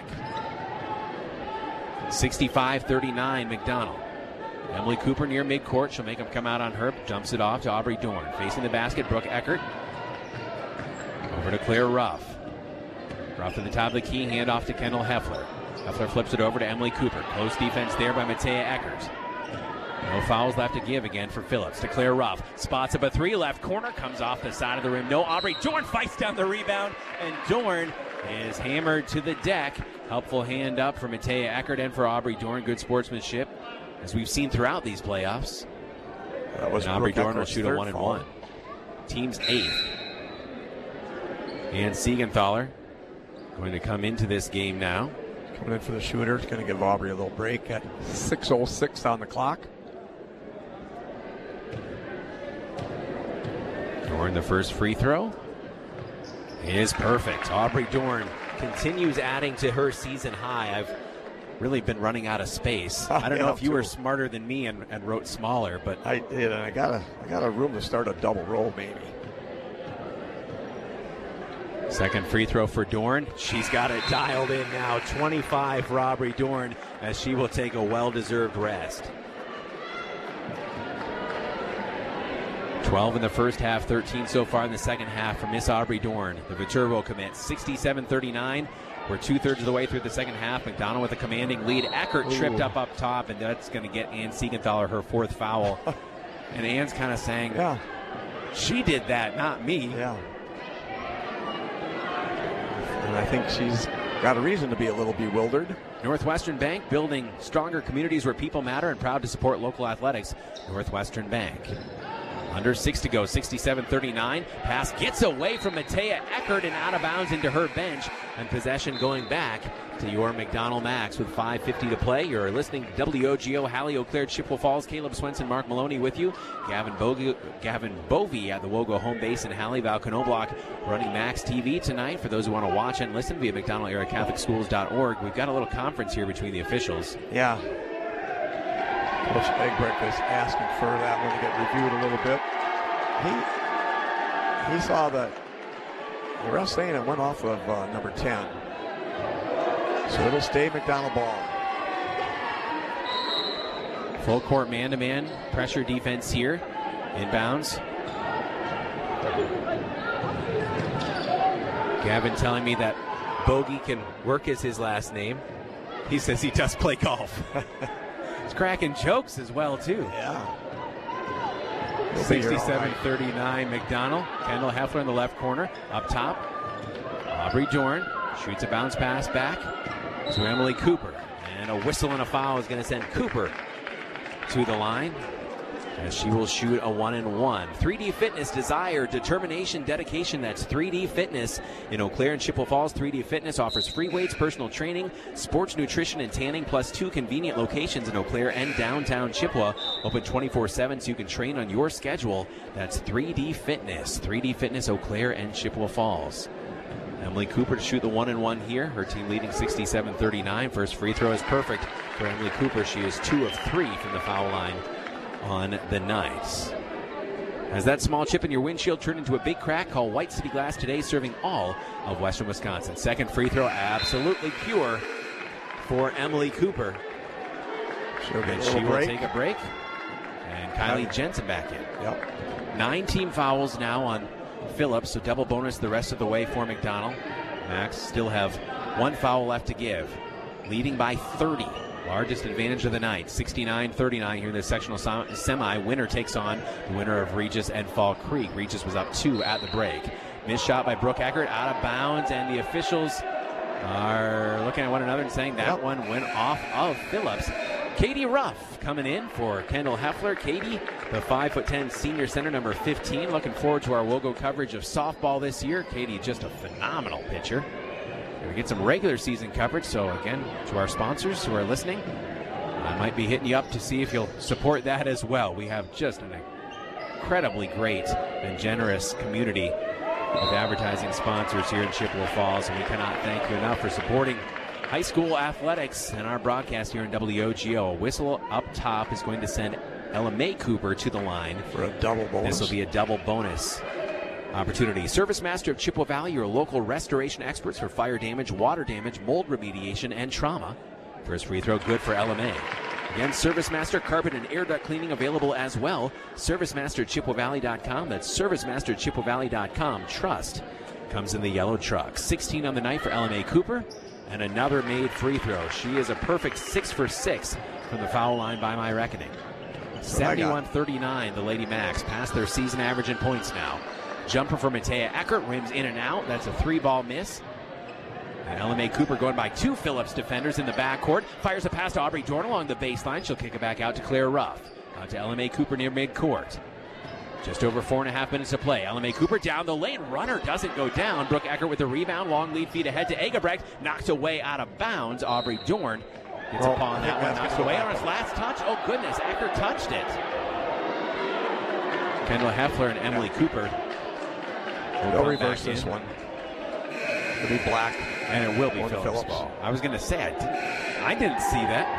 sixty-five thirty-nine McDonald. Emily Cooper near midcourt. She'll make him come out on her. Jumps it off to Aubrey Dorn. Facing the basket, Brooke Eckert. Over to Claire Ruff. Ruff at the top of the key, hand off to Kendall Heffler. Heffler flips it over to Emily Cooper. Close defense there by Matea Eckert. No fouls left to give again for Phillips. To Claire Ruff. Spots up a three. Left corner. Comes off the side of the rim. No. Aubrey Dorn fights down the rebound. And Dorn is hammered to the deck. Helpful hand up for Matea Eckert and for Aubrey Dorn. Good sportsmanship, as we've seen throughout these playoffs. That was and Aubrey Brooke Dorn will Eckert's shoot a one and foul. one. Team's eighth. And Siegenthaler going to come into this game now. Coming in for the shooter. It's going to give Aubrey a little break at six oh six on the clock. Dorn, the first free throw is perfect. Aubrey Dorn continues adding to her season high. I've really been running out of space. I don't know if you were smarter than me and, and wrote smaller, but I did, and I got a I got a room to start a double roll maybe. Second free throw for Dorn. She's got it dialed in now. twenty-five for Aubrey Dorn, as she will take a well-deserved rest. twelve in the first half, thirteen so far in the second half for Miss Aubrey Dorn. The Viterbo commit, sixty-seven thirty-nine. We're two-thirds of the way through the second half. McDonald with a commanding lead. Eckert Ooh. tripped up up top, and that's going to get Ann Siegenthaler her fourth foul. And Ann's kind of saying, yeah, she did that, not me. Yeah. think she's got a reason to be a little bewildered. Northwestern Bank, building stronger communities where people matter and proud to support local athletics. Northwestern Bank. Under six to go, sixty-seven thirty-nine. Pass gets away from Matea Eckert and out of bounds into her bench. And possession going back to your McDonald Max with five fifty to play. You're listening to W O G O, Hallie, Eau Claire, Chippewa Falls. Caleb Swenson, Mark Maloney with you. Gavin, Bo- Gavin Bovey at the Wogo home base in Hallie. Val Knobloch running Max T V tonight for those who want to watch and listen via McDonald Area Catholic Schools dot org. We've got a little conference here between the officials. Yeah. Coach Eggbrecht is asking for that one to get reviewed a little bit. He he saw that the ref saying it went off of uh, number ten. So it'll stay McDonald ball. Full court man-to-man pressure defense here. Inbounds. Gavin telling me that Bogey can work as his last name. He says he does play golf. He's cracking jokes as well, too. Yeah. sixty-seven thirty-nine McDonald. Kendall Heffler in the left corner. Up top, Aubrey Dorn shoots a bounce pass back to Emily Cooper. And a whistle and a foul is going to send Cooper to the line as she will shoot a one and one. three D Fitness, desire, determination, dedication. That's three D Fitness in Eau Claire and Chippewa Falls. three D Fitness offers free weights, personal training, sports nutrition, and tanning, plus two convenient locations in Eau Claire and downtown Chippewa. Open twenty-four seven so you can train on your schedule. That's three D Fitness. three D Fitness, Eau Claire and Chippewa Falls. Emily Cooper to shoot the one and one here. Her team leading sixty-seven thirty-nine. First free throw is perfect for Emily Cooper. She is two of three from the foul line on the night. Has that small chip in your windshield turned into a big crack? Call White City Glass today, serving all of Western Wisconsin. Second free throw, absolutely pure for Emily Cooper. She'll and she will break. take a break. And Kylie Jensen back in. Yep. Nine team fouls now on Phillips, so double bonus the rest of the way for McDonald. Max still have one foul left to give. Leading by thirty. Largest advantage of the night, sixty-nine thirty-nine here in the sectional semi. Winner takes on the winner of Regis and Fall Creek. Regis was up two at the break. Missed shot by Brooke Eckert, out of bounds, and the officials are looking at one another and saying that yep. one went off of Phillips. Katie Ruff coming in for Kendall Heffler. Katie, the five foot ten senior center, number fifteen. Looking forward to our Wogo coverage of softball this year. Katie, just a phenomenal pitcher. We get some regular season coverage, so again, to our sponsors who are listening, I might be hitting you up to see if you'll support that as well. We have just an incredibly great and generous community of advertising sponsors here in Chippewa Falls, and we cannot thank you enough for supporting high school athletics and our broadcast here in W O G O. A whistle up top is going to send Ella Mae Cooper to the line for a double bonus. This will be a double bonus opportunity. Service Master of Chippewa Valley, your local restoration experts for fire damage, water damage, mold remediation, and trauma. First free throw good for Ella Mae. Again, Service Master carpet and air duct cleaning available as well. Service Master at Chippewa Valley dot com. That's Service Master at Chippewa Valley dot com. Trust comes in the yellow truck. sixteen on the night for Ella Mae Cooper, and another made free throw. She is a perfect six for six from the foul line by my reckoning. seventy-one thirty-nine, the Lady Max past their season average in points now. Jumper for Matea Eckert, rims in and out. That's a three-ball miss. And Ella Mae Cooper going by two Phillips defenders in the backcourt. Fires a pass to Aubrey Dorn along the baseline. She'll kick it back out to Claire Ruff. Out to Ella Mae Cooper near midcourt. Just over four and a half minutes to play. Ella Mae Cooper down the lane. Runner doesn't go down. Brooke Eckert with a rebound. Long lead feed ahead to Egebrecht. Knocked away out of bounds. Aubrey Dorn gets oh, upon that one. Knocks away on his last touch. Oh, goodness. Eckert touched it. Kendall Heffler and Emily Cooper. They'll reverse this one. It'll be black. And it will be Phillips, Phillips ball. I was going to say, I didn't, I didn't see that.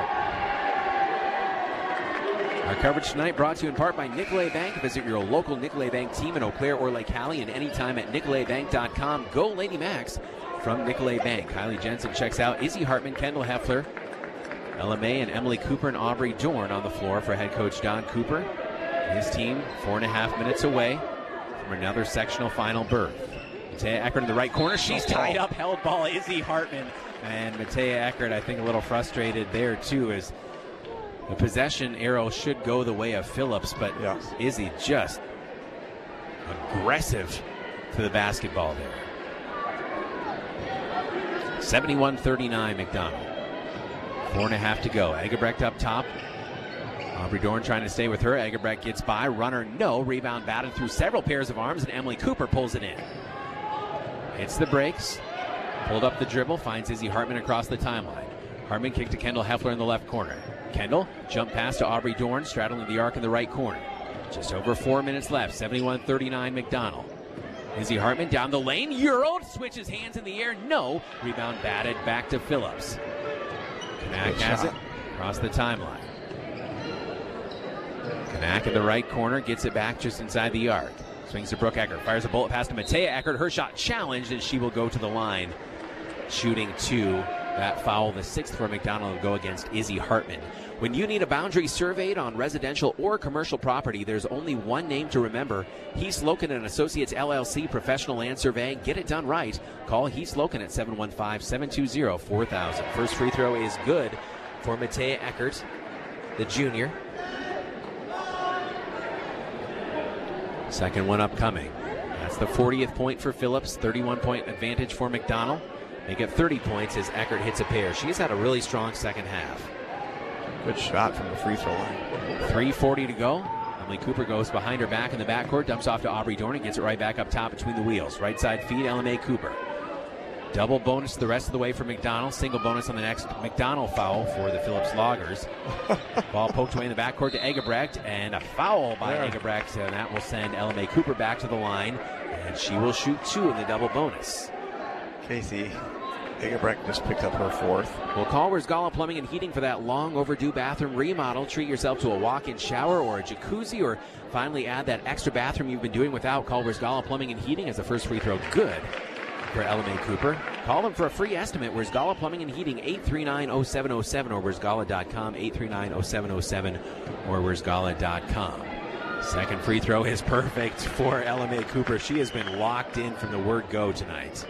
Our coverage tonight brought to you in part by Nicolet Bank. Visit your local Nicolet Bank team in Eau Claire or Lake Hallie and anytime at nicolet bank dot com. Go Lady Max from Nicolet Bank. Kylie Jensen checks out Izzy Hartman, Kendall Heffler, Ella Mae, and Emily Cooper and Aubrey Dorn on the floor for head coach Don Cooper. His team four and a half minutes away from another sectional final berth. Matea Eckert in the right corner. She's tied up. Held ball, Izzy Hartman. And Matea Eckert, I think, a little frustrated there, too, as the possession arrow should go the way of Phillips, but yeah. Izzy just aggressive to the basketball there. seventy-one thirty-nine McDonald. Four and a half to go. Egebrecht up top. Aubrey Dorn trying to stay with her. Egebrecht gets by. Runner, no. Rebound batted through several pairs of arms, and Emily Cooper pulls it in. Hits the brakes. Pulled up the dribble. Finds Izzy Hartman across the timeline. Hartman kick to Kendall Heffler in the left corner. Kendall, jump pass to Aubrey Dorn, straddling the arc in the right corner. Just over four minutes left. seventy-one thirty-nine McDonald. Izzy Hartman down the lane. Euroed. Switches hands in the air. No. Rebound batted back to Phillips. Kanak has it across the timeline. Kanak in the right corner, gets it back just inside the arc. Swings to Brooke Eckert, fires a bullet pass to Matea Eckert. Her shot challenged, and she will go to the line, shooting two. That foul, the sixth for McDonald, will go against Izzy Hartman. When you need a boundary surveyed on residential or commercial property, there's only one name to remember. Heath Loken and Associates L L C, Professional Land Surveying. Get it done right. Call Heath Loken at seven one five, seven two zero, four thousand. First free throw is good for Matea Eckert, the junior. Second one upcoming. That's the fortieth point for Phillips. thirty-one point advantage for McDonald. Make it thirty points as Eckert hits a pair. She's had a really strong second half. Good shot from the free throw line. three forty to go. Emily Cooper goes behind her back in the backcourt, dumps off to Aubrey Dorn and gets it right back up top between the wheels. Right side feed, Ella Mae Cooper. Double bonus the rest of the way for McDonald. Single bonus on the next McDonald foul for the Phillips Loggers. Ball poked away in the backcourt to Egebrecht, and a foul by yeah. Egebrecht, and that will send Ella Mae Cooper back to the line, and she will shoot two in the double bonus. Casey Egebrecht just picked up her fourth. Well, Culver's Gala Plumbing and Heating for that long overdue bathroom remodel. Treat yourself to a walk-in shower or a jacuzzi, or finally add that extra bathroom you've been doing without. Culver's Gala Plumbing and Heating as the first free throw good for Ella Mae Cooper. Call them for a free estimate. Where's Gala Plumbing and Heating? eight three nine, oh seven oh seven or where's gala dot com, eight three nine, oh seven oh seven or where's gala dot com. Second free throw is perfect for Ella Mae Cooper. She has been locked in from the word go tonight.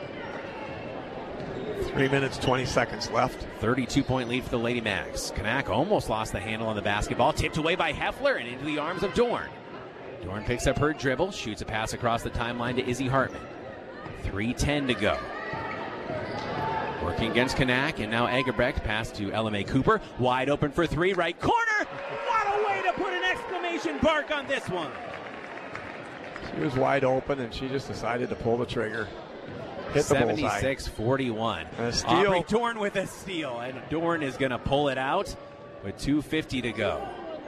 Three minutes, twenty seconds left. thirty-two point lead for the Lady Macs. Kanak almost lost the handle on the basketball. Tipped away by Heffler and into the arms of Dorn. Dorn picks up her dribble, shoots a pass across the timeline to Izzy Hartman. three ten to go. Working against Kanak, and now Egebrecht pass to Ella Mae Cooper. Wide open for three, right corner. What a way to put an exclamation mark on this one. She was wide open, and she just decided to pull the trigger. Hit the bullseye. seventy-six forty-one. A steal. Aubrey Dorn with a steal, and Dorn is going to pull it out with two fifty to go.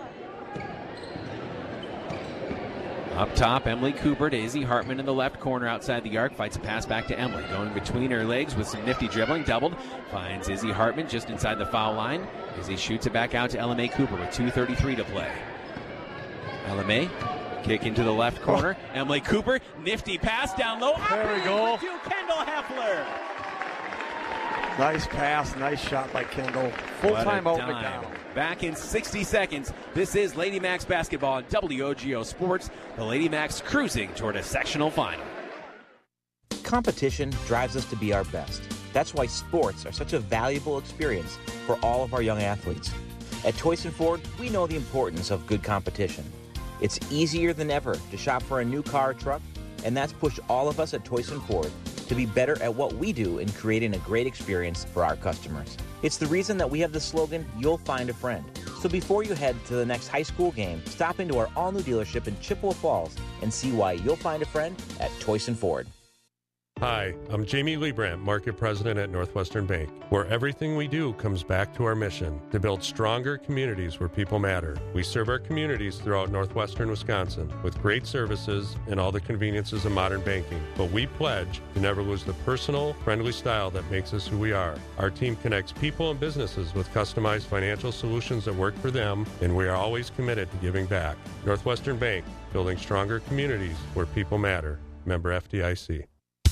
Up top, Emily Cooper to Izzy Hartman in the left corner outside the arc. Fights a pass back to Emily. Going between her legs with some nifty dribbling. Doubled. Finds Izzy Hartman just inside the foul line. Izzy shoots it back out to Ella Mae Cooper with two thirty-three to play. Ella Mae, kick into the left corner. Oh. Emily Cooper, nifty pass down low. There we go. To Kendall Heffler. Nice pass, nice shot by Kendall. Full time out McDonald. Back in sixty seconds. This is Lady Macs basketball on W O G O Sports. The Lady Macs cruising toward a sectional final. Competition drives us to be our best. That's why sports are such a valuable experience for all of our young athletes. At Toyson Ford, we know the importance of good competition. It's easier than ever to shop for a new car or truck, and that's pushed all of us at Toyson Ford to be better at what we do in creating a great experience for our customers. It's the reason that we have the slogan, "You'll find a friend." So before you head to the next high school game, stop into our all-new dealership in Chippewa Falls and see why you'll find a friend at Toyson Ford. Hi, I'm Jamie Liebrandt, Market President at Northwestern Bank, where everything we do comes back to our mission, to build stronger communities where people matter. We serve our communities throughout Northwestern Wisconsin with great services and all the conveniences of modern banking. But we pledge to never lose the personal, friendly style that makes us who we are. Our team connects people and businesses with customized financial solutions that work for them, and we are always committed to giving back. Northwestern Bank, building stronger communities where people matter. Member F D I C.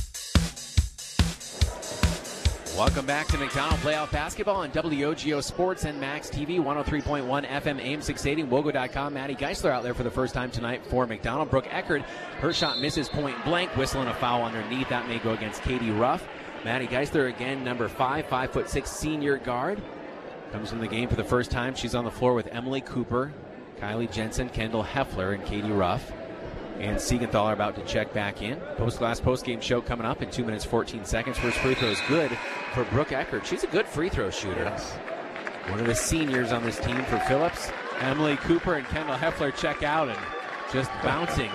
Welcome back to McDonald Playoff Basketball on W O G O Sports and Max T V, one oh three point one F M, A M six eighty, Wogo dot com. Maddie Geisler out there for the first time tonight for McDonald. Brooke Eckert, her shot misses point blank, whistling a foul underneath. That may go against Katie Ruff. Maddie Geisler, again, number five, five foot six senior guard. Comes in the game for the first time. She's on the floor with Emily Cooper, Kylie Jensen, Kendall Heffler, and Katie Ruff. And Siegenthaler are about to check back in. Post-glass post-game show coming up in two minutes, fourteen seconds. First free throw is good for Brooke Eckert. She's a good free throw shooter. Yes. One of the seniors on this team for Phillips. Emily Cooper and Kendall Heffler check out and just bouncing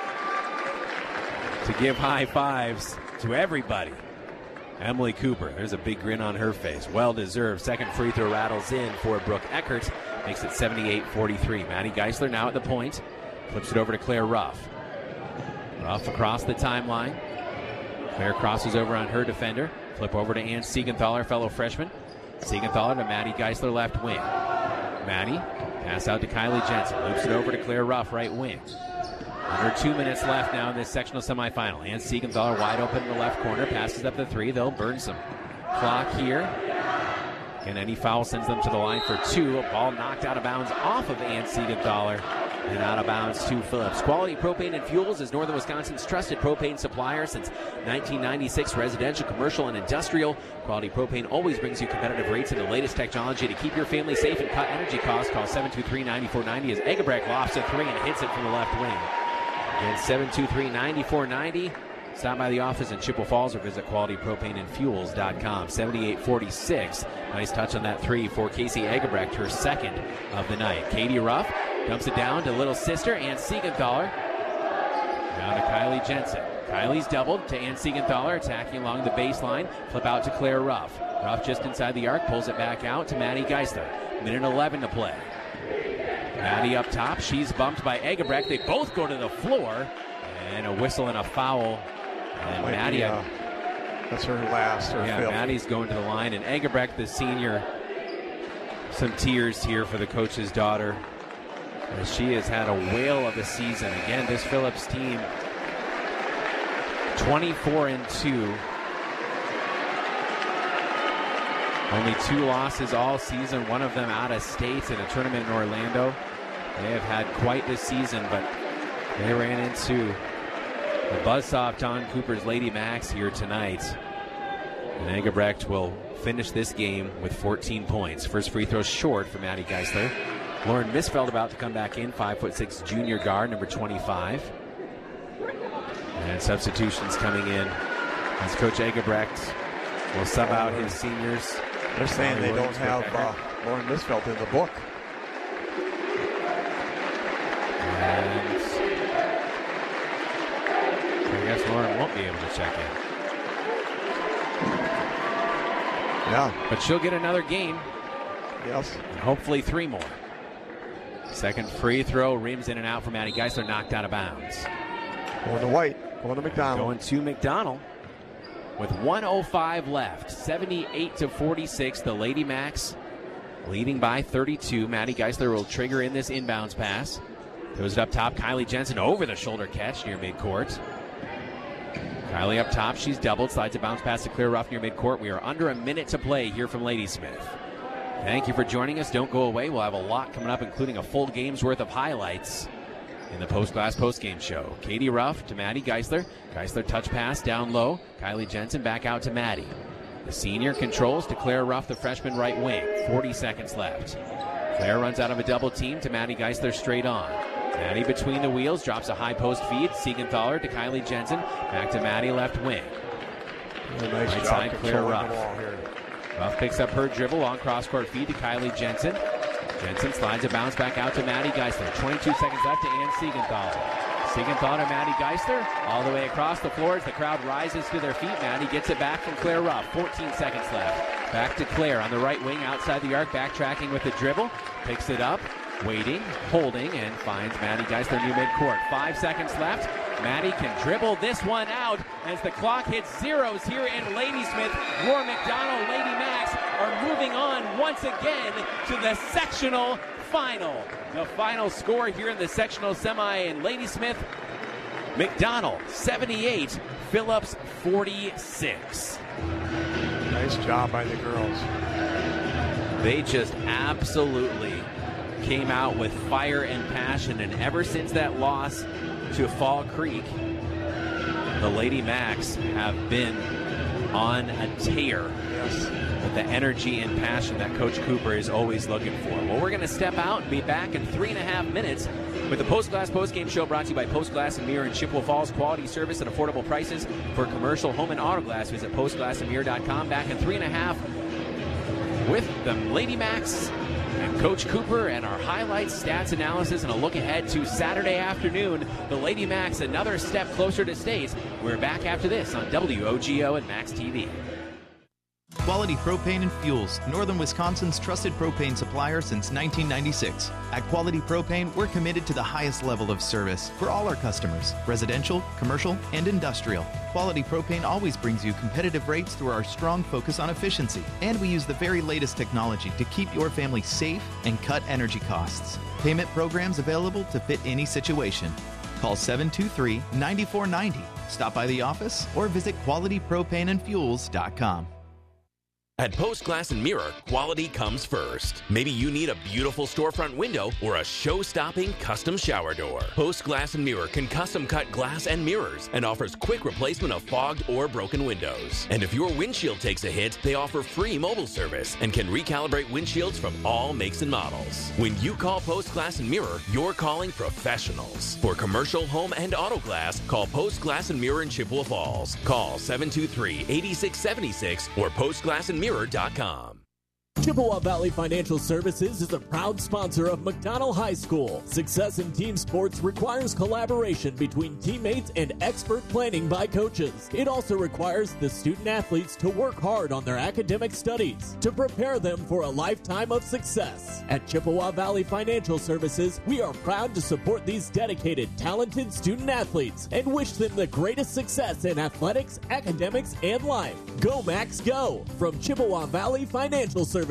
to give high fives to everybody. Emily Cooper, there's a big grin on her face. Well-deserved. Second free throw rattles in for Brooke Eckert. Makes it seventy-eight forty-three. Maddie Geisler now at the point. Flips it over to Claire Ruff. Ruff across the timeline. Claire crosses over on her defender. Flip over to Ann Siegenthaler, fellow freshman. Siegenthaler to Maddie Geisler, left wing. Maddie, pass out to Kylie Jensen. Loops it over to Claire Ruff, right wing. Under two minutes left now in this sectional semifinal. Ann Siegenthaler wide open in the left corner. Passes up the three. They'll burn some clock here. And any foul sends them to the line for two. A ball knocked out of bounds off of Ann Siegenthaler and out of bounds to Phillips. Quality Propane and Fuels is Northern Wisconsin's trusted propane supplier since nineteen ninety-six. Residential, commercial, and industrial. Quality Propane always brings you competitive rates and the latest technology to keep your family safe and cut energy costs. Call seven two three, nine four nine zero as Egebrecht lofts a three and hits it from the left wing. Again, seven two three, nine four nine zero. Stop by the office in Chippewa Falls or visit quality propane and fuels dot com. seventy-eight forty-six. Nice touch on that three for Casey Egebrecht, her second of the night. Katie Ruff dumps it down to little sister Ann Siegenthaler. Down to Kylie Jensen. Kylie's doubled to Ann Siegenthaler, attacking along the baseline. Flip out to Claire Ruff. Ruff just inside the arc, pulls it back out to Maddie Geisler. Minute eleven to play. Maddie up top. She's bumped by Egebrecht. They both go to the floor. And a whistle and a foul. And Might Maddie, be, uh, that's her last. Her yeah, fifth. Maddie's going to the line, and Egebrecht, the senior, some tears here for the coach's daughter, as she has had a whale of a season. Again, this Phillips team, twenty-four and two, only two losses all season. One of them out of state in a tournament in Orlando. They have had quite the season, but they ran into the buzzsaw Don Cooper's Lady Max here tonight. And Egebrecht will finish this game with fourteen points. First free throw short for Maddie Geisler. Lauren Misfeld about to come back in, five foot six junior guard, number twenty-five. And substitutions coming in as Coach Egebrecht will sub out his seniors. They're saying they don't have uh, Lauren Misfeld in the book. And I guess Lauren won't be able to check in. Yeah. But she'll get another game. Yes. And hopefully three more. Second free throw, rims in and out for Maddie Geisler, knocked out of bounds. Going to White, going to McDonald. Going to McDonald with one oh five left. seventy-eight to forty-six, the Lady Max leading by thirty-two. Maddie Geisler will trigger in this inbounds pass. Throws it up top. Kylie Jensen over the shoulder catch near midcourt. Kylie up top. She's doubled. Slides a bounce pass to Claire Ruff near midcourt. We are under a minute to play here from Ladysmith. Thank you for joining us. Don't go away. We'll have a lot coming up, including a full game's worth of highlights in the post-glass post-game show. Katie Ruff to Maddie Geisler. Geisler touch pass down low. Kylie Jensen back out to Maddie. The senior controls to Claire Ruff, the freshman right wing. forty seconds left. Claire runs out of a double team to Maddie Geisler straight on. Maddie between the wheels, drops a high post feed. Siegenthaler to Kylie Jensen. Back to Maddie left wing. Really nice right job side, Claire Ruff. Here. Ruff picks up her dribble, long cross-court feed to Kylie Jensen. Jensen slides a bounce back out to Maddie Geisler. twenty-two seconds left to Ann Siegenthaler. Siegenthaler to Maddie Geisler. All the way across the floor as the crowd rises to their feet. Maddie gets it back from Claire Ruff. fourteen seconds left. Back to Claire on the right wing outside the arc. Backtracking with the dribble. Picks it up. Waiting, holding, and finds Maddie Geisler near midcourt. Five seconds left. Maddie can dribble this one out as the clock hits zeros here in Ladysmith. Roar McDonald, Lady Max are moving on once again to the sectional final. The final score here in the sectional semi in Ladysmith. McDonald seventy-eight, Phillips forty-six. Nice job by the girls. They just absolutely came out with fire and passion, and ever since that loss to Fall Creek, the Lady Max have been on a tear. Yes. but the energy and passion that Coach Cooper is always looking for. Well, we're going to step out and be back in three and a half minutes with the Post Glass Postgame Show, brought to you by Post Glass and Mirror in Chippewa Falls. Quality service at affordable prices for commercial, home, and auto glass. Visit post glass and mirror dot com. Back in three and a half with the Lady Macs and Coach Cooper and our highlights, stats, analysis, and a look ahead to Saturday afternoon. The Lady Macs another step closer to state. We're back after this on W O G O and Max T V. Quality Propane and Fuels, Northern Wisconsin's trusted propane supplier since nineteen ninety-six. At Quality Propane, we're committed to the highest level of service for all our customers, residential, commercial, and industrial. Quality Propane always brings you competitive rates through our strong focus on efficiency, and we use the very latest technology to keep your family safe and cut energy costs. Payment programs available to fit any situation. Call seven two three, nine four nine zero. Stop by the office or visit quality propane and fuels dot com. At Post Glass and Mirror, quality comes first. Maybe you need a beautiful storefront window or a show-stopping custom shower door. Post Glass and Mirror can custom cut glass and mirrors and offers quick replacement of fogged or broken windows. And if your windshield takes a hit, they offer free mobile service and can recalibrate windshields from all makes and models. When you call Post Glass and Mirror, you're calling professionals. For commercial, home, and auto glass, call Post Glass and Mirror in Chippewa Falls. Call seven two three, eight six seven six or post glass and mirror dot com. Chippewa Valley Financial Services is a proud sponsor of McDonald High School. Success in team sports requires collaboration between teammates and expert planning by coaches. It also requires the student athletes to work hard on their academic studies to prepare them for a lifetime of success. At Chippewa Valley Financial Services, we are proud to support these dedicated, talented student athletes and wish them the greatest success in athletics, academics, and life. Go Max Go! From Chippewa Valley Financial Services.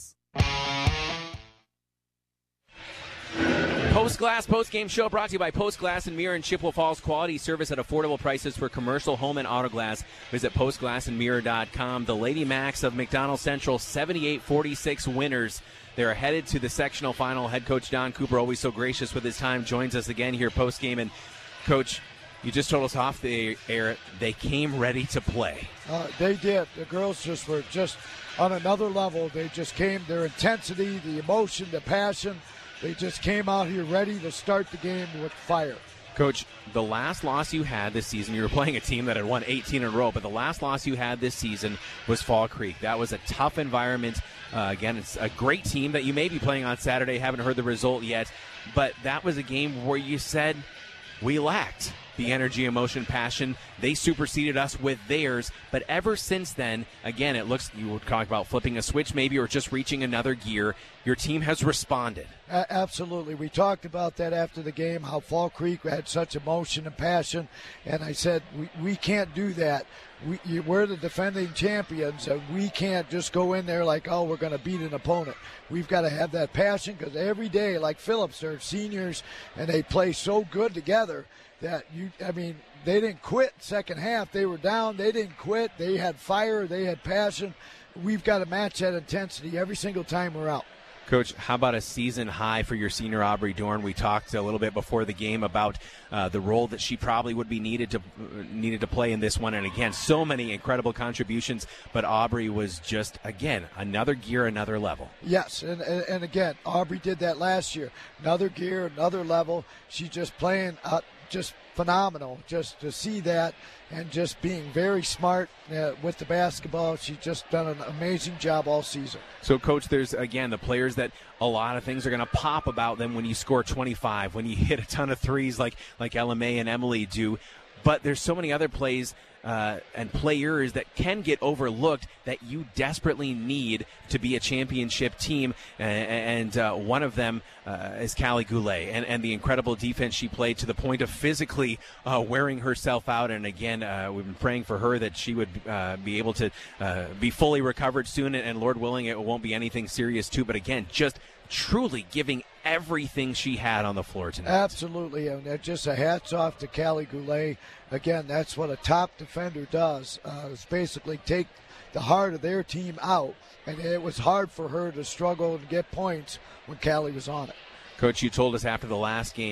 Post Glass Post Game Show brought to you by Post Glass and Mirror in Chippewa Falls. Quality service at affordable prices for commercial, home, and auto glass. Visit post glass and mirror dot com. The Lady Macs of McDonald Central, seventy-eight forty-six winners. They're headed to the sectional final. Head coach Don Cooper, always so gracious with his time, joins us again here post game. And Coach, you just told us off the air they came ready to play. Uh, they did. The girls just were just on another level. They just came, their intensity, the emotion, the passion, they just came out here ready to start the game with fire. Coach, the last loss you had this season, you were playing a team that had won eighteen in a row, but the last loss you had this season was Fall Creek. That was a tough environment. Uh, again, it's a great team that you may be playing on Saturday. Haven't heard the result yet, but that was a game where you said we lacked the energy, emotion, passion. They superseded us with theirs. But ever since then, again, it looks, you would talk about flipping a switch maybe or just reaching another gear. Your team has responded. A- absolutely. We talked about that after the game, how Fall Creek had such emotion and passion. And I said, we, we can't do that. We, you, we're the defending champions, and we can't just go in there like, oh, we're going to beat an opponent. We've got to have that passion because every day, like Phillips, they're seniors, and they play so good together that you, I mean, they didn't quit second half. They were down. They didn't quit. They had fire. They had passion. We've got to match that intensity every single time we're out. Coach, how about a season high for your senior Aubrey Dorn? We talked a little bit before the game about uh, the role that she probably would be needed to uh, needed to play in this one. And again, so many incredible contributions, but Aubrey was just, again, another gear, another level. Yes, and, and, and again, Aubrey did that last year. Another gear, another level. She's just playing uh, just phenomenal just to see that, and just being very smart uh, with the basketball. She's just done an amazing job all season. So, Coach, there's, again, the players that a lot of things are going to pop about them when you score twenty-five, when you hit a ton of threes like, like Ella May and Emily do. But there's so many other plays uh, and players that can get overlooked that you desperately need to be a championship team. And, and uh, one of them uh, is Callie Goulet, and, and the incredible defense she played to the point of physically uh, wearing herself out. And again, uh, we've been praying for her that she would uh, be able to uh, be fully recovered soon. And, and Lord willing, it won't be anything serious too. But again, just truly giving everything she had on the floor tonight. Absolutely, and just a hats off to Callie Goulet. Again, that's what a top defender does, uh, is basically take the heart of their team out, and it was hard for her to struggle and get points when Callie was on it. Coach, you told us after the last game,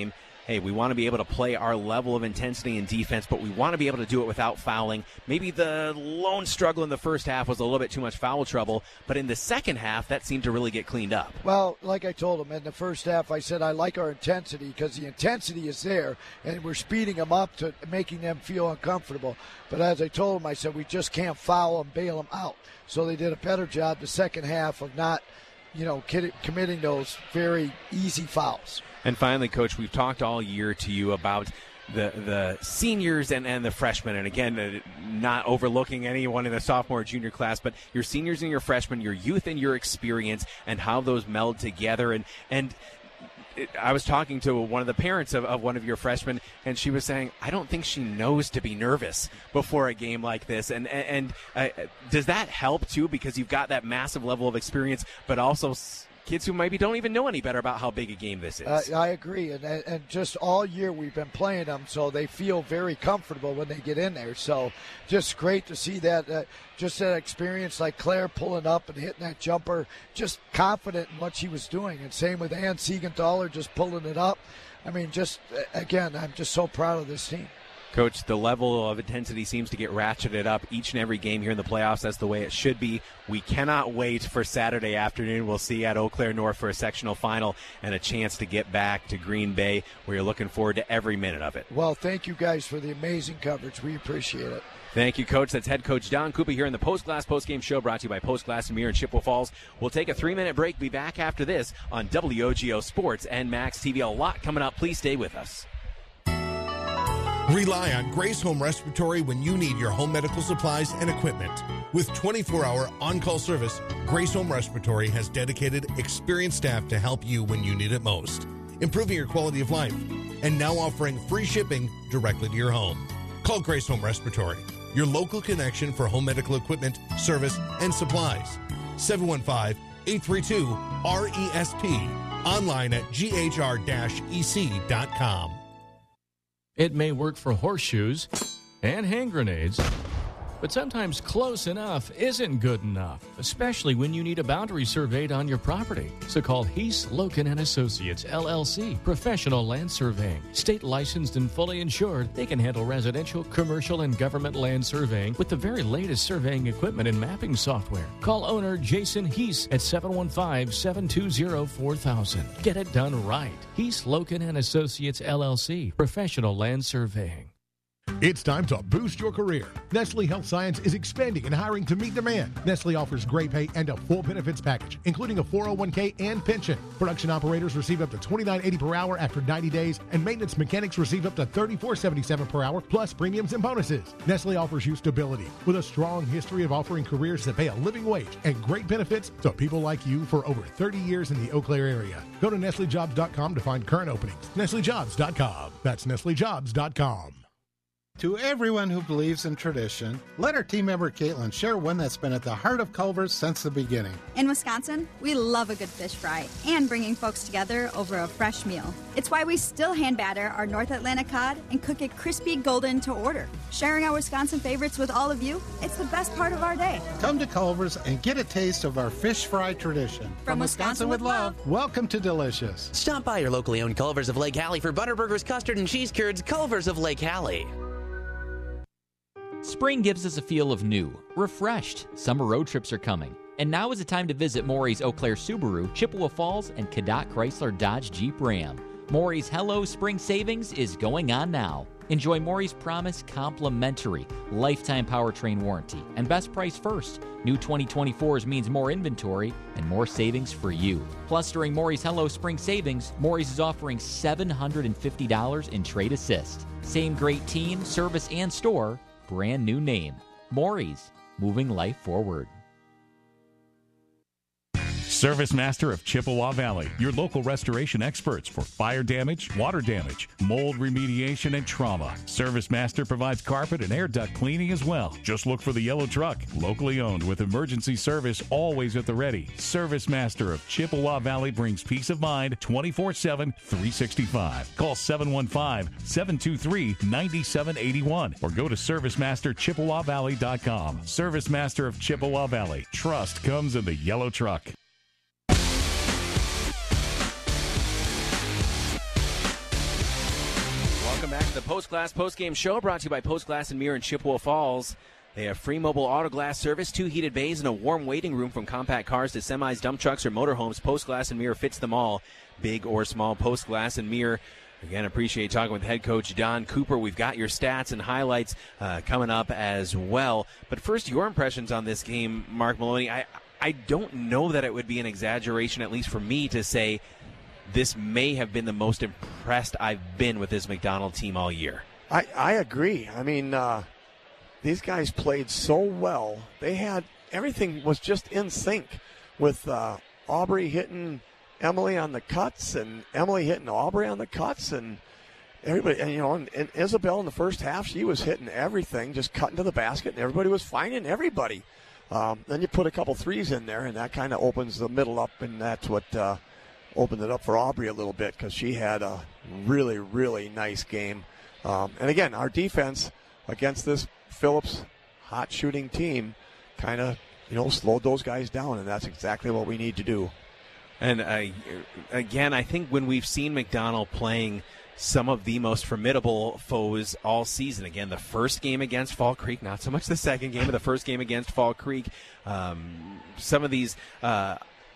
hey, we want to be able to play our level of intensity and defense, but we want to be able to do it without fouling. Maybe the lone struggle in the first half was a little bit too much foul trouble, but in the second half, that seemed to really get cleaned up. Well, like I told him in the first half, I said I like our intensity because the intensity is there, and we're speeding them up to making them feel uncomfortable. But as I told him, I said we just can't foul them, bail them out. So they did a better job the second half of not, you know, committing those very easy fouls. And finally, Coach, we've talked all year to you about the the seniors and, and the freshmen. And again, uh, not overlooking anyone in the sophomore or junior class, but your seniors and your freshmen, your youth and your experience, and how those meld together. And, and it, I was talking to one of the parents of, of one of your freshmen, and she was saying, I don't think she knows to be nervous before a game like this. And, and, and uh, does that help, too, because you've got that massive level of experience, but also s- kids who maybe don't even know any better about how big a game this is? Uh, I agree, and and just all year we've been playing them, so they feel very comfortable when they get in there. So just great to see that, uh, just that experience, like Claire pulling up and hitting that jumper, just confident in what she was doing. And same with Ann Siegenthaler, just pulling it up. I mean, just, again, I'm just so proud of this team. Coach, the level of intensity seems to get ratcheted up each and every game here in the playoffs. That's the way it should be. We cannot wait for Saturday afternoon. We'll see you at Eau Claire North for a sectional final and a chance to get back to Green Bay, where you're looking forward to every minute of it. Well, thank you guys for the amazing coverage. We appreciate it. Thank you, Coach. That's head coach Don Koopa here in the Post Glass Postgame Show, brought to you by Post Glass and Mirror in Chippewa Falls. We'll take a three-minute break. Be back after this on W O G O Sports and Max T V. A lot coming up. Please stay with us. Rely on Grace Home Respiratory when you need your home medical supplies and equipment. With twenty-four hour on-call service, Grace Home Respiratory has dedicated, experienced staff to help you when you need it most, improving your quality of life, and now offering free shipping directly to your home. Call Grace Home Respiratory, your local connection for home medical equipment, service, and supplies. seven one five, eight three two, R E S P. Online at G H R E C dot com. It may work for horseshoes and hand grenades, but sometimes close enough isn't good enough, especially when you need a boundary surveyed on your property. So call Heath, Loken and Associates, L L C, Professional Land Surveying. State licensed and fully insured, they can handle residential, commercial, and government land surveying with the very latest surveying equipment and mapping software. Call owner Jason Heath at seven one five, seven two zero, four thousand. Get it done right. Heath, Loken and Associates, L L C, Professional Land Surveying. It's time to boost your career. Nestle Health Science is expanding and hiring to meet demand. Nestle offers great pay and a full benefits package, including a four oh one k and pension. Production operators receive up to twenty-nine dollars and eighty cents per hour after ninety days, and maintenance mechanics receive up to thirty-four dollars and seventy-seven cents per hour, plus premiums and bonuses. Nestle offers you stability with a strong history of offering careers that pay a living wage and great benefits to people like you for over thirty years in the Eau Claire area. Go to Nestle Jobs dot com to find current openings. Nestle Jobs dot com. That's Nestle Jobs dot com. To everyone who believes in tradition, let our team member Caitlin share one that's been at the heart of Culver's since the beginning. In Wisconsin, we love a good fish fry and bringing folks together over a fresh meal. It's why we still hand batter our North Atlantic cod and cook it crispy golden to order. Sharing our Wisconsin favorites with all of you, it's the best part of our day. Come to Culver's and get a taste of our fish fry tradition. From, From Wisconsin, Wisconsin with love. love, welcome to Delicious. Stop by your locally owned Culver's of Lake Hallie for Butterburgers, custard, and cheese curds. Culver's of Lake Hallie. Spring gives us a feel of new, refreshed. Summer road trips are coming. And now is the time to visit Maury's Eau Claire Subaru, Chippewa Falls, and Cadott Chrysler Dodge Jeep Ram. Maury's Hello Spring Savings is going on now. Enjoy Maury's Promise complimentary lifetime powertrain warranty and best price first. New twenty twenty-fours means more inventory and more savings for you. Plus, during Maury's Hello Spring Savings, Maury's is offering seven hundred fifty dollars in trade assist. Same great team, service, and store. Brand new name. Maury's, moving life forward. Service Master of Chippewa Valley, your local restoration experts for fire damage, water damage, mold remediation, and trauma. Service Master provides carpet and air duct cleaning as well. Just look for the yellow truck, locally owned with emergency service always at the ready. Service Master of Chippewa Valley brings peace of mind twenty-four seven, three sixty-five. Call seven one five, seven two three, nine seven eight one or go to service master chippewa valley dot com. Service Master of Chippewa Valley. Trust comes in the yellow truck. to the Post Glass Postgame Show, brought to you by Post Glass and Mirror in Chippewa Falls. They have free mobile auto glass service, two heated bays, and a warm waiting room. From compact cars to semis, dump trucks, or motorhomes, Post Glass and Mirror fits them all, big or small. Post Glass and Mirror. Again, appreciate talking with head coach Don Cooper. We've got your stats and highlights uh, coming up as well. But first, your impressions on this game, Mark Maloney. I, I don't know that it would be an exaggeration, at least for me, to say this may have been the most impressed I've been with this McDonald team all year. I, I agree. I mean, uh, these guys played so well. They had everything was just in sync with uh, Aubrey hitting Emily on the cuts and Emily hitting Aubrey on the cuts and everybody. And you know, and, and Isabel in the first half, she was hitting everything, just cutting to the basket, and everybody was finding everybody. Um, then you put a couple threes in there, and that kind of opens the middle up, and that's what uh, opened it up for Aubrey a little bit because she had a really, really nice game. Um, and again, our defense against this Phillips hot shooting team kind of, you know, slowed those guys down, and that's exactly what we need to do. And uh, again, I think when we've seen McDonald playing some of the most formidable foes all season, again, the first game against Fall Creek, not so much the second game, but the first game against Fall Creek, um, some of these uh,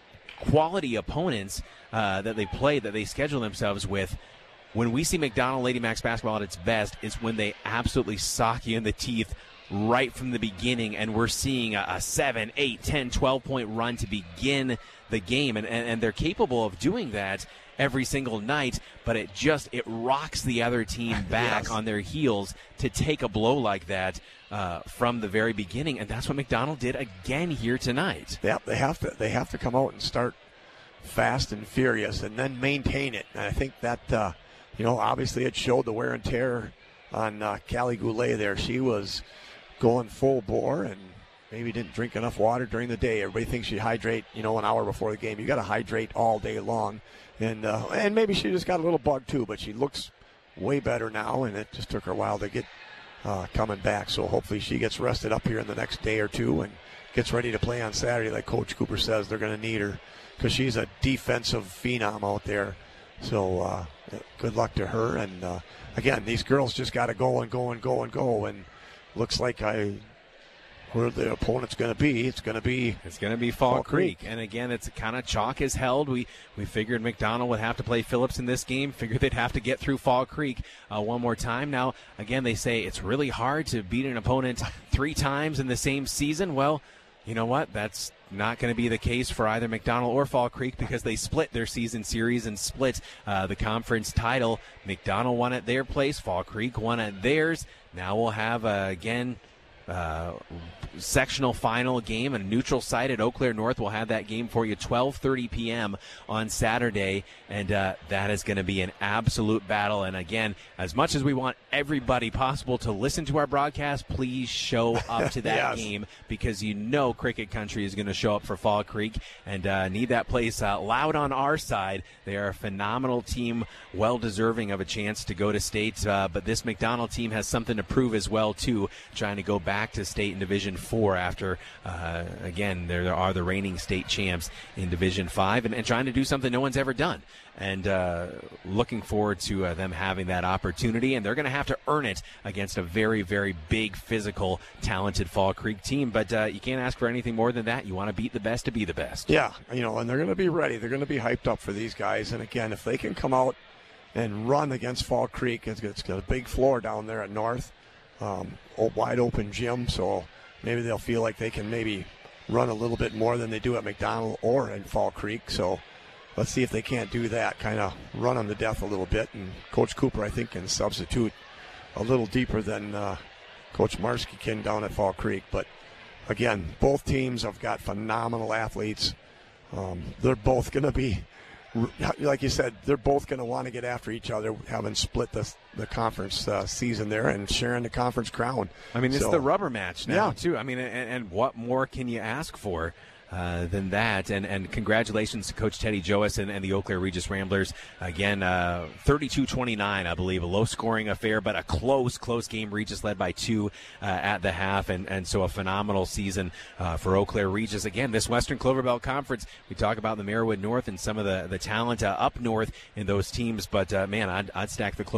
quality opponents uh, that they play, that they schedule themselves with, when we see McDonald Lady Max basketball at its best, is when they absolutely sock you in the teeth right from the beginning, and we're seeing a, a seven, eight, ten, twelve-point run to begin the game, and, and, and they're capable of doing that every single night, but it just, it rocks the other team back yes. on their heels to take a blow like that uh, from the very beginning, and that's what McDonald did again here tonight. Yeah, they have to, they have to come out and start fast and furious and then maintain it, and I think that, uh, you know, obviously it showed the wear and tear on uh, Callie Goulet there. She was going full bore and maybe didn't drink enough water during the day. Everybody thinks you hydrate, you know, an hour before the game. You got to hydrate all day long. And uh, and maybe she just got a little bug too, but she looks way better now, and it just took her a while to get uh, coming back. So hopefully she gets rested up here in the next day or two and gets ready to play on Saturday like Coach Cooper says they're going to need her because she's a defensive phenom out there. So uh, good luck to her. And, uh, again, these girls just got to go and go and go and go. And looks like I where the opponent's going to be, it's going to be it's going to be Fall, Fall Creek. Creek. And, again, it's kind of chalk is held. We we figured McDonald would have to play Phillips in this game, figured they'd have to get through Fall Creek uh, one more time. Now, again, they say it's really hard to beat an opponent three times in the same season. Well, you know what? That's not going to be the case for either McDonald or Fall Creek because they split their season series and split uh, the conference title. McDonald won at their place. Fall Creek won at theirs. Now we'll have, uh, again, uh, sectional final game, a neutral site at Eau Claire North. We'll have that game for you twelve thirty p.m. on Saturday, and uh, that is going to be an absolute battle. And again, as much as we want everybody possible to listen to our broadcast, please show up to that yes. game because you know Cricket Country is going to show up for Fall Creek and uh, need that place uh, loud on our side. They are a phenomenal team, well deserving of a chance to go to state, uh, but this McDonald team has something to prove as well too, trying to go back to state in Division Four after uh, again there are the reigning state champs in Division Five, and, and trying to do something no one's ever done, and uh, looking forward to uh, them having that opportunity, and they're going to have to earn it against a very, very big, physical, talented Fall Creek team, but uh, you can't ask for anything more than that. You want to beat the best to be the best. Yeah, you know, and they're going to be ready. They're going to be hyped up for these guys, and again, if they can come out and run against Fall Creek, it's, it's got a big floor down there at North, um, wide open gym, so maybe they'll feel like they can maybe run a little bit more than they do at McDonald or in Fall Creek. So let's see if they can't do that, kind of run them to death a little bit. And Coach Cooper, I think, can substitute a little deeper than uh, Coach Marsky can down at Fall Creek. But, again, both teams have got phenomenal athletes. Um, they're both going to be, like you said, they're both going to want to get after each other, having split the the conference uh, season there and sharing the conference crown. I mean, it's so, the rubber match now, yeah. too. I mean, and, and what more can you ask for uh, than that? And and congratulations to Coach Teddy Joas and, and the Eau Claire Regis Ramblers. Again, uh, thirty-two twenty-nine, I believe, a low-scoring affair, but a close, close game. Regis led by two uh, at the half, and, and so a phenomenal season uh, for Eau Claire Regis. Again, this Western Clover Belt Conference, we talk about the Marywood North and some of the, the talent uh, up north in those teams, but, uh, man, I'd, I'd stack the Clover Belt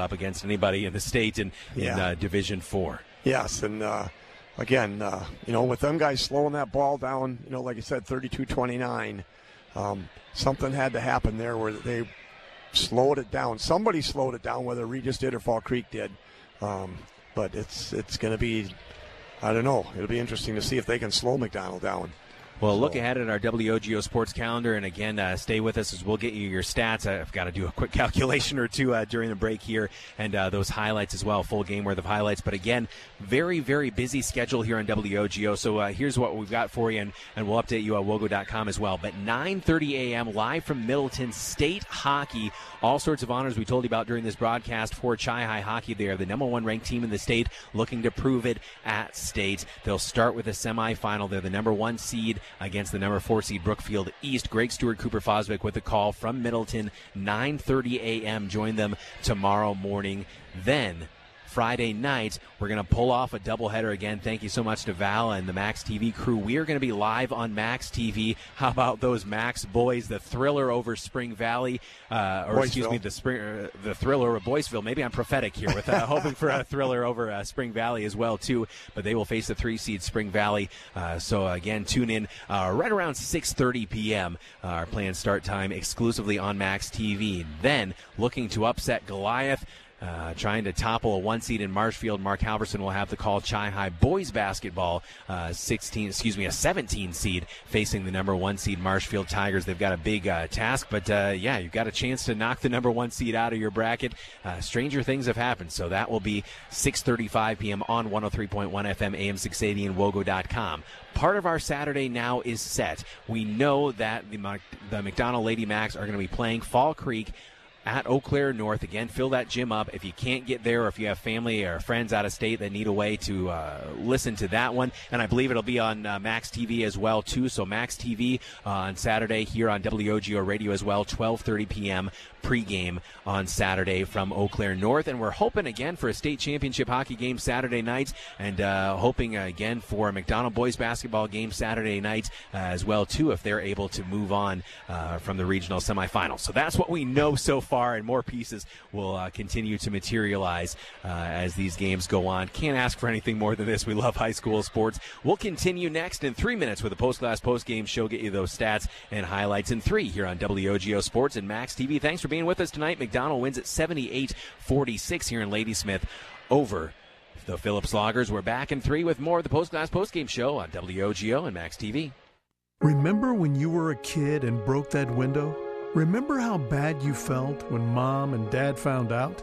up against anybody in the state in, Yeah. in uh, Division Four. Yes, and uh, again, uh, you know, with them guys slowing that ball down, you know, like I said, thirty-two twenty-nine, um, something had to happen there where they slowed it down. Somebody slowed it down, whether Regis did or Fall Creek did. Um, but it's it's going to be, I don't know, it'll be interesting to see if they can slow McDonald down. Well, look ahead at our W O G O Sports calendar, and again, uh, stay with us as we'll get you your stats. I've got to do a quick calculation or two uh, during the break here, and uh, those highlights as well, full game worth of highlights. But again, very, very busy schedule here on W O G O, so uh, here's what we've got for you, and, and we'll update you at wogo dot com as well. But nine thirty a.m. live from Middleton, state hockey. All sorts of honors we told you about during this broadcast for Chi-Hi Hockey. They are the number one ranked team in the state, looking to prove it at state. They'll start with a semifinal. They're the number one seed against the number four seed Brookfield East. Greg Stewart, Cooper Fosvik with a call from Middleton, nine thirty a.m. Join them tomorrow morning. Then Friday night, we're going to pull off a doubleheader again. Thank you so much to Val and the Max T V crew. We are going to be live on Max T V. How about those Max boys? The thriller over Spring Valley, uh, or excuse me, the spring, uh, the thriller over Boyceville. Maybe I'm prophetic here with uh, hoping for a thriller over uh, Spring Valley as well too. But they will face the three seed Spring Valley. Uh, so again, tune in uh, right around six thirty p.m. Uh, our planned start time exclusively on Max T V. Then looking to upset Goliath. Uh, trying to topple a one seed in Marshfield. Mark Halverson will have the call. Chi-Hi boys basketball, uh, sixteen, excuse me, a seventeen seed facing the number one seed Marshfield Tigers. They've got a big uh, task, but uh, yeah, you've got a chance to knock the number one seed out of your bracket. Uh, stranger things have happened, so that will be six thirty-five p.m. on one oh three point one F M, A M six eighty, and wogo dot com. Part of our Saturday now is set. We know that the, the McDonald Lady Macs are going to be playing Fall Creek at Eau Claire North. Again, fill that gym up. If you can't get there, or if you have family or friends out of state that need a way to uh, listen to that one, and I believe it'll be on uh, Max T V as well too. So Max T V uh, on Saturday here on W O G O Radio as well, twelve thirty p.m. pregame on Saturday from Eau Claire North. And we're hoping again for a state championship hockey game Saturday night, and uh, hoping uh, again for a McDonald boys basketball game Saturday night uh, as well too, if they're able to move on uh, from the regional semifinals. So that's what we know so far. And more pieces will uh, continue to materialize uh, as these games go on. Can't ask for anything more than this. We love high school sports. We'll continue next in three minutes with a post-class post-game show. Get you those stats and highlights in three here on W O G O Sports and Max T V. Thanks for being with us tonight. McDonald wins at seventy-eight forty-six here in Ladysmith over the Phillips Loggers. We're back in three with more of the post-class post-game show on W O G O and Max T V. Remember when you were a kid and broke that window? Remember how bad you felt when Mom and Dad found out?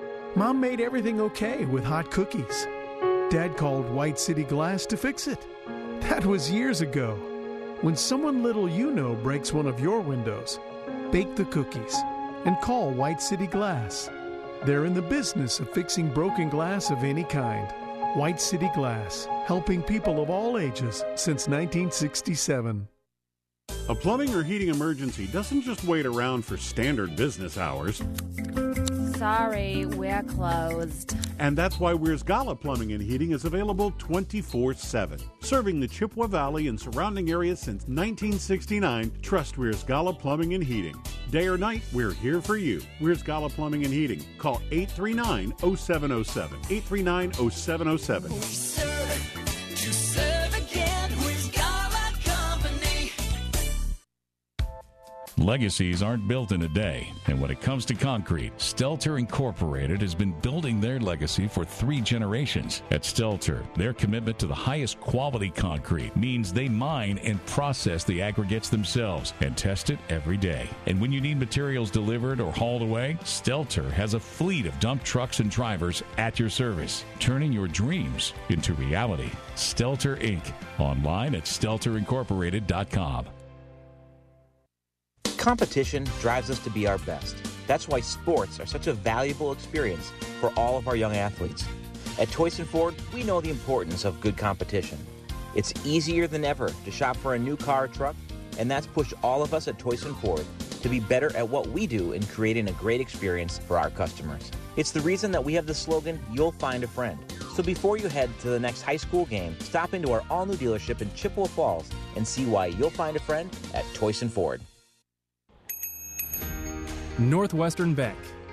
Mom made everything okay with hot cookies. Dad called White City Glass to fix it. That was years ago. When someone little you know breaks one of your windows, bake the cookies and call White City Glass. They're in the business of fixing broken glass of any kind. White City Glass, helping people of all ages since nineteen sixty-seven. A plumbing or heating emergency doesn't just wait around for standard business hours. Sorry, we're closed. And that's why Weir's Gala Plumbing and Heating is available twenty-four seven. Serving the Chippewa Valley and surrounding areas since nineteen sixty-nine, trust Weir's Gala Plumbing and Heating. Day or night, we're here for you. Weir's Gala Plumbing and Heating. Call eight three nine, oh seven oh seven. eight three nine, oh seven oh seven. We serve to serve again. Weir's Gala Company. Legacies aren't built in a day, and when it comes to concrete, Stelter Incorporated has been building their legacy for three generations. At Stelter, their commitment to the highest quality concrete means they mine and process the aggregates themselves and test it every day. And when you need materials delivered or hauled away, Stelter has a fleet of dump trucks and drivers at your service, turning your dreams into reality. Stelter Incorporated. Online at stelter incorporated dot com. Competition drives us to be our best. That's why sports are such a valuable experience for all of our young athletes. At Toyson Ford, we know the importance of good competition. It's easier than ever to shop for a new car or truck, and that's pushed all of us at Toyson Ford to be better at what we do in creating a great experience for our customers. It's the reason that we have the slogan, "You'll find a friend." So before you head to the next high school game, stop into our all-new dealership in Chippewa Falls and see why you'll find a friend at Toyson Ford. Northwestern Bank.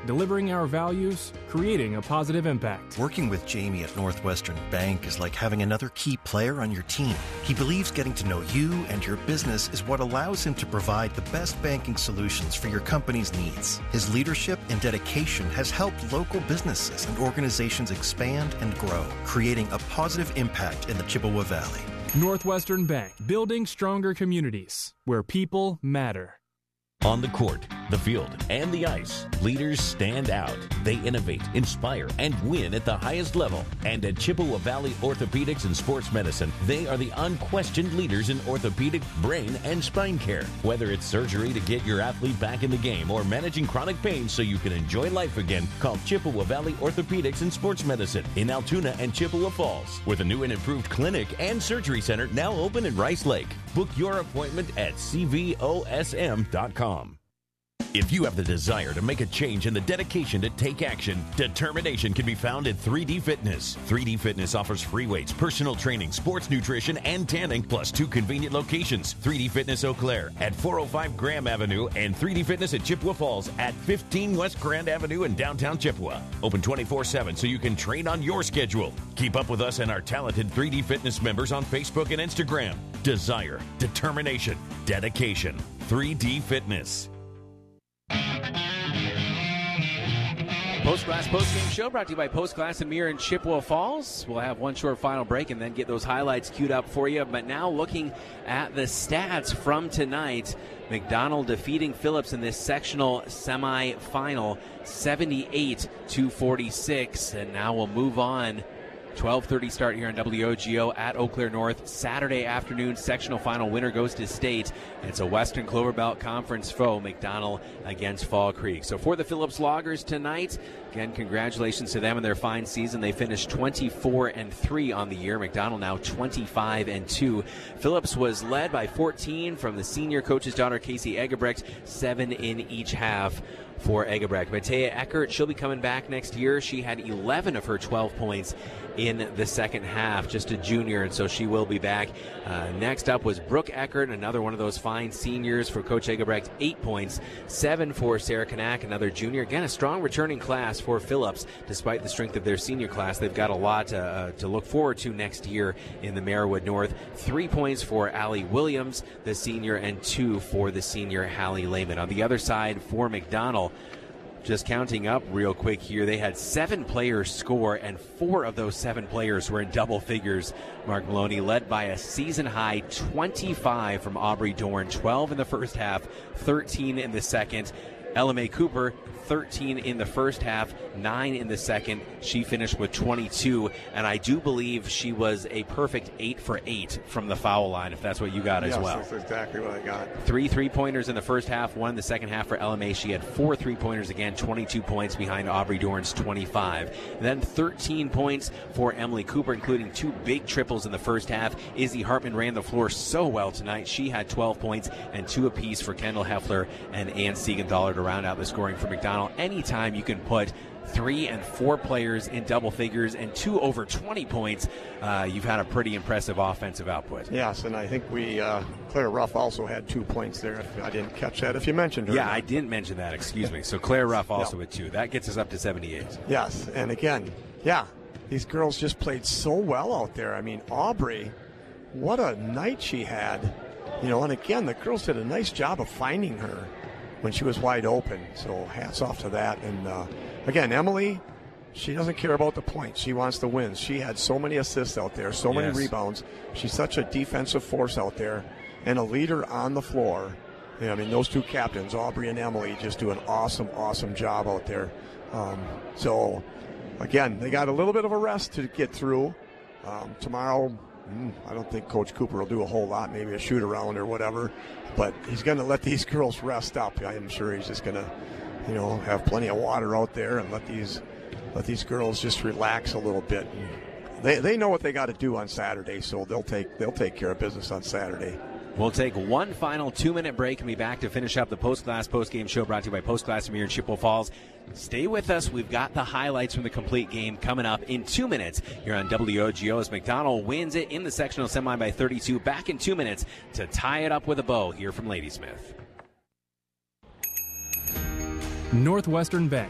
delivering our values, creating a positive impact. Working with Jamie at Northwestern Bank is like having another key player on your team. He believes getting to know you and your business is what allows him to provide the best banking solutions for your company's needs. His leadership and dedication has helped local businesses and organizations expand and grow, creating a positive impact in the Chippewa Valley. Northwestern Bank, building stronger communities where people matter. On the court, the field, and the ice, leaders stand out. They innovate, inspire, and win at the highest level. And at Chippewa Valley Orthopedics and Sports Medicine, they are the unquestioned leaders in orthopedic, brain, and spine care. Whether it's surgery to get your athlete back in the game or managing chronic pain so you can enjoy life again, call Chippewa Valley Orthopedics and Sports Medicine in Altoona and Chippewa Falls, with a new and improved clinic and surgery center now open in Rice Lake. Book your appointment at C V O S M dot com. If you have the desire to make a change and the dedication to take action, determination can be found at three D Fitness. three D Fitness offers free weights, personal training, sports nutrition, and tanning, plus two convenient locations. three D Fitness Eau Claire at four oh five Graham Avenue and three D Fitness at Chippewa Falls at fifteen West Grand Avenue in downtown Chippewa. Open twenty-four seven so you can train on your schedule. Keep up with us and our talented three D Fitness members on Facebook and Instagram. Desire, determination, dedication. three D Fitness. Post-Glass Post-Game Show brought to you by Post-Glass and Mirror in Chippewa Falls. We'll have one short final break and then get those highlights queued up for you. But now looking at the stats from tonight, McDonald defeating Phillips in this sectional semifinal, seventy-eight to forty-six. And now we'll move on. twelve thirty start here on W O G O at Eau Claire North. Saturday afternoon sectional final winner goes to state. It's a Western Clover Belt Conference foe, McDonald against Fall Creek. So for the Phillips Loggers tonight, again, congratulations to them and their fine season. They finished twenty-four and three on the year. McDonald now twenty-five and two. Phillips was led by fourteen from the senior coach's daughter, Casey Egebrecht, seven in each half for Egebrecht. Matea Eckert, she'll be coming back next year. She had eleven of her twelve points in the second half, just a junior, and so she will be back. Uh, next up was Brooke Eckert, another one of those fine seniors for Coach Egebrecht, eight points, seven for Sarah Kanak, another junior. Again, a strong returning class for Phillips, despite the strength of their senior class. They've got a lot uh, to look forward to next year in the Marywood North. Three points for Allie Williams, the senior, and two for the senior Hallie Lehman. On the other side, for McDonald, just counting up real quick here, they had seven players score, and four of those seven players were in double figures. Mark Maloney led by a season-high twenty-five from Aubrey Dorn, twelve in the first half, thirteen in the second. Ella Mae Cooper, thirteen in the first half, nine in the second. She finished with twenty-two, and I do believe she was a perfect eight for eight from the foul line, if that's what you got yes, as well. That's exactly what I got. Three three-pointers in the first half, one in the second half for Ella Mae. She had four three-pointers again, twenty-two points behind Aubrey Dorn's twenty-five. Then thirteen points for Emily Cooper, including two big triples in the first half. Izzy Hartman ran the floor so well tonight. She had twelve points and two apiece for Kendall Heffler and Ann Siegenthaler to round out the scoring for McDonald. Anytime you can put three and four players in double figures and two over twenty points, uh, you've had a pretty impressive offensive output. Yes, and I think we, uh, Claire Ruff also had two points there. I didn't catch that if you mentioned her. Yeah, I didn't mention that, excuse me. So Claire Ruff also yeah. with two. That gets us up to seventy-eight. Yes, and again, yeah, these girls just played so well out there. I mean, Aubrey, what a night she had. You know, and again, the girls did a nice job of finding her when she was wide open. So hats off to that. And uh, again, Emily, she doesn't care about the points. She wants the wins. She had so many assists out there, so many yes. rebounds. She's such a defensive force out there and a leader on the floor. Yeah, I mean, those two captains, Aubrey and Emily, just do an awesome, awesome job out there. Um, so, again, they got a little bit of a rest to get through. Um, tomorrow, mm, I don't think Coach Cooper will do a whole lot, maybe a shoot around or whatever. But he's going to let these girls rest up. I'm sure he's just going to, you know, have plenty of water out there and let these let these girls just relax a little bit. They they know what they got to do on Saturday, so they'll take they'll take care of business on Saturday. We'll take one final two-minute break and be back to finish up the Post-Glass Post-Game Show brought to you by Post-Glass Mirror in Chippewa Falls. Stay with us. We've got the highlights from the complete game coming up in two minutes here on W O G O as McDonald wins it in the sectional semi by thirty-two. Back in two minutes to tie it up with a bow here from Ladysmith. Northwestern Bank,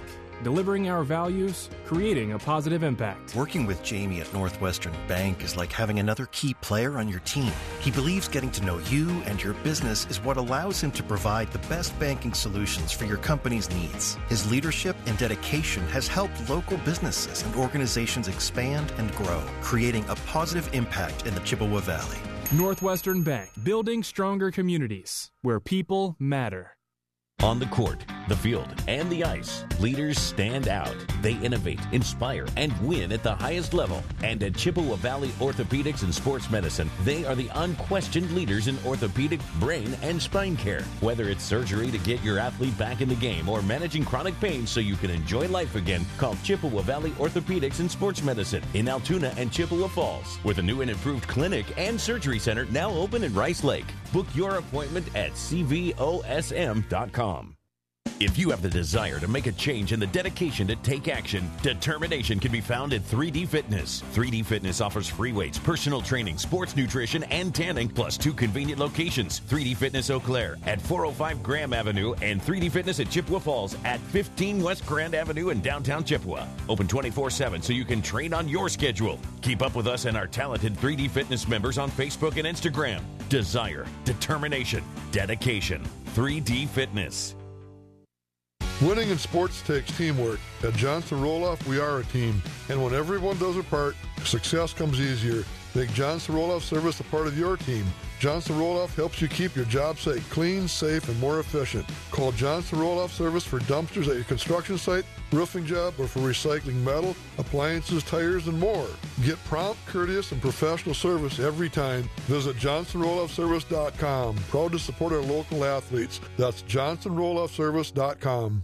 delivering our values, creating a positive impact. Working with Jamie at Northwestern Bank is like having another key player on your team. He believes getting to know you and your business is what allows him to provide the best banking solutions for your company's needs. His leadership and dedication has helped local businesses and organizations expand and grow, creating a positive impact in the Chippewa Valley. Northwestern Bank, building stronger communities where people matter. On the court, the field, and the ice, leaders stand out. They innovate, inspire, and win at the highest level. And at Chippewa Valley Orthopedics and Sports Medicine, they are the unquestioned leaders in orthopedic, brain, and spine care. Whether it's surgery to get your athlete back in the game or managing chronic pain so you can enjoy life again, call Chippewa Valley Orthopedics and Sports Medicine in Altoona and Chippewa Falls, with a new and improved clinic and surgery center now open in Rice Lake. Book your appointment at c v o s m dot com. If you have the desire to make a change and the dedication to take action, determination can be found at three D Fitness. three D Fitness offers free weights, personal training, sports nutrition, and tanning, plus two convenient locations. three D Fitness Eau Claire at four oh five Graham Avenue and three D Fitness at Chippewa Falls at fifteen West Grand Avenue in downtown Chippewa. Open twenty-four seven so you can train on your schedule. Keep up with us and our talented three D Fitness members on Facebook and Instagram. Desire, determination, dedication. three D Fitness. Winning in sports takes teamwork. At Johnson Roloff, we are a team. And when everyone does their part, success comes easier. Make Johnson Roloff service a part of your team. Johnson Roloff helps you keep your job site clean, safe, and more efficient. Call Johnson Roloff service for dumpsters at your construction site, roofing job, or for recycling metal, appliances, tires, and more. Get prompt, courteous, and professional service every time. Visit johnson roloff service dot com. Proud to support our local athletes. That's johnson roloff service dot com.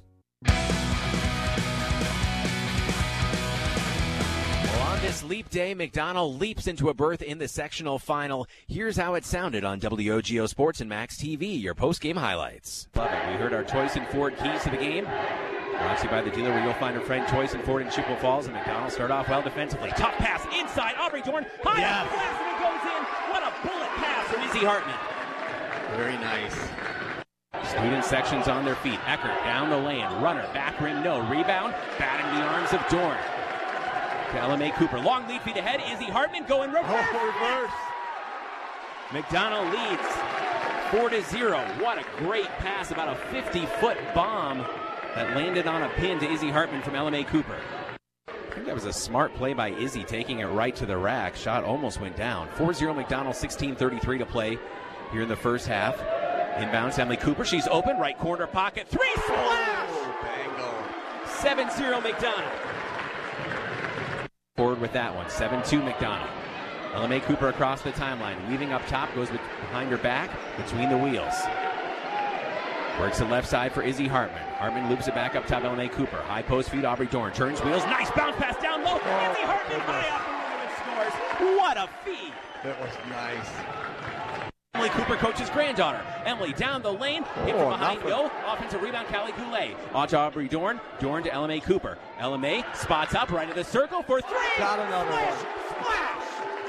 This leap day, McDonald leaps into a berth in the sectional final. Here's how it sounded on W O G O Sports and Max T V, your post-game highlights. Love it. We heard our Toyson Ford keys to the game. Brought to you by the dealer where you'll find our friend Toyson Ford in Chippewa Falls. And McDonald start off well defensively. Tough pass inside. Aubrey Dorn. High yes. up glass and it goes in. What a bullet pass from Izzy Hartman. Very nice. Student sections on their feet. Eckert down the lane. Runner. Back rim. No. Rebound. Batting the arms of Dorn. To L M A Cooper. Long lead feet ahead. Izzy Hartman going reverse. Oh, reverse. McDonald leads four to zero. What a great pass. About a fifty-foot bomb that landed on a pin to Izzy Hartman from L M A Cooper. I think that was a smart play by Izzy, taking it right to the rack. Shot almost went down. four zero McDonald, sixteen thirty-three to play here in the first half. Inbounds Emily Cooper. She's open. Right corner pocket. Three splash! Oh, seven zero McDonald. Forward with that one. seven two McDonald. L M A Cooper across the timeline. Weaving up top. Goes behind her back. Between the wheels. Works it left side for Izzy Hartman. Hartman loops it back up top. L M A Cooper. High post feed. Aubrey Dorn. Turns wheels. Nice bounce pass down low. Oh, Izzy Hartman high off the rim and scores. What a feed. That was nice. Emily Cooper coaches granddaughter. Emily down the lane. Hit Oh, from behind. nothing. Go. Offensive rebound. Callie Goulet. On to Aubrey Dorn. Dorn to L M A Cooper. L M A spots up right of the circle for three. Got another Splash, one.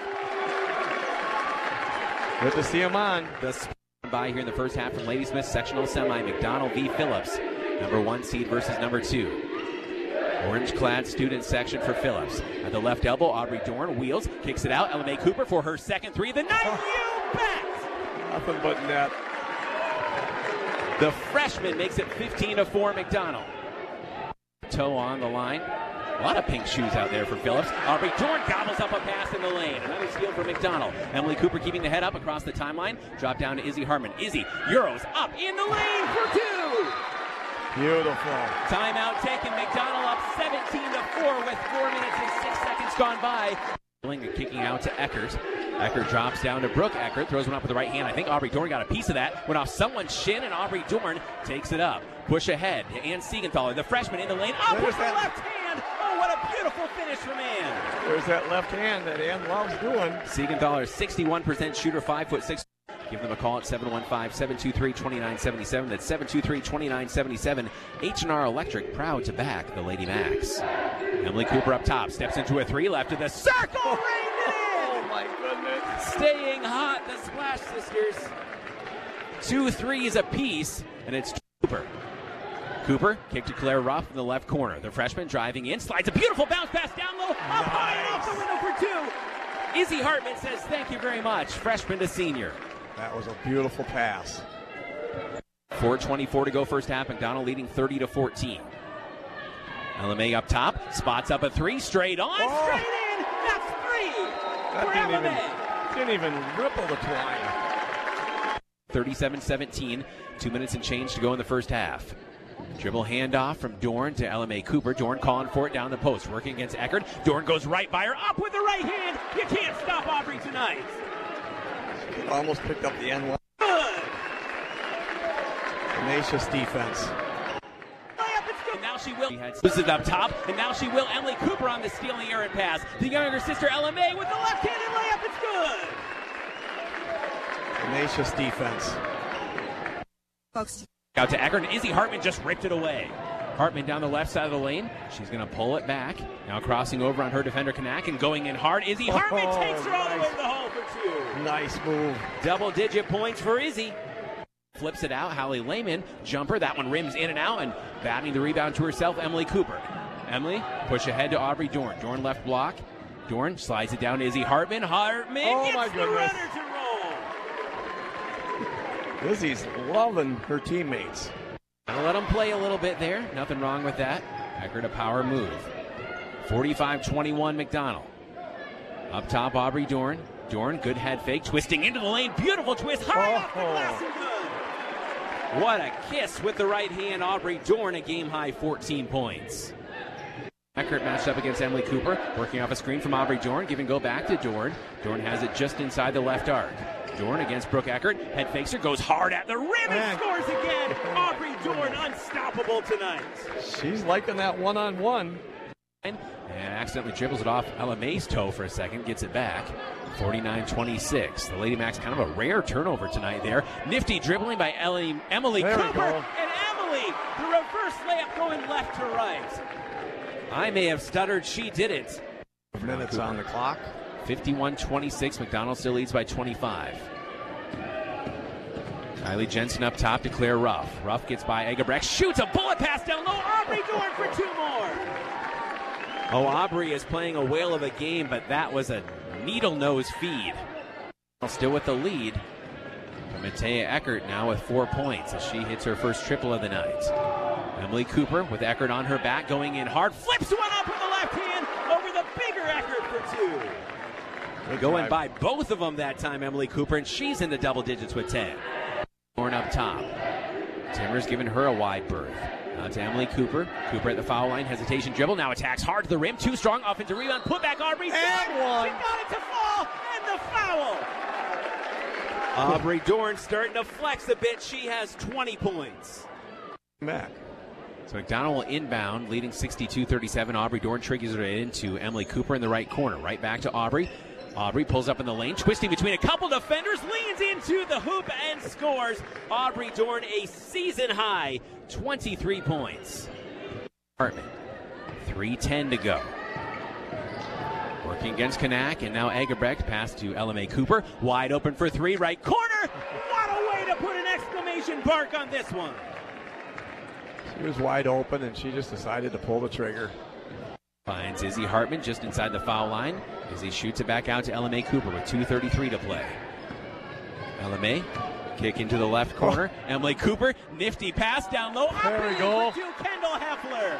Splash. Good to see him on. The sp- by here in the first half from Ladysmith sectional semi. McDonald v. Phillips. Number one seed versus number two. Orange-clad student section for Phillips. At the left elbow, Aubrey Dorn wheels, kicks it out. L M A Cooper for her second three. The night you bet! Nothing but net. The freshman makes it fifteen to four McDonald. Toe on the line. A lot of pink shoes out there for Phillips. Aubrey Dorn gobbles up a pass in the lane. Another steal for McDonald. Emily Cooper keeping the head up across the timeline. Drop down to Izzy Hartman. Izzy, Euros up in the lane for two. Beautiful. Timeout taken. McDonald up seventeen to four with four minutes and six seconds gone by. Kicking out to Eckert. Eckert drops down to Brooke Eckert. Throws one up with the right hand. I think Aubrey Dorn got a piece of that. Went off someone's shin, and Aubrey Dorn takes it up. Push ahead to Ann Siegenthaler, the freshman in the lane. Up with the left hand. Oh, what a beautiful finish from Ann. There's that left hand that Ann loves doing. Siegenthaler, sixty-one percent shooter, five foot six. Give them a call at seven one five, seven two three, two nine seven seven. That's seven two three, two nine seven seven. H and R Electric, proud to back the Lady Max. Emily Cooper up top, steps into a three, left of the circle, reined it in! Oh, my goodness. Staying hot, the Splash Sisters. Two threes apiece, and it's Cooper. Cooper, kick to Claire Ruff in the left corner. The freshman driving in, slides a beautiful bounce pass down low, up nice. High and off the window for two. Izzy Hartman says thank you very much, freshman to senior. That was a beautiful pass. four twenty-four to go first half. McDonald leading thirty to fourteen. L M A up top, spots up a three, straight on, oh. straight in. That's three that for didn't L M A. Even, didn't even ripple the twine. thirty-seven seventeen, two minutes and change to go in the first half. Dribble handoff from Dorn to L M A Cooper. Dorn calling for it down the post, working against Eckert. Dorn goes right by her, up with the right hand. You can't stop Aubrey tonight. She almost picked up the end one. Good. Tenacious defense. And now she will. This is up top, and now she will. Emily Cooper on the stealing errant pass. The younger sister L M A with the left-handed layup. It's good. Tenacious defense. Folks. Out to Eckert, and Izzy Hartman just ripped it away. Hartman down the left side of the lane. She's going to pull it back. Now crossing over on her defender, Kanak, and going in hard. Izzy Hartman oh, takes her nice. all the way to the hole for two. Nice move. Double-digit points for Izzy. Flips it out. Hallie Lehman, jumper. That one rims in and out, and batting the rebound to herself, Emily Cooper. Emily, push ahead to Aubrey Dorn. Dorn left block. Dorn slides it down to Izzy Hartman. Hartman oh gets my the goodness. runner to roll. Izzy's loving her teammates. Gonna let them play a little bit there. Nothing wrong with that. Eckert a power move. forty-five twenty-one McDonald. Up top, Aubrey Dorn. Dorn, good head fake, twisting into the lane. Beautiful twist, high oh. off the glass and good. What a kiss with the right hand, Aubrey Dorn, a game-high fourteen points. Eckert matched up against Emily Cooper, working off a screen from Aubrey Dorn, giving go back to Dorn. Dorn has it just inside the left arc. Dorn against Brooke Eckert, head fakes her, goes hard at the rim and scores again. Aubrey Dorn unstoppable tonight. She's liking that one-on-one. And accidentally dribbles it off L M A's toe for a second, gets it back. forty-nine twenty-six. The Lady Macs kind of a rare turnover tonight there. Nifty dribbling by Ellie, Emily there Cooper. And Emily, the reverse layup going left to right. I may have stuttered, she didn't. Minutes on the clock. fifty-one twenty-six. McDonald still leads by twenty-five. Kylie Jensen up top to Claire Ruff. Ruff gets by Egebrecht, shoots a bullet pass down low. Aubrey Dorn for two more. Oh, Aubrey is playing a whale of a game, but that was a needle nose feed. Still with the lead. Matea Eckert now with four points as she hits her first triple of the night. Emily Cooper with Eckert on her back, going in hard, flips one up with the left hand over the bigger Eckert for two. Good going drive. By both of them that time, Emily Cooper, and she's in the double digits with ten. Dorn up top. Timmers giving her a wide berth. Now to Emily Cooper. Cooper at the foul line, hesitation dribble, now attacks hard to the rim, too strong, offensive rebound, put back Aubrey, and one. She got it to fall, and the foul. Aubrey Dorn starting to flex a bit, she has twenty points. Back. So McDonald will inbound, leading sixty-two thirty-seven. Aubrey Dorn triggers it into Emily Cooper in the right corner. Right back to Aubrey. Aubrey pulls up in the lane, twisting between a couple defenders, leans into the hoop and scores. Aubrey Dorn, a season-high twenty-three points. Hartman, three ten to go. Working against Kanak, and now Egebrecht, pass to L M A Cooper. Wide open for three, right corner. What a way to put an exclamation mark on this one. She was wide open, and she just decided to pull the trigger. Finds Izzy Hartman just inside the foul line. Izzy shoots it back out to L M A Cooper with two thirty-three to play. L M A kick into the left corner. Oh. Emily Cooper, nifty pass down low. There we go. To Kendall Heffler.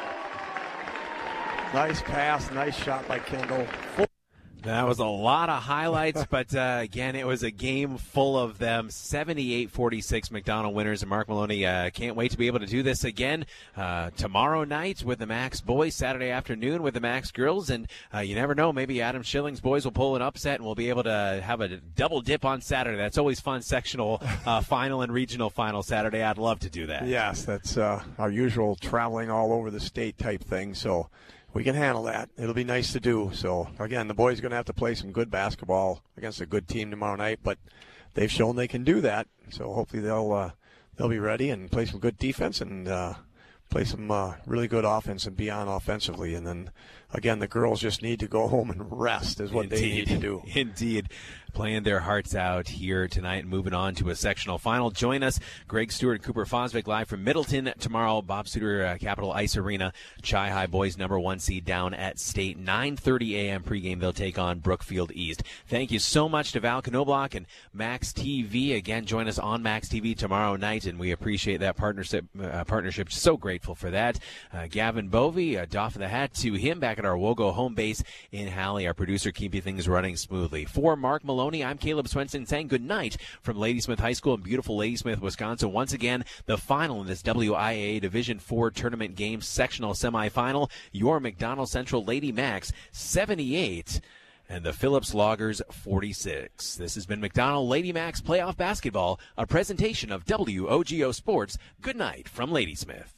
Nice pass, nice shot by Kendall. That was a lot of highlights, but uh, again, it was a game full of them. seventy-eight forty-six McDonald winners, and Mark Maloney uh, can't wait to be able to do this again uh, tomorrow night with the Max boys, Saturday afternoon with the Max girls, and uh, you never know, maybe Adam Schilling's boys will pull an upset, and we'll be able to have a double dip on Saturday. That's always fun, sectional uh, final and regional final Saturday. I'd love to do that. Yes, that's uh, our usual traveling all over the state type thing, so we can handle that. It'll be nice to do. So, again, the boys are going to have to play some good basketball against a good team tomorrow night, but they've shown they can do that. So hopefully they'll uh, they'll be ready and play some good defense and uh, play some uh, really good offense and be on offensively. And then again, the girls just need to go home and rest is what Indeed. they need to do. Indeed. Playing their hearts out here tonight and moving on to a sectional final. Join us, Greg Stewart and Cooper Fosvik, live from Middleton tomorrow. Bob Suter, uh, Capital Ice Arena. Chi High boys number one seed down at State. nine thirty a.m. pregame. They'll take on Brookfield East. Thank you so much to Val Knobloch and Max T V. Again, join us on Max T V tomorrow night, and we appreciate that partnership. Uh, partnership. So grateful for that. Uh, Gavin Bovey, a doff of the hat to him back at our Wogo home base in Halley. Our producer keeping things running smoothly. For Mark Maloney, I'm Caleb Swenson saying good night from Ladysmith High School in beautiful Ladysmith, Wisconsin. Once again, the final in this W I A A Division four tournament game sectional semifinal. Your McDonald Central Lady Max seventy-eight and the Phillips Loggers forty-six. This has been McDonald Lady Max Playoff Basketball, a presentation of W O G O Sports. Good night from Ladysmith.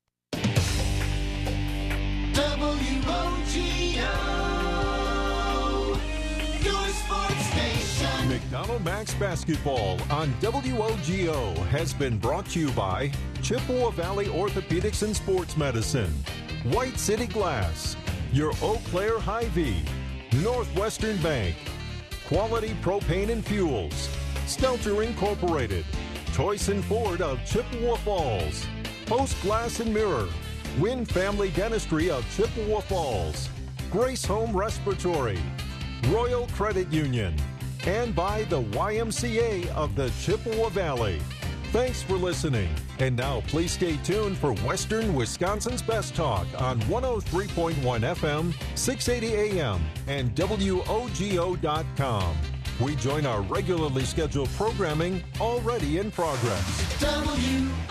W O G O, your sports station. McDonald Max Basketball on W O G O has been brought to you by Chippewa Valley Orthopedics and Sports Medicine, White City Glass, your Eau Claire Hy-Vee, Northwestern Bank, Quality Propane and Fuels, Stelter Incorporated, Toyson Ford of Chippewa Falls, Post Glass and Mirror, Wynn Family Dentistry of Chippewa Falls, Grace Home Respiratory, Royal Credit Union, and by the Y M C A of the Chippewa Valley. Thanks for listening. And now please stay tuned for Western Wisconsin's Best Talk on one oh three point one F M, six eighty A M, and W O G O dot com. We join our regularly scheduled programming already in progress. W